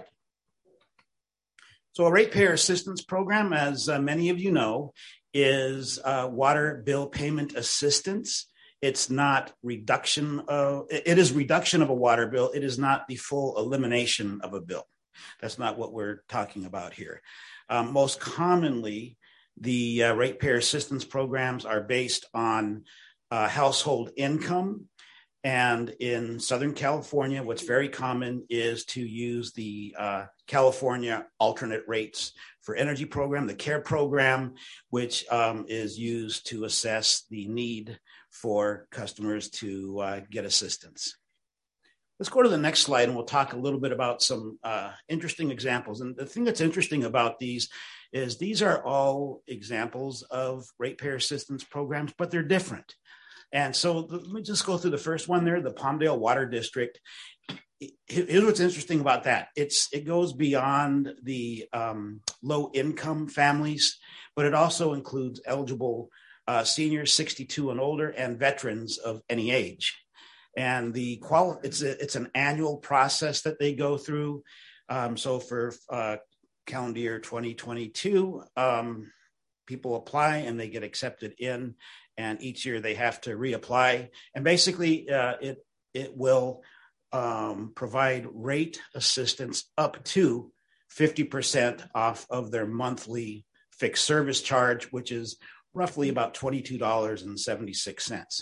So a ratepayer assistance program, as uh, many of you know, is uh, water bill payment assistance. It's not reduction of, it is reduction of a water bill. It is not the full elimination of a bill. That's not what we're talking about here. Um, most commonly, the uh, ratepayer assistance programs are based on uh, household income. And in Southern California, what's very common is to use the uh, California alternate rates for energy program, the CARE program, which um, is used to assess the need for customers to uh, get assistance. Let's go to the next slide and we'll talk a little bit about some uh, interesting examples. And the thing that's interesting about these is these are all examples of ratepayer assistance programs, but they're different. And so let me just go through the first one there, the Palmdale Water District. Here's what's interesting about that. It's it goes beyond the um, low income families, but it also includes eligible uh, seniors sixty-two and older and veterans of any age. And the quali- it's a, it's an annual process that they go through. Um, so for uh, calendar year twenty twenty-two, um, people apply and they get accepted in, and each year they have to reapply. And basically, uh, it it will um, provide rate assistance up to fifty percent off of their monthly fixed service charge, which is roughly about twenty-two dollars and seventy-six cents.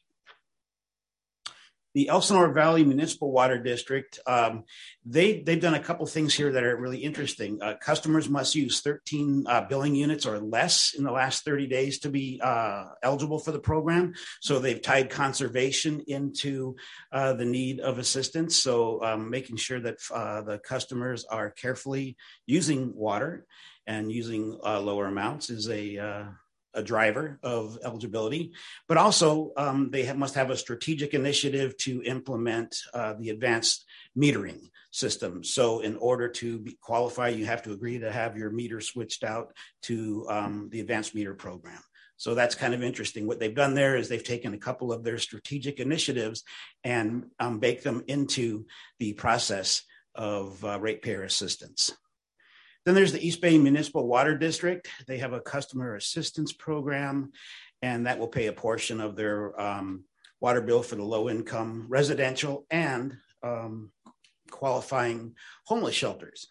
The Elsinore Valley Municipal Water District, um, they, they've done a couple things here that are really interesting. Uh, customers must use thirteen uh, billing units or less in the last thirty days to be uh, eligible for the program. So they've tied conservation into uh, the need of assistance. So um, making sure that uh, the customers are carefully using water and using uh, lower amounts is a uh, a driver of eligibility, but also um, they have, must have a strategic initiative to implement uh, the advanced metering system. So in order to be, qualify, you have to agree to have your meter switched out to um, the advanced meter program. So that's kind of interesting. What they've done there is they've taken a couple of their strategic initiatives and um, baked them into the process of uh, ratepayer assistance. Then there's the East Bay Municipal Water District. They have a customer assistance program, and that will pay a portion of their um, water bill for the low income residential and um, qualifying homeless shelters.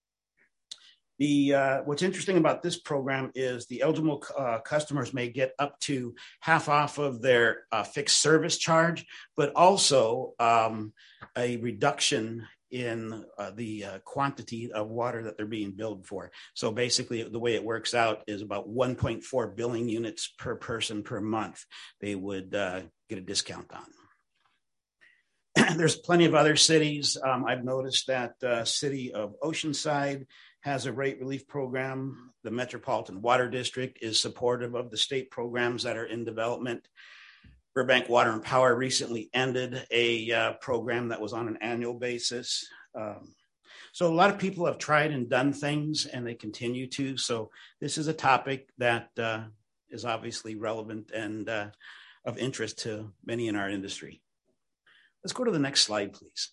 The uh, what's interesting about this program is the eligible uh, customers may get up to half off of their uh, fixed service charge, but also um, a reduction in uh, the uh, quantity of water that they're being billed for. So basically the way it works out is about one point four billing units per person per month they would uh, get a discount on. There's plenty of other cities. Um, I've noticed that uh, city of Oceanside has a rate relief program. The Metropolitan Water District is supportive of the state programs that are in development. Burbank Water and Power recently ended a uh, program that was on an annual basis. Um, so a lot of people have tried and done things and they continue to. So this is a topic that uh, is obviously relevant and uh, of interest to many in our industry. Let's go to the next slide, please.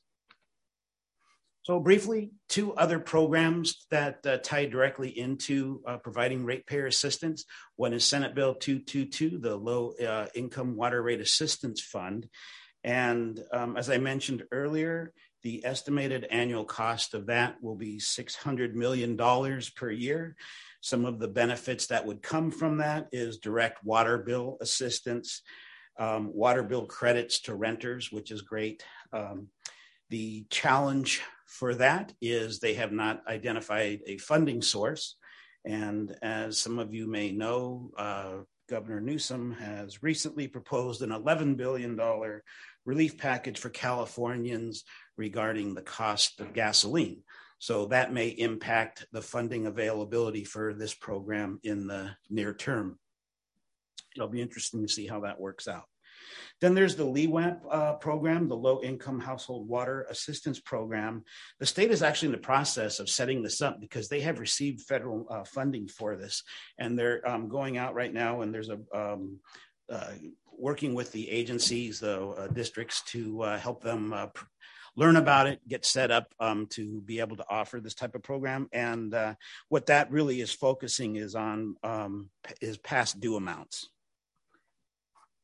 So briefly, two other programs that uh, tie directly into uh, providing ratepayer assistance. One is Senate Bill two twenty-two, the Low uh, Income Water Rate Assistance Fund. And um, as I mentioned earlier, the estimated annual cost of that will be six hundred million dollars per year. Some of the benefits that would come from that is direct water bill assistance, um, water bill credits to renters, which is great. Um, the challenge for that is they have not identified a funding source. And as some of you may know, uh, Governor Newsom has recently proposed an eleven billion dollars relief package for Californians regarding the cost of gasoline. So that may impact the funding availability for this program in the near term. It'll be interesting to see how that works out. Then there's the L E W A P uh, program, the Low Income Household Water Assistance Program. The state is actually in the process of setting this up because they have received federal uh, funding for this. And they're um, going out right now and there's a um, uh, working with the agencies, the uh, districts to uh, help them uh, pr- learn about it, get set up um, to be able to offer this type of program. And uh, what that really is focusing is on um, is past due amounts.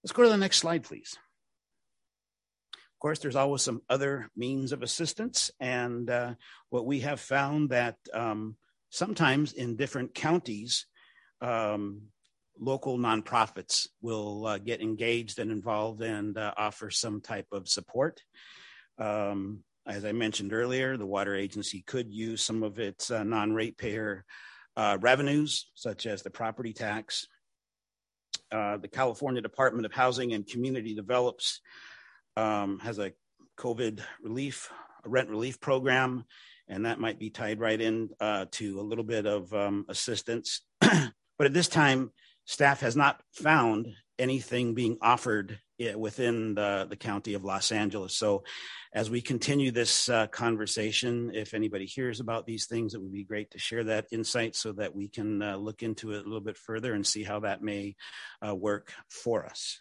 Let's go to the next slide, please. Of course, there's always some other means of assistance. And uh, what we have found that um, sometimes in different counties, um, local nonprofits will uh, get engaged and involved and uh, offer some type of support. Um, as I mentioned earlier, the water agency could use some of its uh, non-ratepayer uh, revenues, such as the property tax. Uh, the California Department of Housing and Community Develops um, has a COVID relief, a rent relief program, and that might be tied right in uh, to a little bit of um, assistance. But at this time, staff has not found anything being offered within the, the county of Los Angeles. So as we continue this uh, conversation, if anybody hears about these things, it would be great to share that insight so that we can uh, look into it a little bit further and see how that may uh, work for us.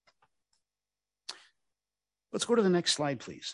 Let's go to the next slide, please.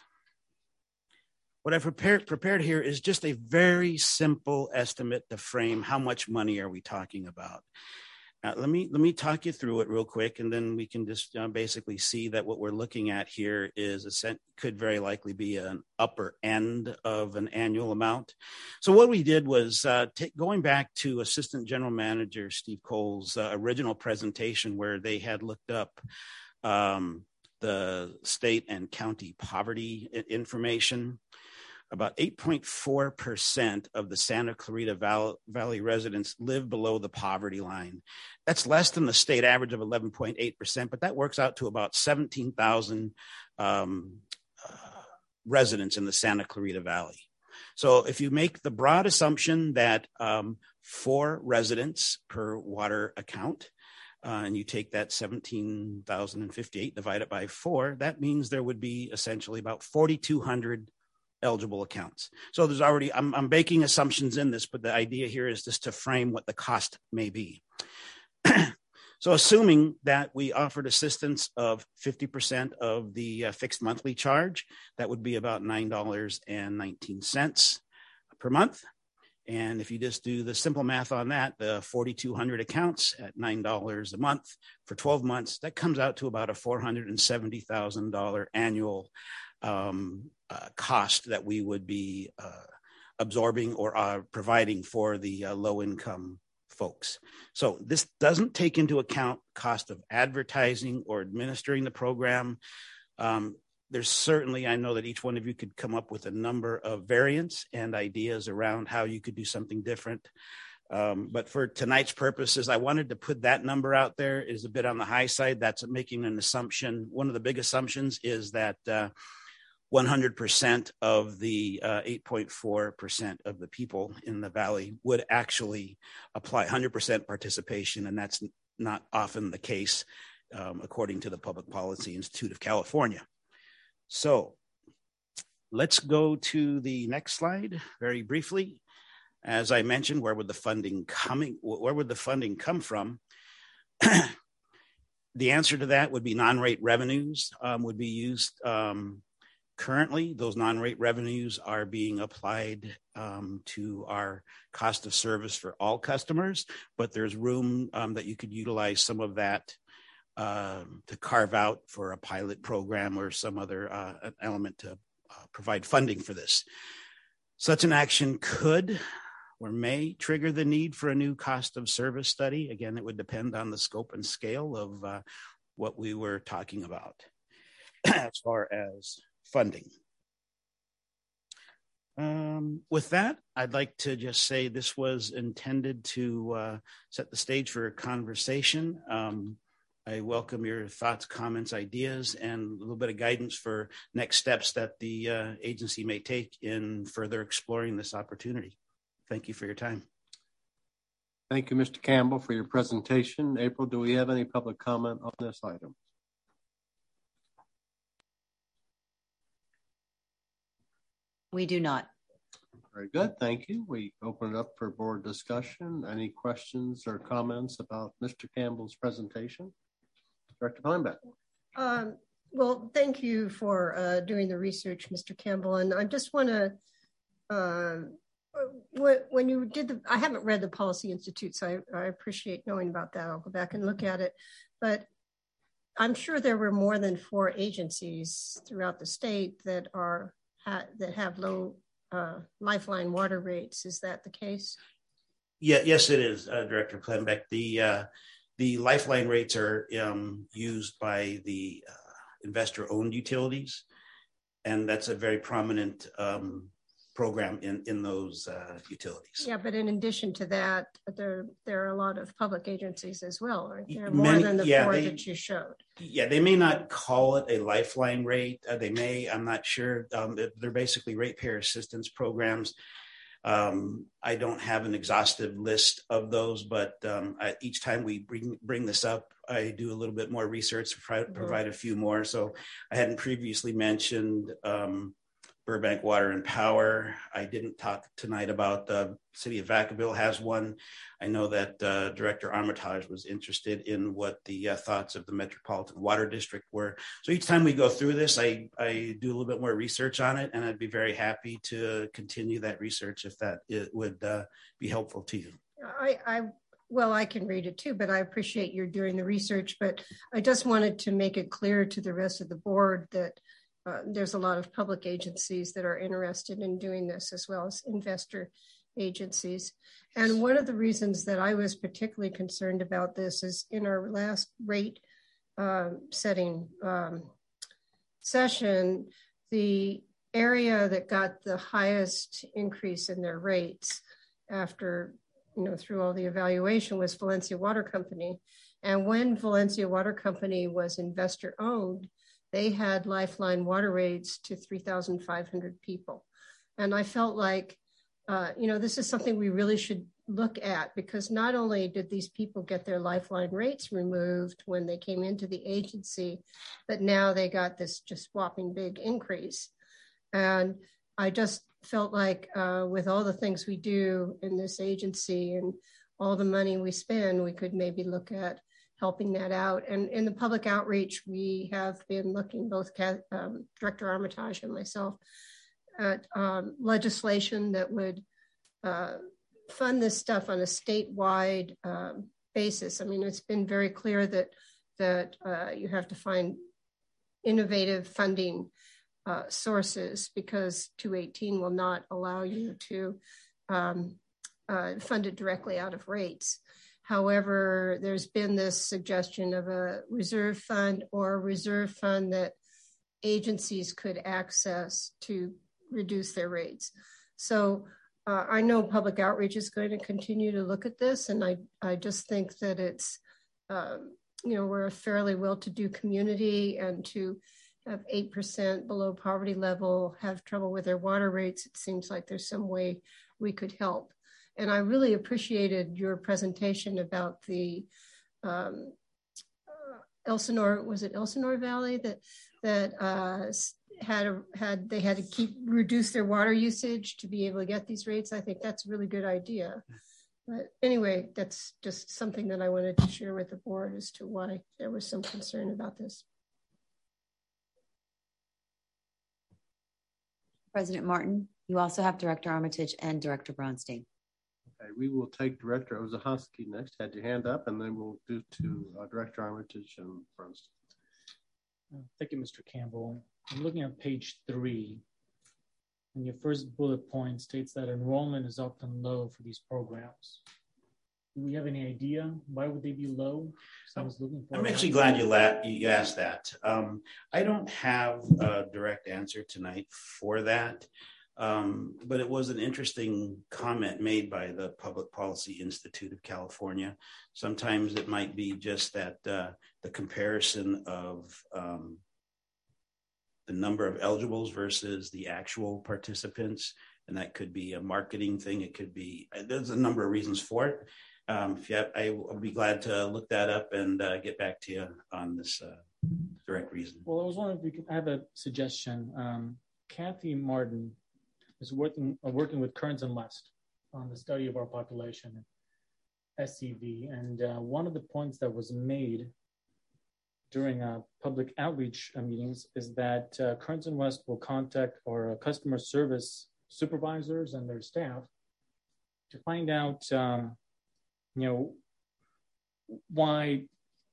What I've prepared, prepared here is just a very simple estimate to frame how much money are we talking about. Uh, let me let me talk you through it real quick, and then we can just uh, basically see that what we're looking at here is a cent, could very likely be an upper end of an annual amount. So what we did was uh, t- going back to Assistant General Manager Steve Cole's uh, original presentation, where they had looked up um, the state and county poverty information. About eight point four percent of the Santa Clarita Val- Valley residents live below the poverty line. That's less than the state average of eleven point eight percent, but that works out to about seventeen thousand um, uh, residents in the Santa Clarita Valley. So if you make the broad assumption that um, four residents per water account, Uh, and you take that seventeen thousand fifty-eight divided by four, that means there would be essentially about forty-two hundred eligible accounts. So there's already, I'm, I'm baking assumptions in this, but the idea here is just to frame what the cost may be. So assuming that we offered assistance of fifty percent of the uh, fixed monthly charge, that would be about nine dollars and nineteen cents per month. And if you just do the simple math on that, the forty-two hundred accounts at nine dollars a month for twelve months, that comes out to about a four hundred seventy thousand dollars annual um, uh, cost that we would be uh, absorbing or uh, providing for the uh, low income folks. So this doesn't take into account cost of advertising or administering the program. Um, There's certainly, I know that each one of you could come up with a number of variants and ideas around how you could do something different. Um, but for tonight's purposes, I wanted to put that number out there. Is a bit on the high side. That's making an assumption. One of the big assumptions is that uh, one hundred percent of the uh, eight point four percent of the people in the Valley would actually apply one hundred percent participation. And that's not often the case, um, according to the Public Policy Institute of California. So let's go to the next slide very briefly. As I mentioned, where would the funding coming? Where would the funding come from? The answer to that would be non-rate revenues um, would be used. Um, currently, those non-rate revenues are being applied um, to our cost of service for all customers, but there's room um, that you could utilize some of that Uh, to carve out for a pilot program or some other uh, element to uh, provide funding for this. Such an action could or may trigger the need for a new cost of service study. Again, it would depend on the scope and scale of uh, what we were talking about as far as funding. Um, with that, I'd like to just say this was intended to uh, set the stage for a conversation. Um, I welcome your thoughts, comments, ideas, and a little bit of guidance for next steps that the uh, agency may take in further exploring this opportunity. Thank you for your time. Thank you, Mister Campbell, for your presentation. April, do we have any public comment on this item? We do not. Very good. Thank you. We open it up for board discussion. Any questions or comments about Mister Campbell's presentation? Director Planbeck. Um, well, thank you for uh, doing the research, Mister Campbell. And I just want to, uh, when you did the, I haven't read the Policy Institute, so I, I appreciate knowing about that. I'll go back and look at it. But I'm sure there were more than four agencies throughout the state that are ha- that have low uh, lifeline water rates. Is that the case? Yeah, yes, it is, uh, Director Plambeck. The uh, the lifeline rates are um, used by the uh, investor-owned utilities, and that's a very prominent um, program in in those uh, utilities. Yeah, but in addition to that, there there are a lot of public agencies as well, aren't there? More Many, than the yeah, four they, that you showed. Yeah, they may not call it a lifeline rate. Uh, they may, I'm not sure. Um, they're basically ratepayer assistance programs. Um, I don't have an exhaustive list of those, but um, I, each time we bring bring this up, I do a little bit more research, provide, mm-hmm. provide a few more. So I hadn't previously mentioned um, Burbank Water and Power. I didn't talk tonight about the city of Vacaville has one. I know that uh, Director Armitage was interested in what the uh, thoughts of the Metropolitan Water District were. So each time we go through this, I, I do a little bit more research on it, and I'd be very happy to continue that research if that it would uh, be helpful to you. I, I well, I can read it too, but I appreciate you're doing the research. But I just wanted to make it clear to the rest of the board that Uh, there's a lot of public agencies that are interested in doing this, as well as investor agencies. And one of the reasons that I was particularly concerned about this is in our last rate uh, setting um, session, the area that got the highest increase in their rates after, you know, through all the evaluation was Valencia Water Company. And when Valencia Water Company was investor owned, they had lifeline water rates to three thousand five hundred people. And I felt like, uh, you know, this is something we really should look at, because not only did these people get their lifeline rates removed when they came into the agency, but now they got this just whopping big increase. And I just felt like uh, with all the things we do in this agency and all the money we spend, we could maybe look at helping that out. And in the public outreach, we have been looking, both um, Director Armitage and myself, at um, legislation that would uh, fund this stuff on a statewide um, basis. I mean, it's been very clear that that uh, you have to find innovative funding uh, sources, because two eighteen will not allow you to um, uh, fund it directly out of rates. However, there's been this suggestion of a reserve fund or a reserve fund that agencies could access to reduce their rates. So uh, I know public outreach is going to continue to look at this, and I, I just think that it's, um, you know, we're a fairly well-to-do community, and to have eight percent below poverty level have trouble with their water rates, it seems like there's some way we could help. And I really appreciated your presentation about the um, uh, Elsinore, was it Elsinore Valley that that uh, had a, had they had to keep reduce their water usage to be able to get these rates. I think that's a really good idea. But anyway, that's just something that I wanted to share with the board as to why there was some concern about this. President Martin, you also have Director Armitage and Director Bronstein. Okay, we will take Director Ozahoski next. Had your hand up, and then we'll do to uh, Director Armitage and Bronstein. Thank you, Mister Campbell. I'm looking at page three, and your first bullet point states that enrollment is often low for these programs. Do we have any idea why would they be low? So I was looking for I'm actually glad you, la- you asked that. Um, I don't have a direct answer tonight for that. Um, but it was an interesting comment made by the Public Policy Institute of California. Sometimes it might be just that uh, the comparison of um, the number of eligibles versus the actual participants, and that could be a marketing thing. It could be, there's a number of reasons for it. Um, if you have, I will be glad to look that up and uh, get back to you on this uh, direct reason. Well, I was wondering if we could have a suggestion. Um, Kathy Martin is working uh, working with Kearns and West on the study of our population, S C V. And uh, one of the points that was made during uh, public outreach uh, meetings is that uh, Kearns and West will contact our customer service supervisors and their staff to find out, um, you know, why,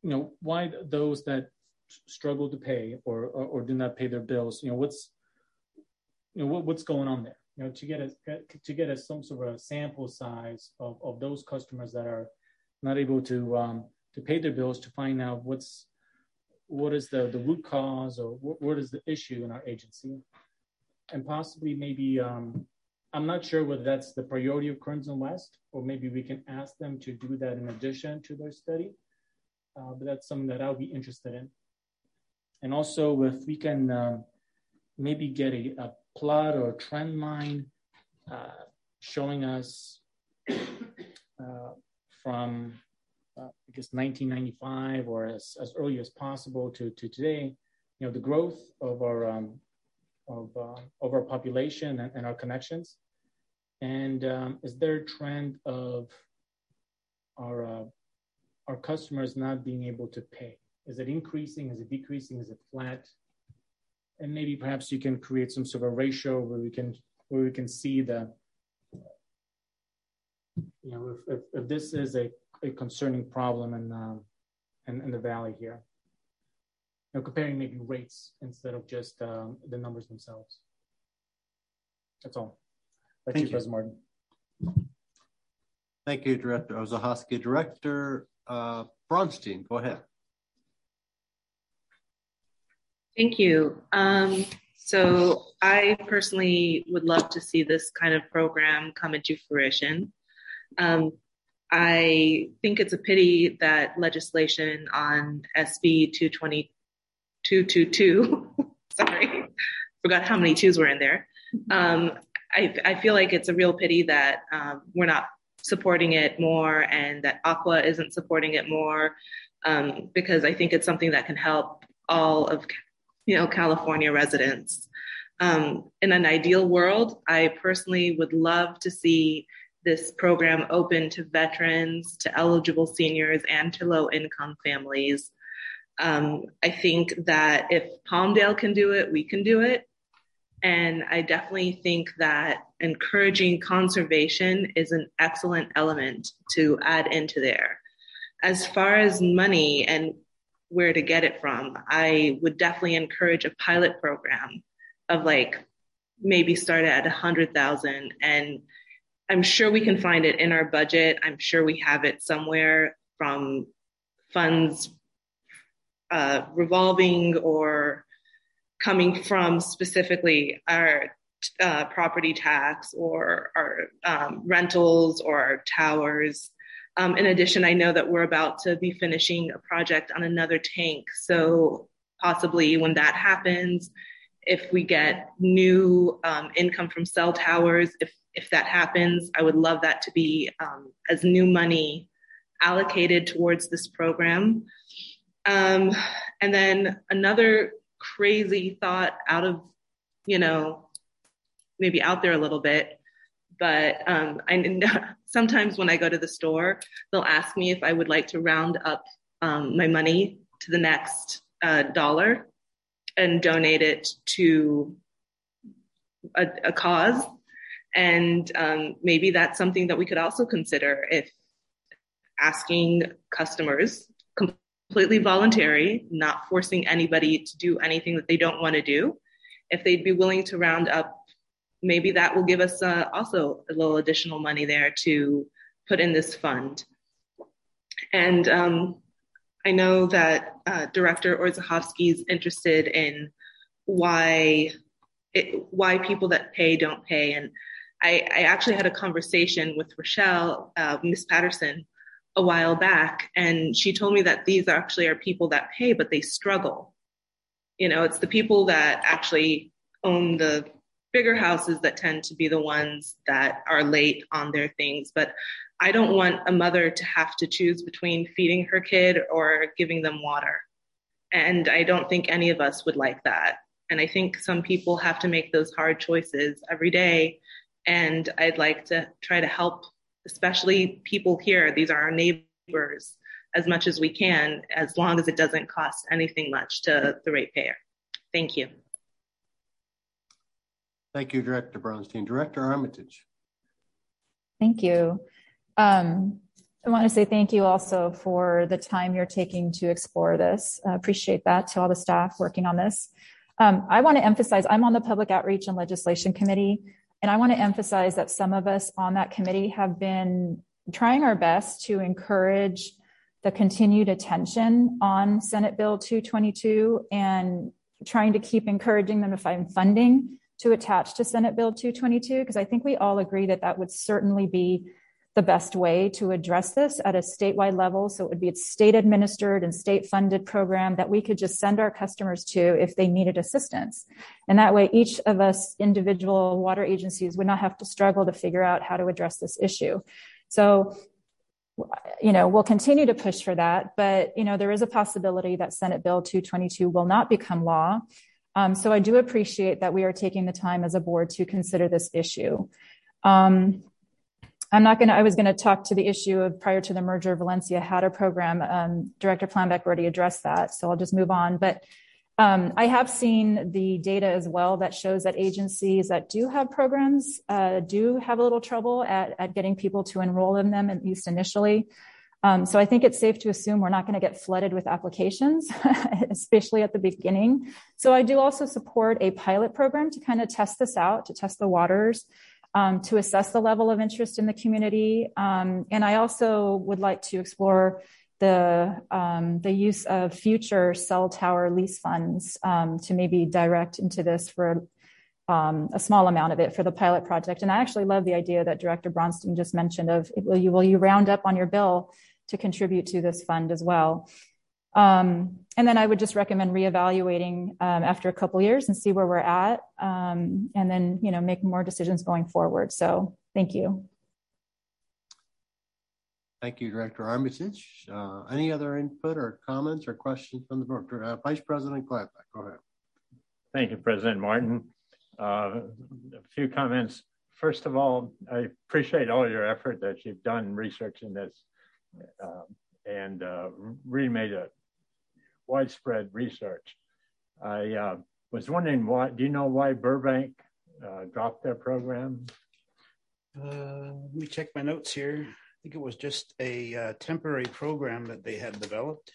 you know, why those that struggle to pay or, or, or do not pay their bills, you know, what's, you know, what, what's going on there, you know, to get a, to get a, some sort of a sample size of, of those customers that are not able to, um, to pay their bills, to find out what's, what is the, the root cause, or what, what is the issue in our agency. And possibly maybe, um, I'm not sure whether that's the priority of Crimson West, or maybe we can ask them to do that in addition to their study. Uh, but that's something that I'll be interested in. And also if we can uh, maybe get a, a plot or a trend line uh, showing us uh, from, uh, I guess, nineteen ninety-five or as, as early as possible to, to today, you know, the growth of our, um, of, uh, of our population and, and our connections. And um, is there a trend of our, uh, our customers not being able to pay? Is it increasing? Is it decreasing? Is it flat? And maybe perhaps you can create some sort of a ratio where we can where we can see the, you know, if, if, if this is a, a concerning problem in, um, in in the valley here. You know, comparing maybe rates instead of just um, the numbers themselves. That's all. Thank, Thank you, you, President Martin. Thank you, Director Ozahoski. Director uh, Bronstein, go ahead. Thank you. Um, so I personally would love to see this kind of program come into fruition. Um, I think it's a pity that legislation on S B two twenty-two twenty-two, sorry, forgot how many twos were in there. Um, I, I feel like it's a real pity that um, we're not supporting it more, and that Aqua isn't supporting it more, um, because I think it's something that can help all of, you know, California residents. Um, in an ideal world, I personally would love to see this program open to veterans, to eligible seniors, and to low-income families. Um, I think that if Palmdale can do it, we can do it. And I definitely think that encouraging conservation is an excellent element to add into there. As far as money and where to get it from, I would definitely encourage a pilot program of like maybe start at a hundred thousand, and I'm sure we can find it in our budget. I'm sure we have it somewhere from funds uh, revolving or coming from specifically our uh, property tax or our um, rentals or our towers. Um, in addition, I know that we're about to be finishing a project on another tank. So possibly when that happens, if we get new um, income from cell towers, if if that happens, I would love that to be um, as new money allocated towards this program. Um, and then another crazy thought out of, you know, maybe out there a little bit, but um, I sometimes when I go to the store, they'll ask me if I would like to round up um, my money to the next uh, dollar and donate it to a, a cause. And um, maybe that's something that we could also consider, if asking customers, completely voluntary, not forcing anybody to do anything that they don't want to do. If they'd be willing to round up, maybe that will give us uh, also a little additional money there to put in this fund. And um, I know that uh, Director Orzechowski is interested in why it, why people that pay don't pay. And I, I actually had a conversation with Rochelle, uh, Miss Patterson, a while back, and she told me that these actually are people that pay, but they struggle. You know, it's the people that actually own the bigger houses that tend to be the ones that are late on their things. But I don't want a mother to have to choose between feeding her kid or giving them water. And I don't think any of us would like that. And I think some people have to make those hard choices every day. And I'd like to try to help, especially people here. These are our neighbors, as much as we can, as long as it doesn't cost anything much to the ratepayer. Thank you. Thank you, Director Bronstein. Director Armitage. Thank you. Um, I want to say thank you also for the time you're taking to explore this. I appreciate that to all the staff working on this. Um, I want to emphasize, I'm on the Public Outreach and Legislation Committee, and I want to emphasize that some of us on that committee have been trying our best to encourage the continued attention on Senate Bill two twenty-two and trying to keep encouraging them to find funding to attach to Senate Bill two twenty-two, because I think we all agree that that would certainly be the best way to address this at a statewide level. So it would be a state administered and state funded program that we could just send our customers to if they needed assistance. And that way, each of us individual water agencies would not have to struggle to figure out how to address this issue. So, you know, we'll continue to push for that, but, you know, there is a possibility that Senate Bill two twenty-two will not become law. Um, so I do appreciate that we are taking the time as a board to consider this issue. Um, I'm not going to, I was going to talk to the issue of prior to the merger, Valencia had a program. Um, Director Planbeck already addressed that, so I'll just move on. But um, I have seen the data as well that shows that agencies that do have programs uh, do have a little trouble at, at getting people to enroll in them, at least initially. Um, so I think it's safe to assume we're not going to get flooded with applications, especially at the beginning. So I do also support a pilot program to kind of test this out, to test the waters. Um, to assess the level of interest in the community. Um, and I also would like to explore the, um, the use of future cell tower lease funds um, to maybe direct into this for um, a small amount of it for the pilot project. And I actually love the idea that Director Bronstein just mentioned of, will you, will you round up on your bill to contribute to this fund as well? Um, and then I would just recommend reevaluating um, after a couple years and see where we're at, um, and then, you know, make more decisions going forward. So thank you. Thank you, Director Armitage. Uh, any other input or comments or questions from the board? Uh, Vice President Planbeck, go ahead. Thank you, President Martin. Uh, a few comments. First of all, I appreciate all your effort that you've done researching this uh, and uh, really made a widespread research. I uh, was wondering why, do you know why Burbank uh, dropped their program? Uh, let me check my notes here. I think it was just a uh, temporary program that they had developed.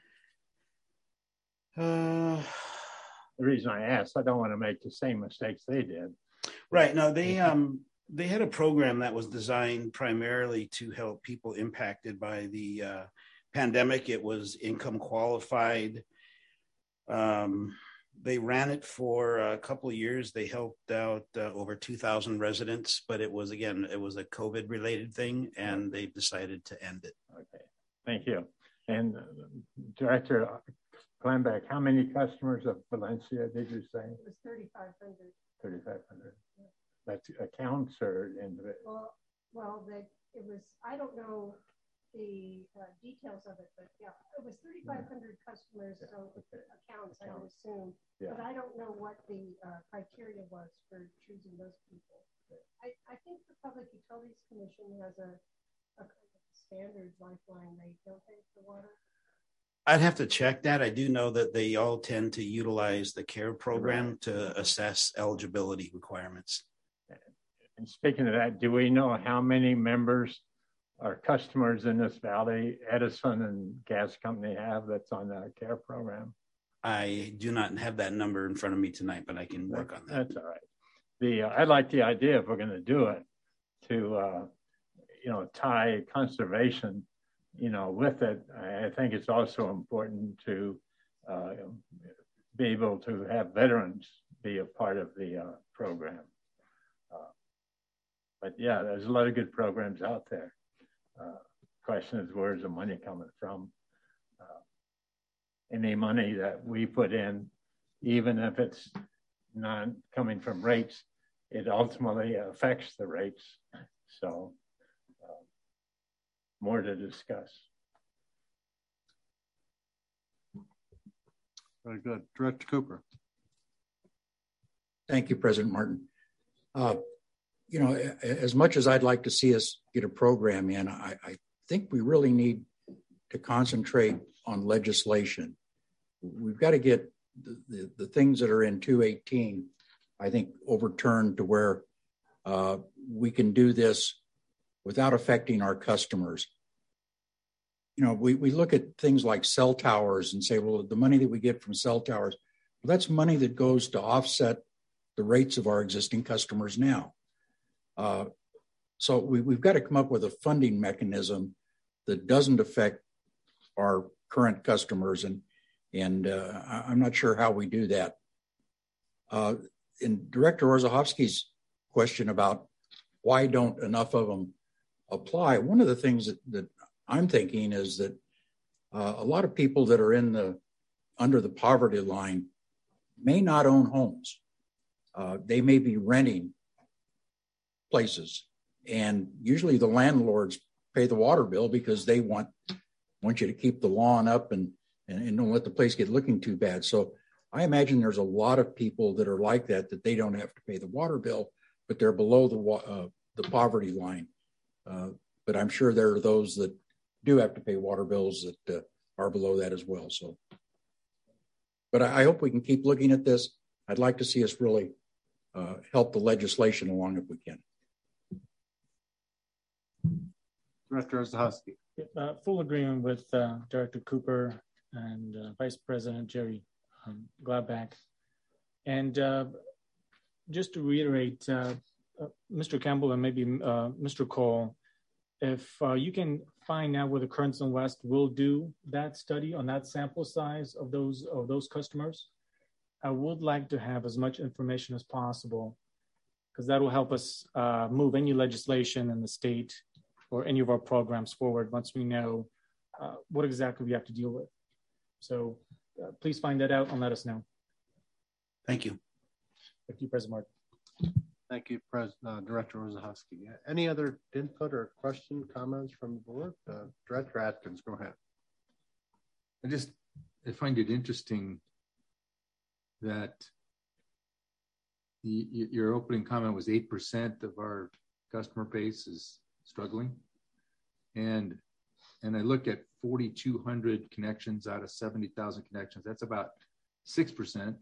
Uh, the reason I asked, I don't want to make the same mistakes they did. Right, no, they, um, they had a program that was designed primarily to help people impacted by the uh, pandemic. It was income qualified. Um, they ran it for a couple of years. They helped out uh, over two thousand residents, but it was, again, it was a COVID related thing and they decided to end it. Okay, thank you. And uh, Director Planbeck, how many customers of Valencia did you say? It was thirty-five hundred. thirty-five hundred. Yeah. That's accounts or individual? Well, well, they, it was, I don't know the uh, details of it, but yeah, it was thirty-five hundred customers, yeah. So okay. accounts, accounts, I would assume. Yeah. But I don't know what the uh, criteria was for choosing those people. Okay. I, I think the Public Utilities Commission has a, a kind of standard lifeline rate, don't they, for water? I'd have to check that. I do know that they all tend to utilize the CARE program right. to assess eligibility requirements. And speaking of that, do we know how many members our customers in this valley, Edison and gas company, have that's on the CARE program? I do not have that number in front of me tonight, but I can work on that. That's all right. The uh, I like the idea, if we're going to do it, to uh, you know, tie conservation, you know, with it. I think it's also important to uh, be able to have veterans be a part of the uh, program. Uh, but yeah, there's a lot of good programs out there. Uh, question is, where's the money coming from? Uh, any money that we put in, even if it's not coming from rates, it ultimately affects the rates. So uh, more to discuss. Very good. Director Cooper. Thank you, President Martin. Uh, you know, as much as I'd like to see us get a program in, I, I think we really need to concentrate on legislation. We've got to get the, the, the things that are in two eighteen, I think, overturned to where uh, we can do this without affecting our customers. you know, we, we look at things like cell towers and say, well, the money that we get from cell towers, well, that's money that goes to offset the rates of our existing customers now. Uh, so we, we've got to come up with a funding mechanism that doesn't affect our current customers. And, and uh, I'm not sure how we do that. Uh, in Director Orzechowski's question about why don't enough of them apply, one of the things that, that I'm thinking is that uh, a lot of people that are in the under the poverty line may not own homes. Uh, they may be renting places, and usually the landlords pay the water bill because they want want you to keep the lawn up and, and, and don't let the place get looking too bad. So I imagine there's a lot of people that are like that, that they don't have to pay the water bill, but they're below the uh, the poverty line. Uh, but I'm sure there are those that do have to pay water bills that uh, are below that as well. So, but I, I hope we can keep looking at this. I'd like to see us really uh, help the legislation along if we can. Director Orzechowski. Uh, full agreement with uh, Director Cooper and uh, Vice President Jerry um, Gladback. And uh, just to reiterate, uh, uh, Mister Campbell and maybe uh, Mister Cole, if uh, you can find out whether Kearns and West will do that study on that sample size of those of those customers, I would like to have as much information as possible, because that will help us uh, move any legislation in the state or any of our programs forward once we know uh, what exactly we have to deal with. So uh, please find that out and let us know. Thank you. Thank you, President Martin. Thank you, President uh, Director Orzechowski. Any other input or question, comments from the board? Uh, Director Atkins, go ahead. I just I find it interesting that the, your opening comment was eight percent of our customer base is struggling. And and I look at forty-two hundred connections out of seventy thousand connections. That's about six percent.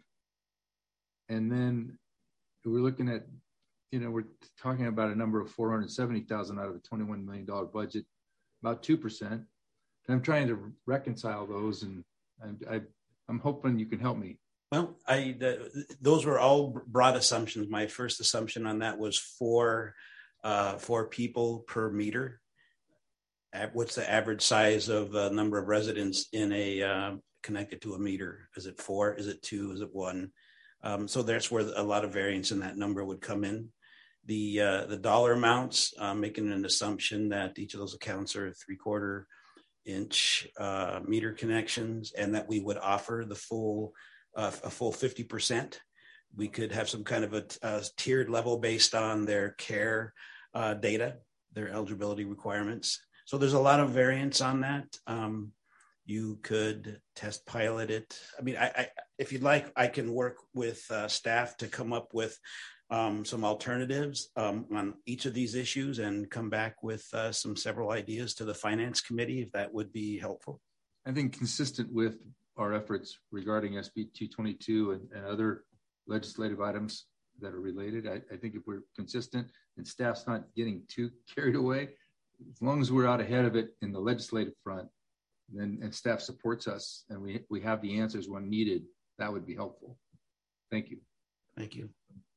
And then we're looking at, you know, we're talking about a number of four hundred seventy thousand out of a twenty-one million dollars budget, about two percent. And I'm trying to reconcile those, and I, I, I'm hoping you can help me. Well, I the, those were all broad assumptions. My first assumption on that was four, uh, four people per meter. What's the average size of the number of residents in a uh, connected to a meter? Is it four? Is it two? Is it one? Um, so that's where a lot of variance in that number would come in. The uh, the dollar amounts, uh, making an assumption that each of those accounts are three quarter inch uh, meter connections, and that we would offer the full uh, a full fifty percent. We could have some kind of a, a tiered level based on their care uh, data, their eligibility requirements. So there's a lot of variance on that. Um, You could test pilot it. I mean, I, I, if you'd like, I can work with uh, staff to come up with um, some alternatives um, on each of these issues and come back with uh, some several ideas to the Finance Committee, if that would be helpful. I think consistent with our efforts regarding S B two twenty-two and, and other legislative items that are related, I, I think if we're consistent and staff's not getting too carried away, as long as we're out ahead of it in the legislative front, then and staff supports us and we we have the answers when needed, that would be helpful. Thank you. Thank you.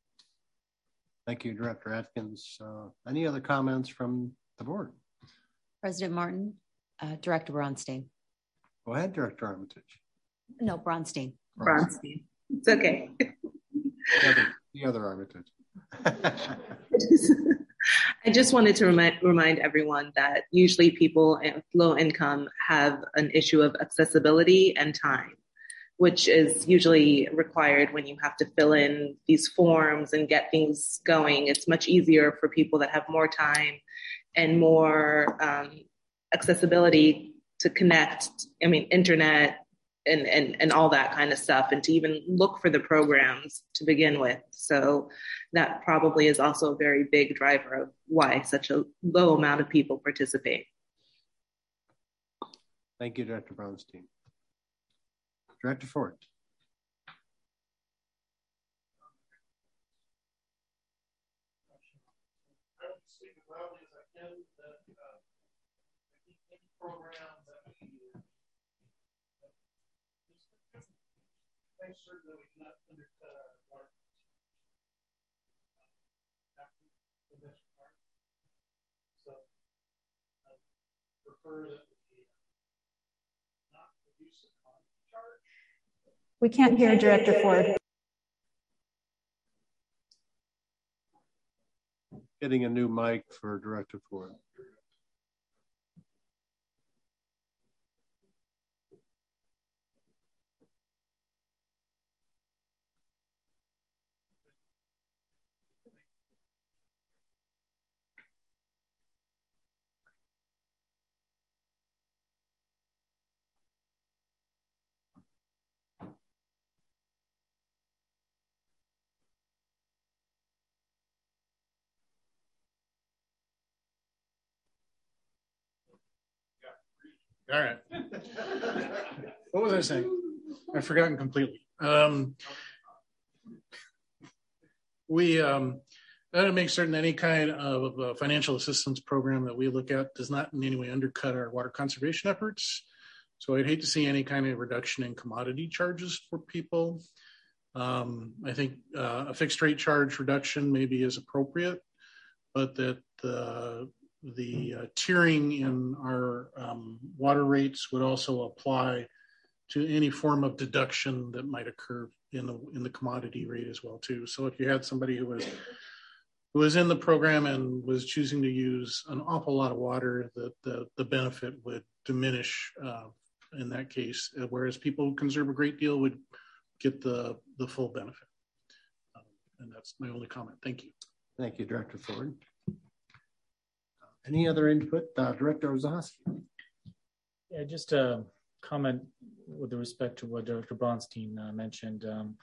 Thank you, Director Atkins. Uh, any other comments from the board? President Martin, uh, Director Bronstein. Go ahead, Director Armitage. No, Bronstein. Bronstein. It's okay. The other, the other Armitage. I just wanted to remind, remind everyone that usually people at low income have an issue of accessibility and time, which is usually required when you have to fill in these forms and get things going. It's much easier for people that have more time and more um, accessibility to connect, I mean, internet and, and, and all that kind of stuff, and to even look for the programs to begin with. So that probably is also a very big driver of why such a low amount of people participate. Thank you, Director Bronstein. Director Ford. Programs that we make certain that we do not undercut our water in this part. So I prefer that we not reduce the charge. We can't hear Director Ford. Getting a new mic for Director Ford. All right. What was I saying? I've forgotten completely. Um, we um, got to make certain any kind of uh, financial assistance program that we look at does not in any way undercut our water conservation efforts. So I'd hate to see any kind of reduction in commodity charges for people. Um, I think uh, a fixed rate charge reduction maybe is appropriate, but that uh, the uh, tiering in our um, water rates would also apply to any form of deduction that might occur in the in the commodity rate as well too. So if you had somebody who was who was in the program and was choosing to use an awful lot of water, the the, the benefit would diminish uh, in that case, whereas people who conserve a great deal would get the the full benefit. Um, and that's my only comment. Thank you. Thank you, Director Ford. Any other input, uh, Director Ozahowski? Yeah, just a comment with respect to what Director Bronstein uh, mentioned. Um,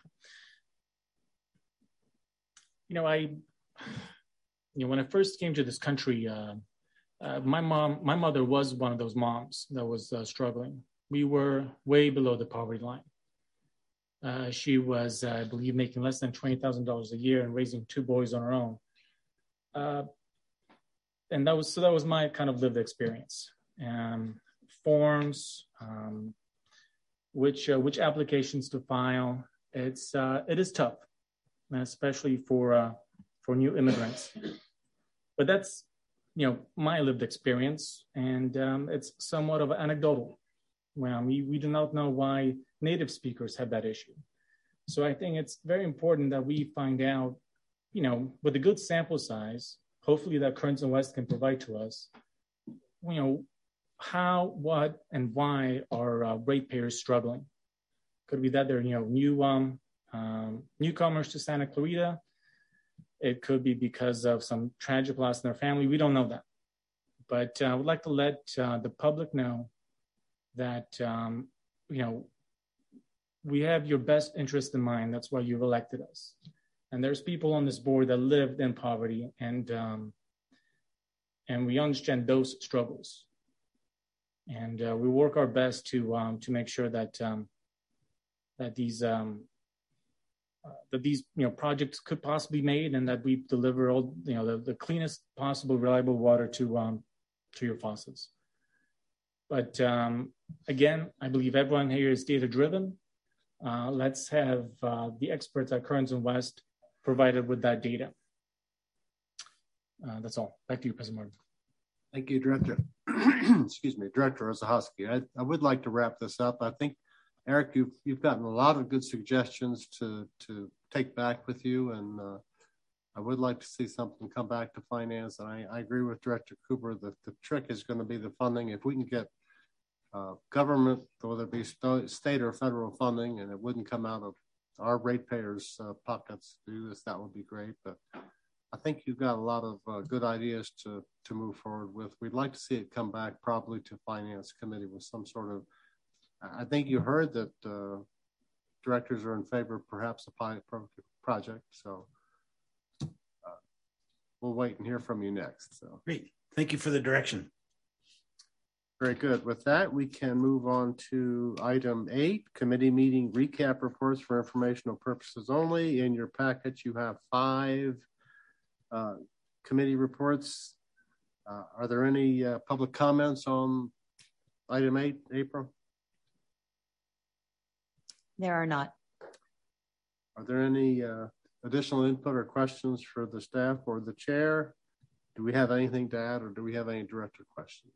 you know, I, you know, when I first came to this country, uh, uh, my mom, my mother was one of those moms that was uh, struggling. We were way below the poverty line. Uh, she was, uh, I believe, making less than twenty thousand dollars a year and raising two boys on her own. Uh, And that was so that was my kind of lived experience. Um, forms, um, which uh, which applications to file. It's uh, it is tough, especially for uh, for new immigrants. But that's you know my lived experience, and um, it's somewhat of anecdotal. Well, we we do not know why native speakers have that issue. So I think it's very important that we find out, you know, with a good sample size, hopefully that Kearns and West can provide to us, you know, how, what, and why are uh, ratepayers struggling? Could be that they're, you know, new um, um, newcomers to Santa Clarita. It could be because of some tragic loss in their family. We don't know that. But uh, I would like to let uh, the public know that, um, you know, we have your best interest in mind. That's why you've elected us. And there's people on this board that lived in poverty, and um, and we understand those struggles. And uh, we work our best to um, to make sure that um, that these um, uh, that these you know projects could possibly be made, and that we deliver all you know the, the cleanest possible reliable water to um, to your faucets. But um, again, I believe everyone here is data driven. Uh, let's have uh, the experts at Kearns and West provided with that data. Uh, that's all. Back to you, President Martin. Thank you, Director. Excuse me, Director Ozahowski. I, I would like to wrap this up. I think, Eric, you've, you've gotten a lot of good suggestions to, to take back with you, and uh, I would like to see something come back to finance. And I, I agree with Director Cooper that the trick is going to be the funding. If we can get uh, government, whether it be st- state or federal funding, and it wouldn't come out of our ratepayers' uh, pockets to do this, that would be great. But I think you've got a lot of uh, good ideas to to move forward with. We'd like to see it come back probably to Finance Committee with some sort of, I think you heard that uh, directors are in favor of perhaps a pilot project. So uh, we'll wait and hear from you next. So great. Thank you for the direction. Very good. With that, we can move on to item eight, committee meeting recap reports for informational purposes only. In your packet, you have five uh, committee reports. Uh, are there any uh, public comments on item eight, April? There are not. Are there any uh, additional input or questions for the staff or the chair? Do we have anything to add, or do we have any director questions?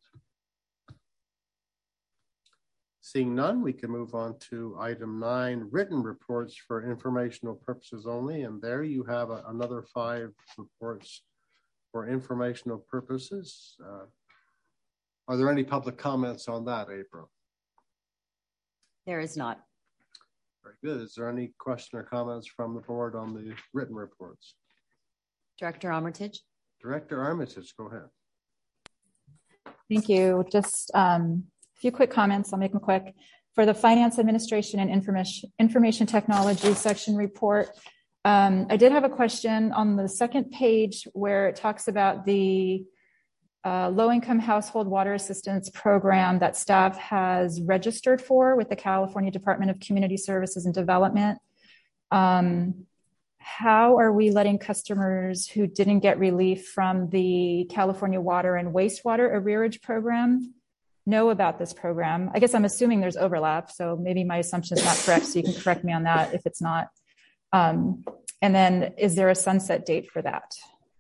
Seeing none, we can move on to item nine, written reports for informational purposes only. And there you have a, another five reports for informational purposes. Uh, are there any public comments on that, April? There is not. Very good. Is there any question or comments from the board on the written reports? Director Armitage. Director Armitage, go ahead. Thank you. Just um, a few quick comments. I'll make them quick. For the Finance Administration and Information, Information Technology section report, um, I did have a question on the second page where it talks about the uh, low-income household water assistance program that staff has registered for with the California Department of Community Services and Development. Um, how are we letting customers who didn't get relief from the California Water and Wastewater Arrearage Program know about this program? I guess I'm assuming there's overlap, so maybe my assumption is not correct, so you can correct me on that if it's not. Um, and then is there a sunset date for that?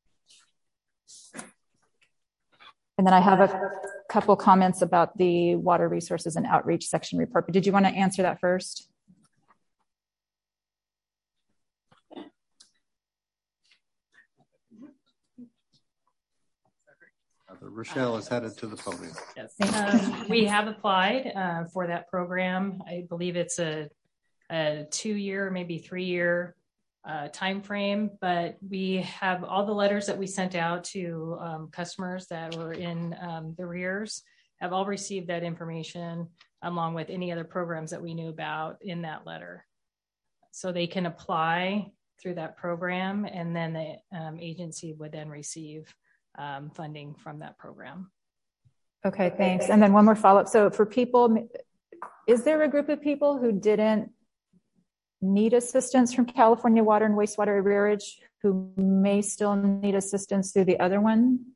And then I have a couple comments about the Water Resources and Outreach section report, but did you want to answer that first? Rochelle is headed to the podium. Yes, um, we have applied uh, for that program. I believe it's a, a two-year, maybe three-year uh, time frame, but we have all the letters that we sent out to um, customers that were in um, the arrears have all received that information along with any other programs that we knew about in that letter. So they can apply through that program, and then the um, agency would then receive Um, funding from that program. Okay, thanks. And then one more follow-up. So for people, is there a group of people who didn't need assistance from California Water and Wastewater Arrearage who may still need assistance through the other one?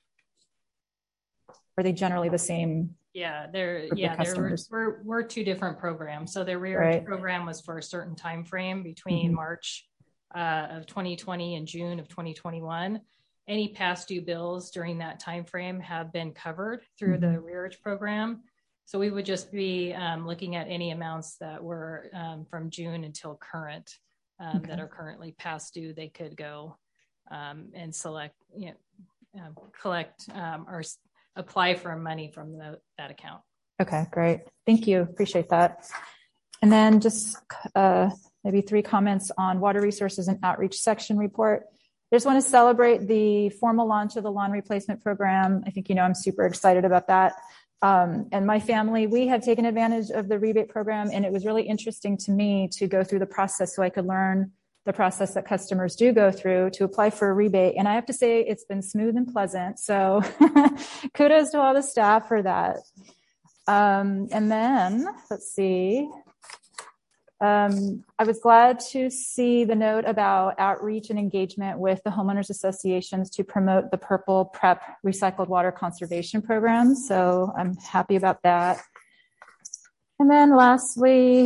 Are they generally the same? Yeah, they're yeah, there we're we're two different programs. So the arrearage right. program was for a certain time frame between mm-hmm. March uh, of twenty twenty and June of twenty twenty-one. Any past due bills during that time frame have been covered through mm-hmm. the arrearage program. So we would just be um, looking at any amounts that were um, from June until current um, okay. that are currently past due. They could go um, and select, you know, um, collect um, or apply for money from the, that account. Okay, great. Thank you. Appreciate that. And then just uh, maybe three comments on Water Resources and Outreach section report. I just want to celebrate the formal launch of the lawn replacement program. I think, you know, I'm super excited about that. Um, and my family, we have taken advantage of the rebate program, and it was really interesting to me to go through the process so I could learn the process that customers do go through to apply for a rebate. And I have to say it's been smooth and pleasant. So kudos to all the staff for that. Um, and then let's see. Um, I was glad to see the note about outreach and engagement with the homeowners associations to promote the Purple Prep recycled water conservation program. So I'm happy about that. And then lastly,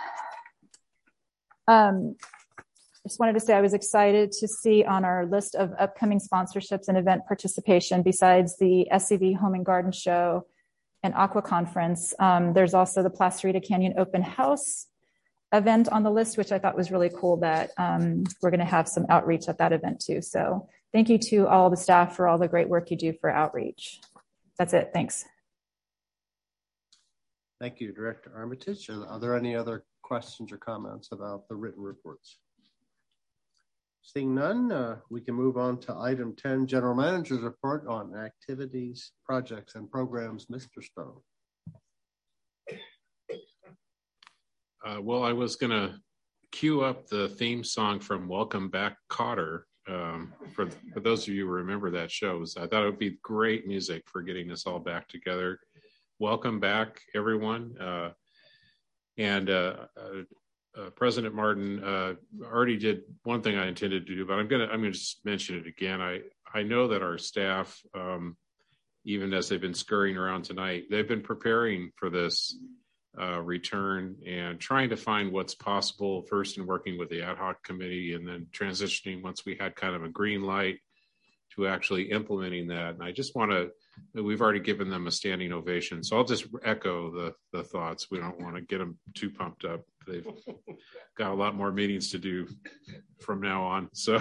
um, I just wanted to say I was excited to see on our list of upcoming sponsorships and event participation, besides the S C V Home and Garden Show and Aqua Conference, um, there's also the Placerita Canyon Open House event on the list, which I thought was really cool that um, we're going to have some outreach at that event too. So thank you to all the staff for all the great work you do for outreach. That's it. Thanks. Thank you, Director Armitage. Are there any other questions or comments about the written reports? Seeing none, uh, we can move on to item ten, General Manager's report on activities, projects, and programs. Mister Stone. Uh, well, I was going to cue up the theme song from Welcome Back, Kotter. Um, for, for those of you who remember that show, I thought it would be great music for getting us all back together. Welcome back, everyone. Uh, and uh, uh, uh, President Martin uh, already did one thing I intended to do, but I'm going to I'm going to just mention it again. I, I know that our staff, um, even as they've been scurrying around tonight, they've been preparing for this uh, return and trying to find what's possible first in working with the ad hoc committee and then transitioning once we had kind of a green light to actually implementing that. And I just want to, we've already given them a standing ovation. So I'll just echo the, the thoughts. We don't want to get them too pumped up. They've got a lot more meetings to do from now on. So,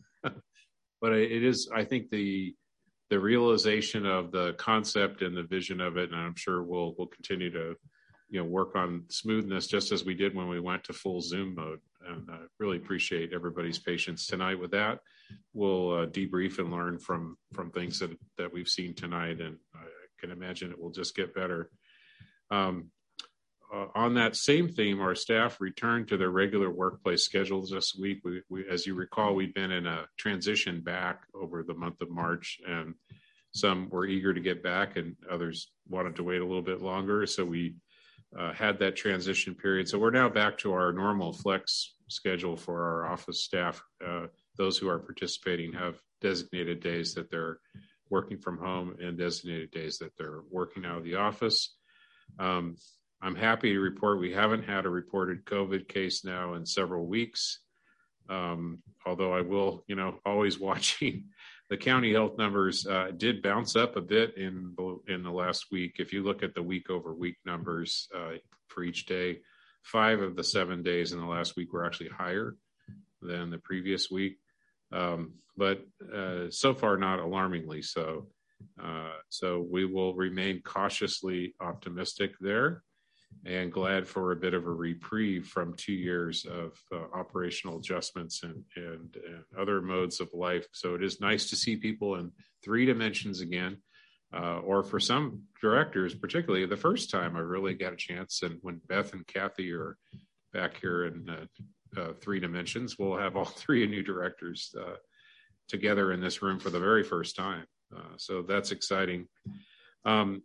but it is, I think the, the realization of the concept and the vision of it, and I'm sure we'll, we'll continue to, you know, work on smoothness just as we did when we went to full Zoom mode. And I really appreciate everybody's patience tonight with that. We'll uh, debrief and learn from, from things that, that we've seen tonight. And I can imagine it will just get better. Um, uh, on that same theme, our staff returned to their regular workplace schedules this week. We, we, as you recall, we've been in a transition back over the month of March, and some were eager to get back and others wanted to wait a little bit longer. So we Uh, had that transition period. So we're now back to our normal flex schedule for our office staff. Uh, those who are participating have designated days that they're working from home and designated days that they're working out of the office. Um, I'm happy to report we haven't had a reported COVID case now in several weeks. Um, although I will, you know, always watching the county health numbers uh, did bounce up a bit in in the last week. If you look at the week over week numbers uh, for each day, five of the seven days in the last week were actually higher than the previous week. Um, but uh, so far, not alarmingly so. Uh, so we will remain cautiously optimistic there, and glad for a bit of a reprieve from two years of uh, operational adjustments and, and, and other modes of life. So it is nice to see people in three dimensions again, uh, or for some directors, particularly the first time I really got a chance. And when Beth and Kathy are back here in uh, uh, three dimensions, we'll have all three new directors uh, together in this room for the very first time. Uh, so that's exciting. Um,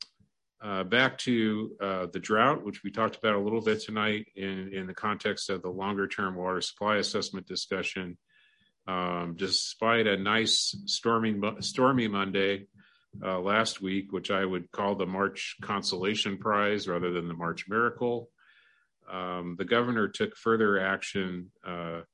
Uh, back to uh, the drought, which we talked about a little bit tonight in, in the context of the longer-term water supply assessment discussion. Um, despite a nice stormy, stormy Monday uh, last week, which I would call the March Consolation Prize rather than the March Miracle, um, the governor took further action uh,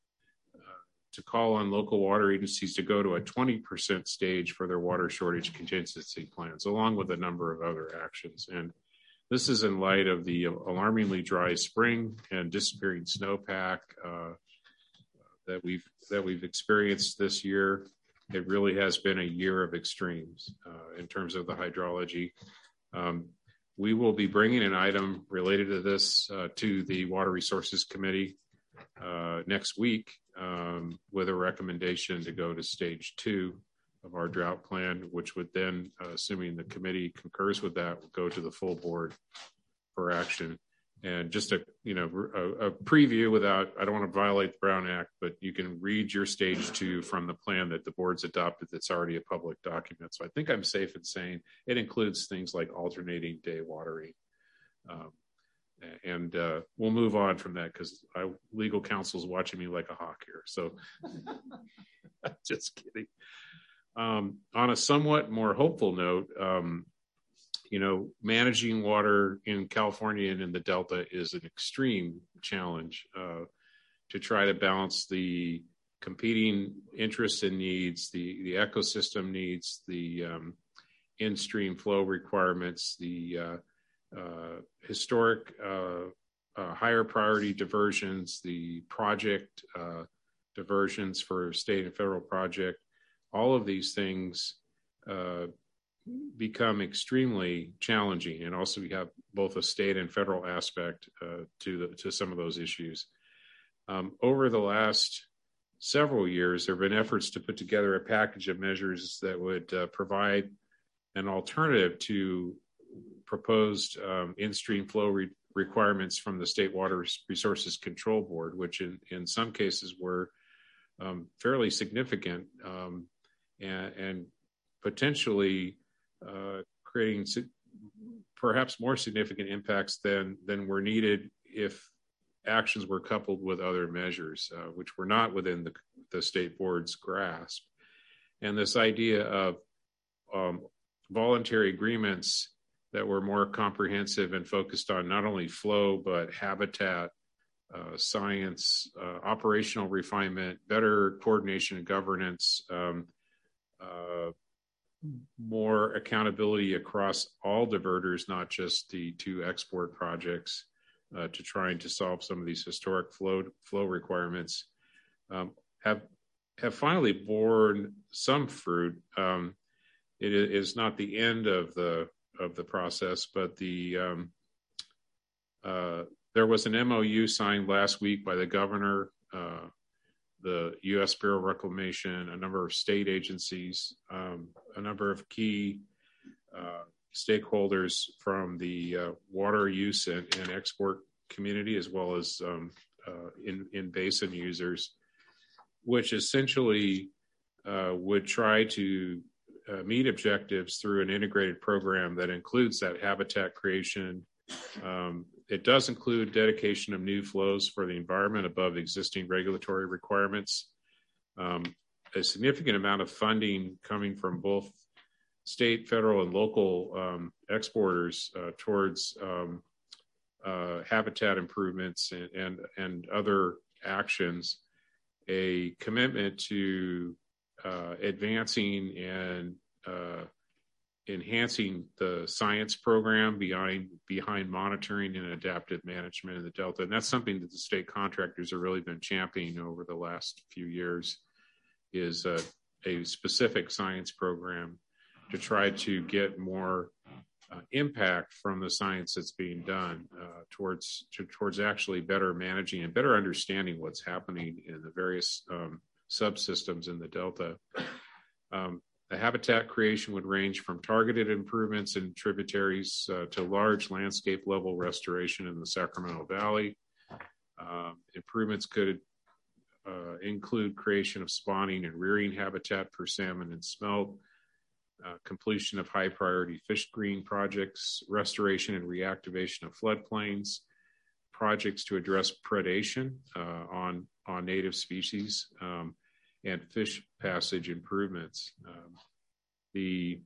to call on local water agencies to go to a twenty percent stage for their water shortage contingency plans, along with a number of other actions. And this is in light of the alarmingly dry spring and disappearing snowpack uh, that we've that we've experienced this year. It really has been a year of extremes uh, in terms of the hydrology. Um, we will be bringing an item related to this uh, to the Water Resources Committee uh, next week. Um, with a recommendation to go to stage two of our drought plan, which would then, uh, assuming the committee concurs with that, will go to the full board for action. And just a, you know, a, a preview without, I don't want to violate the Brown Act, but you can read your stage two from the plan that the board's adopted that's already a public document. So I think I'm safe in saying it includes things like alternating day watering. Um, And uh, we'll move on from that because legal counsel is watching me like a hawk here. So just kidding. Um, on a somewhat more hopeful note, um, you know, managing water in California and in the Delta is an extreme challenge uh, to try to balance the competing interests and needs, the, the ecosystem needs, the um, in-stream flow requirements, the uh, Uh, historic uh, uh, higher priority diversions, the project uh, diversions for state and federal project, all of these things uh, become extremely challenging. And also we have both a state and federal aspect uh, to, the, to some of those issues. Um, over the last several years, there have been efforts to put together a package of measures that would uh, provide an alternative to proposed um, in-stream flow re- requirements from the State Water Resources Control Board, which in, in some cases were um, fairly significant um, and, and potentially uh, creating si- perhaps more significant impacts than, than were needed if actions were coupled with other measures, uh, which were not within the, the state board's grasp. And this idea of um, voluntary agreements that were more comprehensive and focused on not only flow, but habitat, uh, science, uh, operational refinement, better coordination and governance, um, uh, more accountability across all diverters, not just the two export projects, uh, to trying to solve some of these historic flow flow requirements, um, have have finally borne some fruit. Um, it is not the end of the of the process, but the um, uh, there was an M O U signed last week by the governor, uh, the U S Bureau of Reclamation, a number of state agencies, um, a number of key uh, stakeholders from the uh, water use and, and export community, as well as um, uh, in, in basin users, which essentially uh, would try to uh, meet objectives through an integrated program that includes that habitat creation. Um, it does include dedication of new flows for the environment above existing regulatory requirements. Um, a significant amount of funding coming from both state, federal, and local um, exporters uh, towards um, uh, habitat improvements and, and, and other actions. A commitment to uh, advancing and uh, enhancing the science program behind behind monitoring and adaptive management in the Delta. And that's something that the state contractors have really been championing over the last few years, is uh, a specific science program to try to get more uh, impact from the science that's being done uh, towards to, towards actually better managing and better understanding what's happening in the various um, subsystems in the Delta. Um, The habitat creation would range from targeted improvements in tributaries uh, to large landscape level restoration in the Sacramento Valley. Um, improvements could uh, include creation of spawning and rearing habitat for salmon and smelt, uh, completion of high priority fish screen projects, restoration and reactivation of floodplains, projects to address predation uh, on, on native species, um, and fish passage improvements. Um, the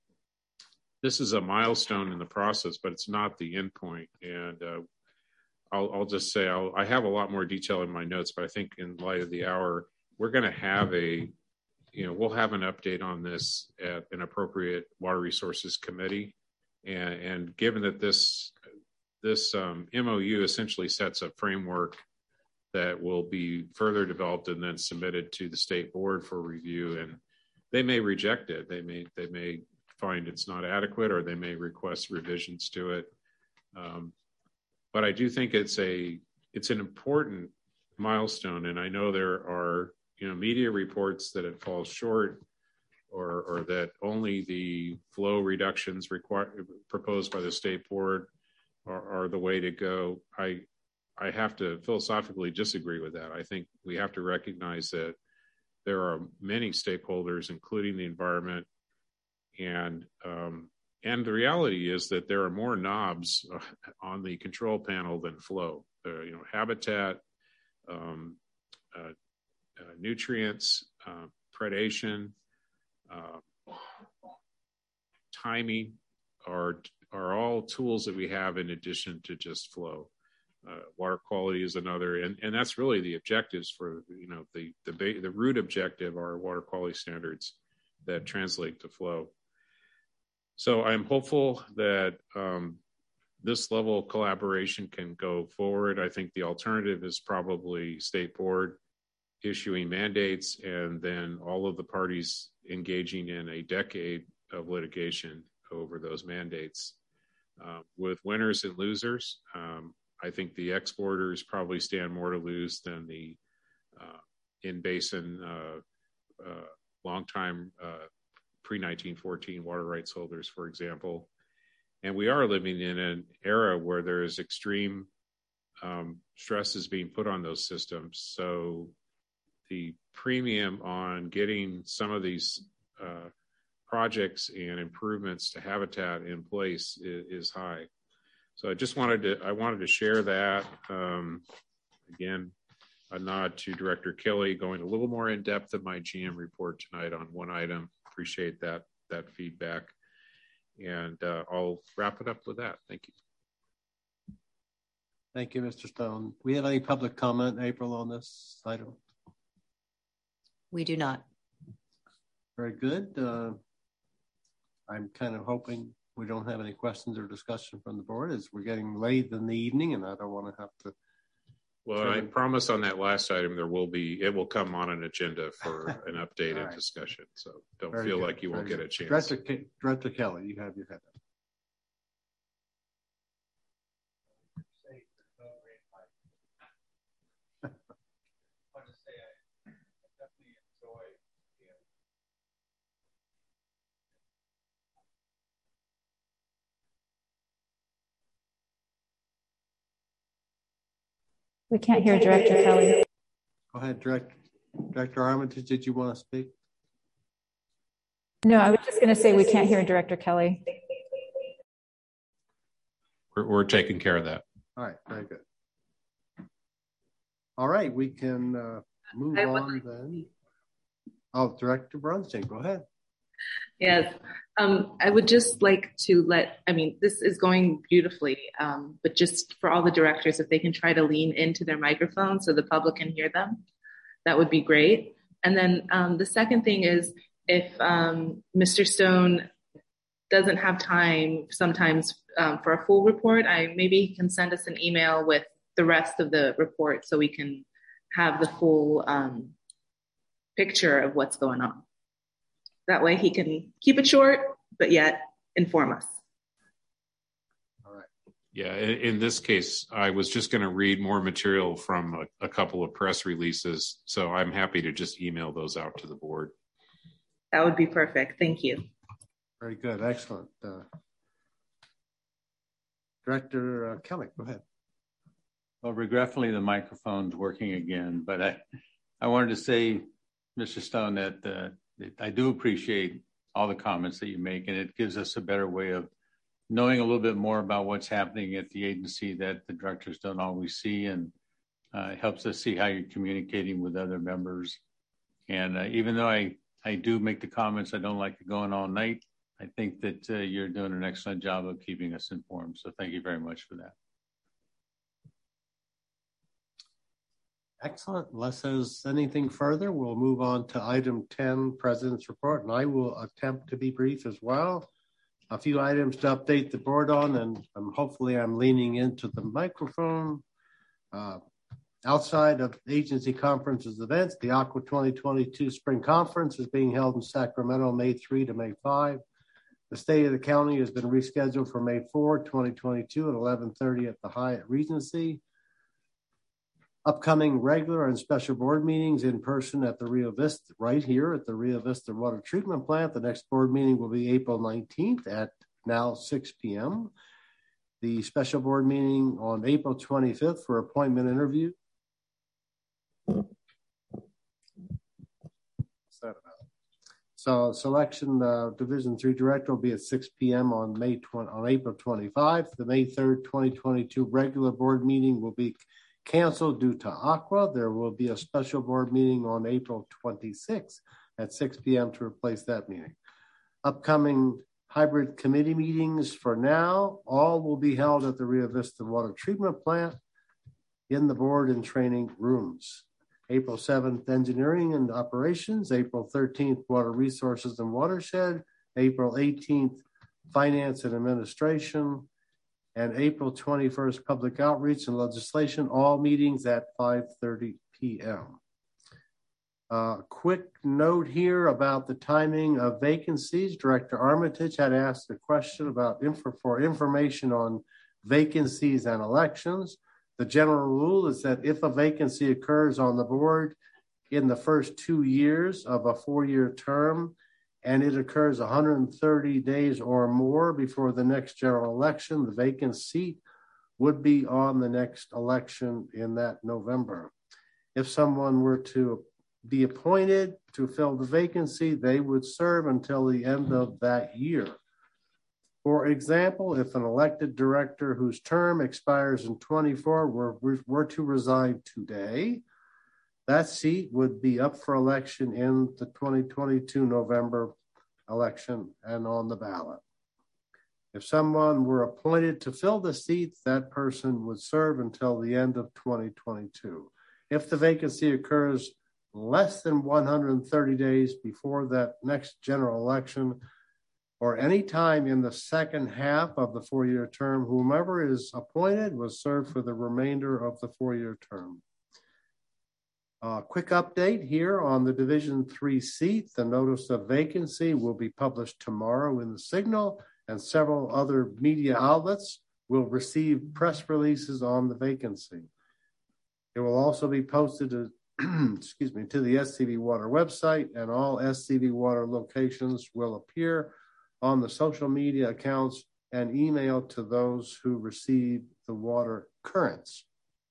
this is a milestone in the process, but it's not the end point. And uh, I'll, I'll just say I'll, I have a lot more detail in my notes, but I think in light of the hour, we're going to have a, you know, we'll have an update on this at an appropriate Water Resources Committee. And, and given that this this um, M O U essentially sets a framework that will be further developed and then submitted to the state board for review, and they may reject it. They may they may find it's not adequate, or they may request revisions to it. Um, but I do think it's a it's an important milestone, and I know there are you know media reports that it falls short, or or that only the flow reductions required proposed by the state board are, are the way to go. I I have to philosophically disagree with that. I think we have to recognize that there are many stakeholders, including the environment, and um, and the reality is that there are more knobs on the control panel than flow. Uh, you know, habitat, um, uh, uh, nutrients, uh, predation, uh, timing are are all tools that we have in addition to just flow. Uh, water quality is another, and, and that's really the objectives for, you know, the the, ba- the root objective are water quality standards that translate to flow. So I'm hopeful that um, this level of collaboration can go forward. I think the alternative is probably state board issuing mandates and then all of the parties engaging in a decade of litigation over those mandates uh, with winners and losers. Um, I think the exporters probably stand more to lose than the uh, in-basin, uh, uh, long-time uh, pre nineteen fourteen water rights holders, for example. And we are living in an era where there is extreme um, stresses being put on those systems. So the premium on getting some of these uh, projects and improvements to habitat in place is, is high. So I just wanted to, I wanted to share that. Um, again, a nod to Director Kelly going a little more in depth of my G M report tonight on one item. Appreciate that, that feedback. And uh, I'll wrap it up with that. Thank you. Thank you, Mister Stone. We have any public comment, April, on this item? We do not. Very good. Uh, I'm kind of hoping we don't have any questions or discussion from the board as we're getting late in the evening and I don't want to have to. Well, I promise on that last item, there will be, it will come on an agenda for an updated right. discussion. So don't Very feel good. like you Very won't good. get a chance. Director, Director Kelly, you have your head up. We can't hear Director Kelly. Go ahead, Director. Director Armitage, did you want to speak? No, I was just going to say we can't hear Director Kelly. We're, we're taking care of that. All right, very good. All right, we can uh, move on then. Oh, Director Brunstein, go ahead. Yes, um, I would just like to let, I mean, this is going beautifully, um, but just for all the directors, if they can try to lean into their microphones so the public can hear them, that would be great. And then um, the second thing is if um, Mister Stone doesn't have time sometimes um, for a full report, I maybe he can send us an email with the rest of the report so we can have the full um, picture of what's going on. That way he can keep it short, but yet inform us. All right. Yeah, in, in this case, I was just going to read more material from a, a couple of press releases. So I'm happy to just email those out to the board. That would be perfect. Thank you. Very good. Excellent. Uh, Director uh, Kelly, go ahead. Well, regretfully, the microphone's working again, but I, I wanted to say, Mister Stone, that uh, I do appreciate all the comments that you make, and it gives us a better way of knowing a little bit more about what's happening at the agency that the directors don't always see, and uh, it helps us see how you're communicating with other members. And uh, even though I, I do make the comments, I don't like it going all night, I think that uh, you're doing an excellent job of keeping us informed. So thank you very much for that. Excellent. Unless there's anything further, we'll move on to item ten, President's Report, and I will attempt to be brief as well. A few items to update the board on, and um, hopefully I'm leaning into the microphone. Uh, outside of agency conferences events, the Aqua twenty twenty-two Spring Conference is being held in Sacramento, May third to May fifth. The State of the County has been rescheduled for May fourth, twenty twenty-two at eleven thirty at the Hyatt Regency. Upcoming regular and special board meetings in person at the Rio Vista, right here at the Rio Vista Water Treatment Plant. The next board meeting will be April nineteenth at now six p.m. The special board meeting on April twenty-fifth for appointment interview. So selection uh, Division three Director will be at six p.m. on May twentieth, on April twenty-fifth. The May third, twenty twenty-two regular board meeting will be canceled due to Aqua. There will be a special board meeting on April twenty-sixth at six p.m. to replace that meeting. Upcoming hybrid committee meetings for now, all will be held at the Rio Vista Water Treatment Plant in the board and training rooms. April seventh, Engineering and Operations. April thirteenth, Water Resources and Watershed. April eighteenth, Finance and Administration. And April twenty-first, Public Outreach and Legislation, all meetings at five thirty p.m. Uh, quick note here about the timing of vacancies. Director Armitage had asked a question about info for information on vacancies and elections. The general rule is that if a vacancy occurs on the board in the first two years of a four-year term, and it occurs one hundred thirty days or more before the next general election, the vacant seat would be on the next election in that November. If someone were to be appointed to fill the vacancy, they would serve until the end of that year. For example, if an elected director whose term expires in twenty-four were, were to resign today, that seat would be up for election in the twenty twenty-two November election and on the ballot. If someone were appointed to fill the seat, that person would serve until the end of twenty twenty-two. If the vacancy occurs less than one hundred thirty days before that next general election, or any time in the second half of the four-year term, whomever is appointed will serve for the remainder of the four-year term. Uh, quick update here on the Division three seat. The notice of vacancy will be published tomorrow in the Signal, and several other media outlets will receive press releases on the vacancy. It will also be posted to, excuse me, to the S C V Water website, and all S C V Water locations will appear on the social media accounts and emailed to those who receive the water currents.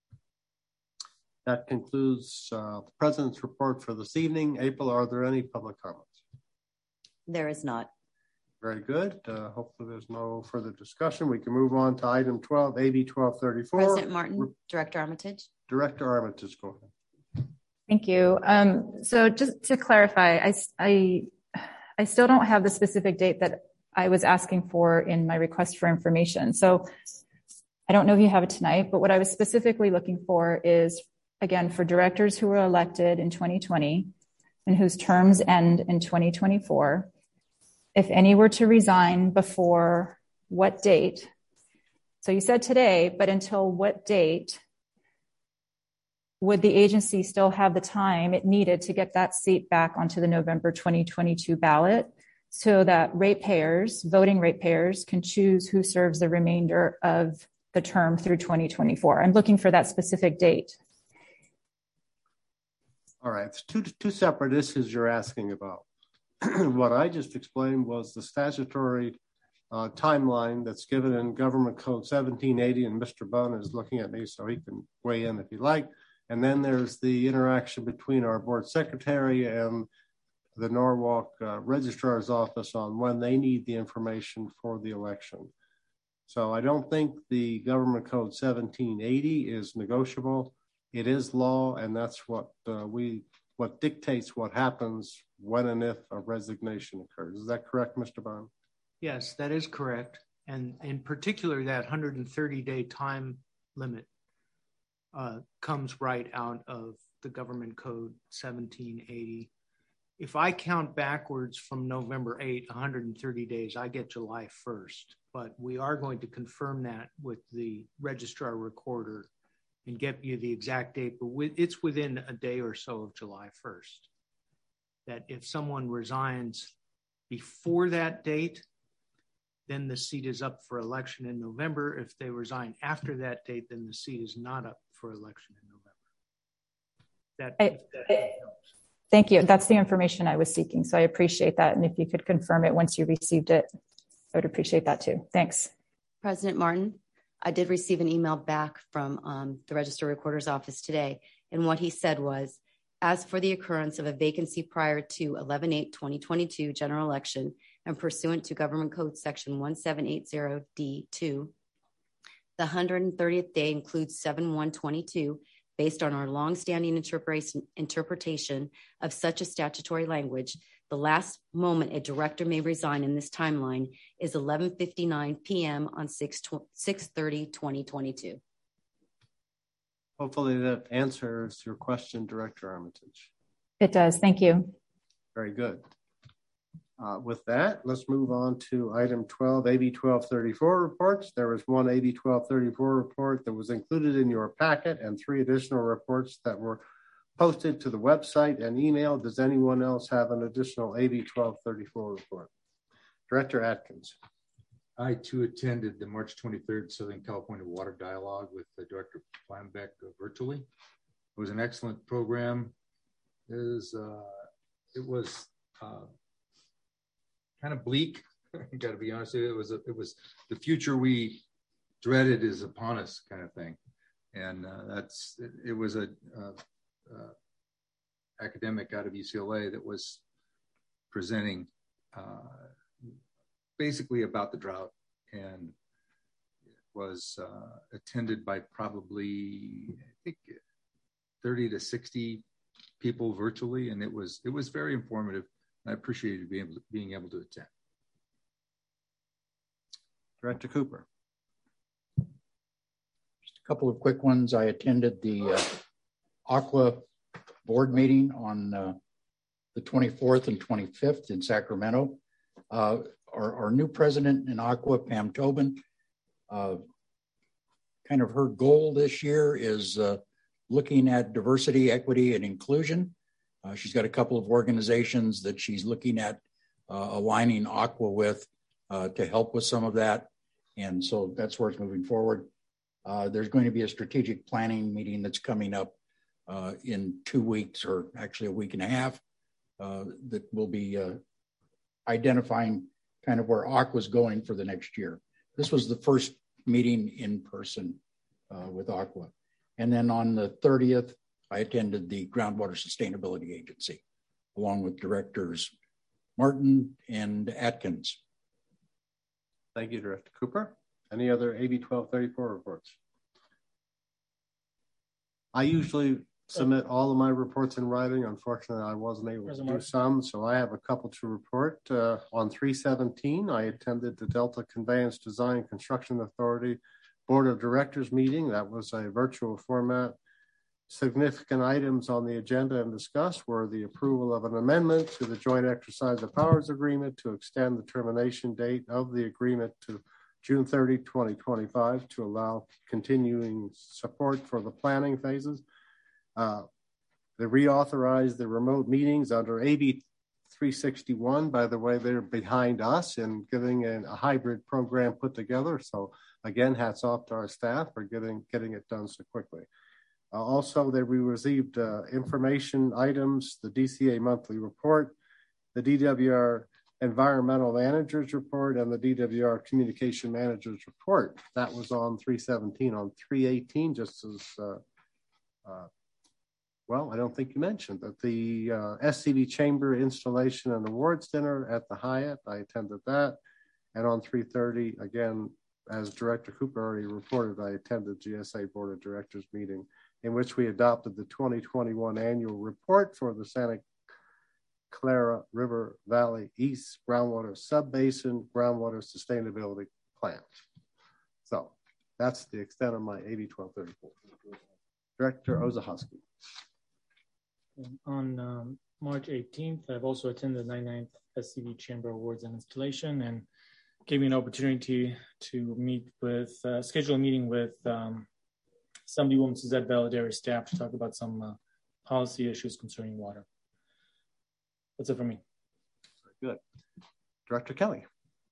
That concludes uh, the President's report for this evening. April, are there any public comments? There is not. Very good. Uh, hopefully there's no further discussion. We can move on to item twelve, A B twelve thirty-four. President Martin, Director Armitage. Director Armitage, go ahead. Thank you. Um, so just to clarify, I, I, I still don't have the specific date that I was asking for in my request for information. So I don't know if you have it tonight, but what I was specifically looking for is, again, for directors who were elected in twenty twenty and whose terms end in twenty twenty-four, if any were to resign before what date? So you said today, but until what date would the agency still have the time it needed to get that seat back onto the November twenty twenty-two ballot so that ratepayers, voting ratepayers, can choose who serves the remainder of the term through twenty twenty-four? I'm looking for that specific date. All right, it's two, two separate issues you're asking about. What I just explained was the statutory uh, timeline that's given in Government Code seventeen eighty, and Mister Bunn is looking at me so he can weigh in if he like. And then there's the interaction between our board secretary and the Norwalk uh, Registrar's Office on when they need the information for the election. So I don't think the Government Code seventeen eighty is negotiable. It is law, and that's what uh, we what dictates what happens when and if a resignation occurs. Is that correct, Mister Bond? Yes, that is correct. And in particular, that one hundred thirty day time limit uh, comes right out of the Government Code seventeen eighty. If I count backwards from November eighth, one hundred thirty days, I get July first. But we are going to confirm that with the registrar recorder and get you the exact date, but it's within a day or so of July first. That if someone resigns before that date, then the seat is up for election in November. If they resign after that date, then the seat is not up for election in November. That, I, that I, thank you. That's the information I was seeking. So I appreciate that. And if you could confirm it once you received it, I would appreciate that too. Thanks. President Martin, I did receive an email back from um, the Register Recorder's Office today. And what he said was, as for the occurrence of a vacancy prior to eleven eight twenty twenty-two general election and pursuant to Government Code Section one seven eight zero D two, the one hundred thirtieth day includes seven one twenty-two, based on our longstanding interpretation, interpretation of such a statutory language. The last moment a director may resign in this timeline is eleven fifty-nine p.m. on six thirty twenty twenty-two. Hopefully that answers your question, Director Armitage. It does. Thank you. Very good. Uh, with that, let's move on to item twelve, A B twelve thirty-four reports. There was one A B twelve thirty-four report that was included in your packet and three additional reports that were posted to the website and email. Does anyone else have an additional A B twelve thirty-four report? Director Atkins. I too attended the March twenty-third Southern California Water Dialogue with the Director Planbeck virtually. It was an excellent program. It was, uh, it was uh, kind of bleak. I got to be honest with you. It was, a, it was the future we dreaded is upon us kind of thing. And uh, that's, it, it was a, uh, uh, academic out of U C L A that was presenting uh, basically about the drought, and it was uh, attended by probably I think thirty to sixty people virtually, and it was it was very informative. I appreciated being able to, being able to attend. Director Cooper. Just a couple of quick ones. I attended the uh, Aqua board meeting on uh, the twenty-fourth and twenty-fifth in Sacramento. Uh, our, our new president in Aqua, Pam Tobin, uh, kind of her goal this year is uh, looking at diversity, equity, and inclusion. Uh, she's got a couple of organizations that she's looking at uh, aligning Aqua with uh, to help with some of that. And so that's where it's moving forward. Uh, there's going to be a strategic planning meeting that's coming up uh, in two weeks, or actually a week and a half, uh, that will be uh, identifying kind of where Aqua is going for the next year. This was the first meeting in person uh, with Aqua. And then on the thirtieth, I attended the Groundwater Sustainability Agency, along with directors Martin and Atkins. Thank you, Director Cooper. Any other A B twelve thirty-four reports? I usually submit all of my reports in writing. Unfortunately, I wasn't able to do some, so I have a couple to report. Uh, on three seventeen, I attended the Delta Conveyance Design Construction Authority Board of Directors meeting. That was a virtual format. Significant items on the agenda and discussed were the approval of an amendment to the Joint Exercise of Powers Agreement to extend the termination date of the agreement to June thirtieth, twenty twenty-five to allow continuing support for the planning phases. Uh, they reauthorized the remote meetings under A B three sixty-one. By the way, they're behind us in getting an, a hybrid program put together. So again, hats off to our staff for getting, getting it done so quickly. Uh, also, that we received uh, information items, the D C A monthly report, the D W R environmental managers report, and the D W R communication managers report. That was on three seventeen. On three eighteen, just as uh, uh, well, I don't think you mentioned that the uh, S C V Chamber installation and awards dinner at the Hyatt. I attended that. And on three thirty, again, as Director Cooper already reported, I attended G S A Board of Directors meeting in which we adopted the twenty twenty-one annual report for the Santa Clara River Valley East Groundwater Subbasin Groundwater Sustainability Plan. So that's the extent of my A B twelve thirty-four. Director Ozahowski. On um, March eighteenth, I've also attended the ninety-ninth S C V Chamber Awards and Installation, and gave me an opportunity to meet with, uh, schedule a meeting with um, Assemblywoman Suzette Valadari staff to talk about some uh, policy issues concerning water. That's it for me. Good. Director Kelly.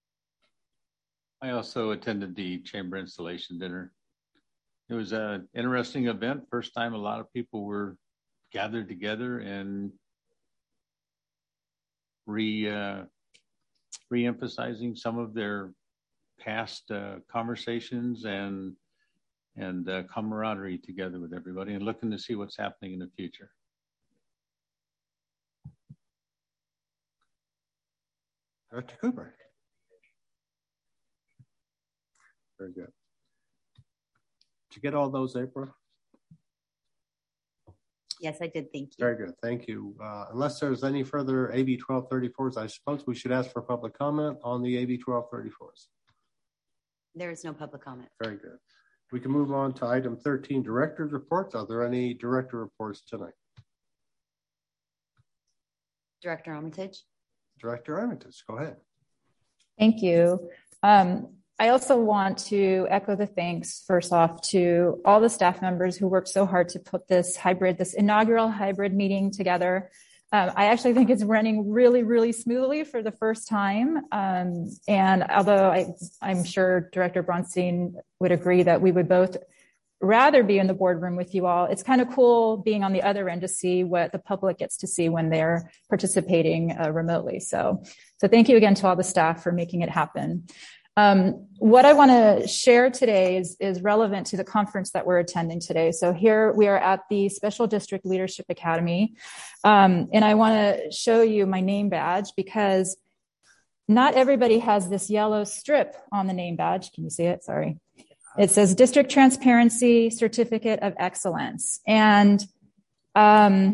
I also attended the chamber installation dinner. It was an interesting event. First time a lot of people were gathered together and re uh, re-emphasizing some of their past uh, conversations and and uh, camaraderie together with everybody, and looking to see what's happening in the future. Director Cooper. Very good. Did you get all those, April? Yes, I did. Thank you. Very good. Thank you. Uh, unless there's any further A B twelve thirty-fours, I suppose we should ask for public comment on the A B twelve thirty-fours. There is no public comment. Very good. We can move on to item thirteen, director's reports. Are there any director reports tonight? Director Armitage. Director Armitage, go ahead. Thank you. Um, I also want to echo the thanks, first off, to all the staff members who worked so hard to put this hybrid, this inaugural hybrid meeting together. Um, I actually think it's running really, really smoothly for the first time. Um, and although I, I'm sure Director Bronstein would agree that we would both rather be in the boardroom with you all, it's kind of cool being on the other end to see what the public gets to see when they're participating uh, remotely. So, so thank you again to all the staff for making it happen. Um, what I want to share today is, is relevant to the conference that we're attending today. So here we are at the Special District Leadership Academy. Um, and I want to show you my name badge because not everybody has this yellow strip on the name badge. Can you see it? Sorry. It says District Transparency Certificate of Excellence. And um,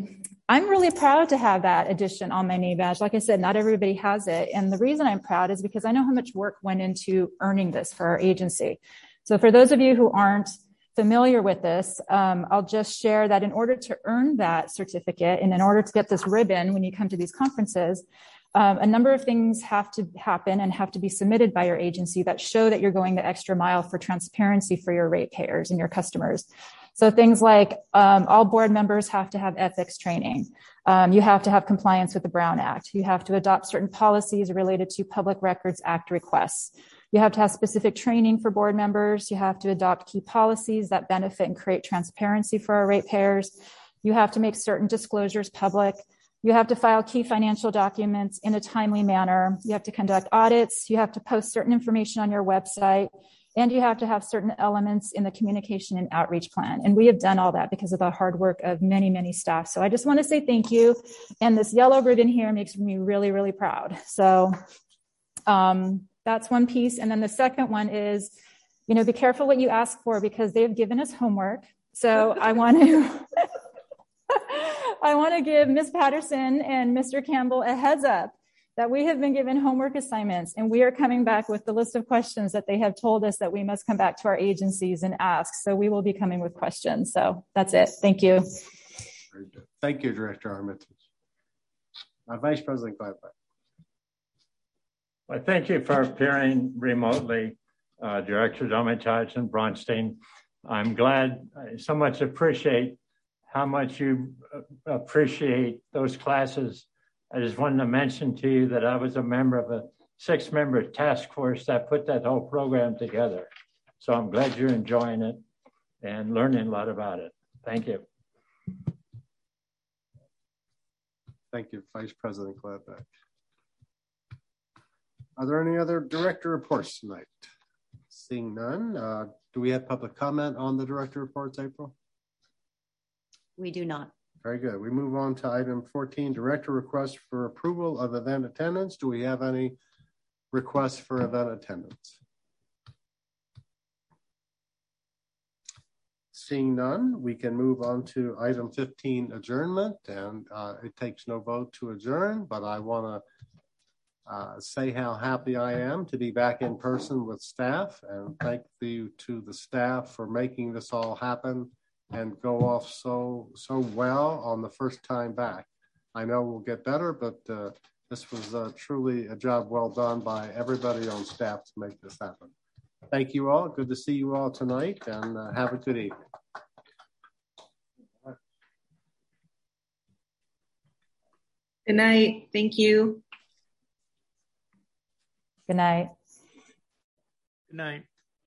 I'm really proud to have that addition on my name badge. Like I said, not everybody has it. And the reason I'm proud is because I know how much work went into earning this for our agency. So for those of you who aren't familiar with this, um, I'll just share that in order to earn that certificate and in order to get this ribbon when you come to these conferences, um, a number of things have to happen and have to be submitted by your agency that show that you're going the extra mile for transparency for your ratepayers and your customers. So things like um, all board members have to have ethics training. Um, you have to have compliance with the Brown Act. You have to adopt certain policies related to Public Records Act requests. You have to have specific training for board members. You have to adopt key policies that benefit and create transparency for our ratepayers. You have to make certain disclosures public. You have to file key financial documents in a timely manner. You have to conduct audits. You have to post certain information on your website. And you have to have certain elements in the communication and outreach plan. And we have done all that because of the hard work of many, many staff. So I just want to say thank you. And this yellow ribbon here makes me really, really proud. So um, that's one piece. And then the second one is, you know, be careful what you ask for because they've given us homework. So I want to, I want to give Miz Patterson and Mister Campbell a heads up that we have been given homework assignments and we are coming back with the list of questions that they have told us that we must come back to our agencies and ask. So we will be coming with questions. So that's it. Thank you. Very good. Thank you, Director Armitage. Uh, Vice President Gladbach. Well, thank you for appearing remotely, uh, Directors Armitage and Bronstein. I'm glad, I so much appreciate how much you appreciate those classes. I just wanted to mention to you that I was a member of a six-member task force that put that whole program together. So I'm glad you're enjoying it and learning a lot about it. Thank you. Thank you, Vice President Gladbach. Are there any other director reports tonight? Seeing none, uh, do we have public comment on the director reports, April? We do not. Very good. We move on to item fourteen, director request for approval of event attendance. Do we have any requests for event attendance? Seeing none, we can move on to item fifteen, adjournment, and uh, it takes no vote to adjourn, but I want to uh, say how happy I am to be back in person with staff, and thank you to the staff for making this all happen and go off so so well on the first time back. I know we'll get better, but uh, this was uh, truly a job well done by everybody on staff to make this happen. Thank you all. Good to see you all tonight, and uh, have a good evening. Good night. Thank you. Good night. Good night.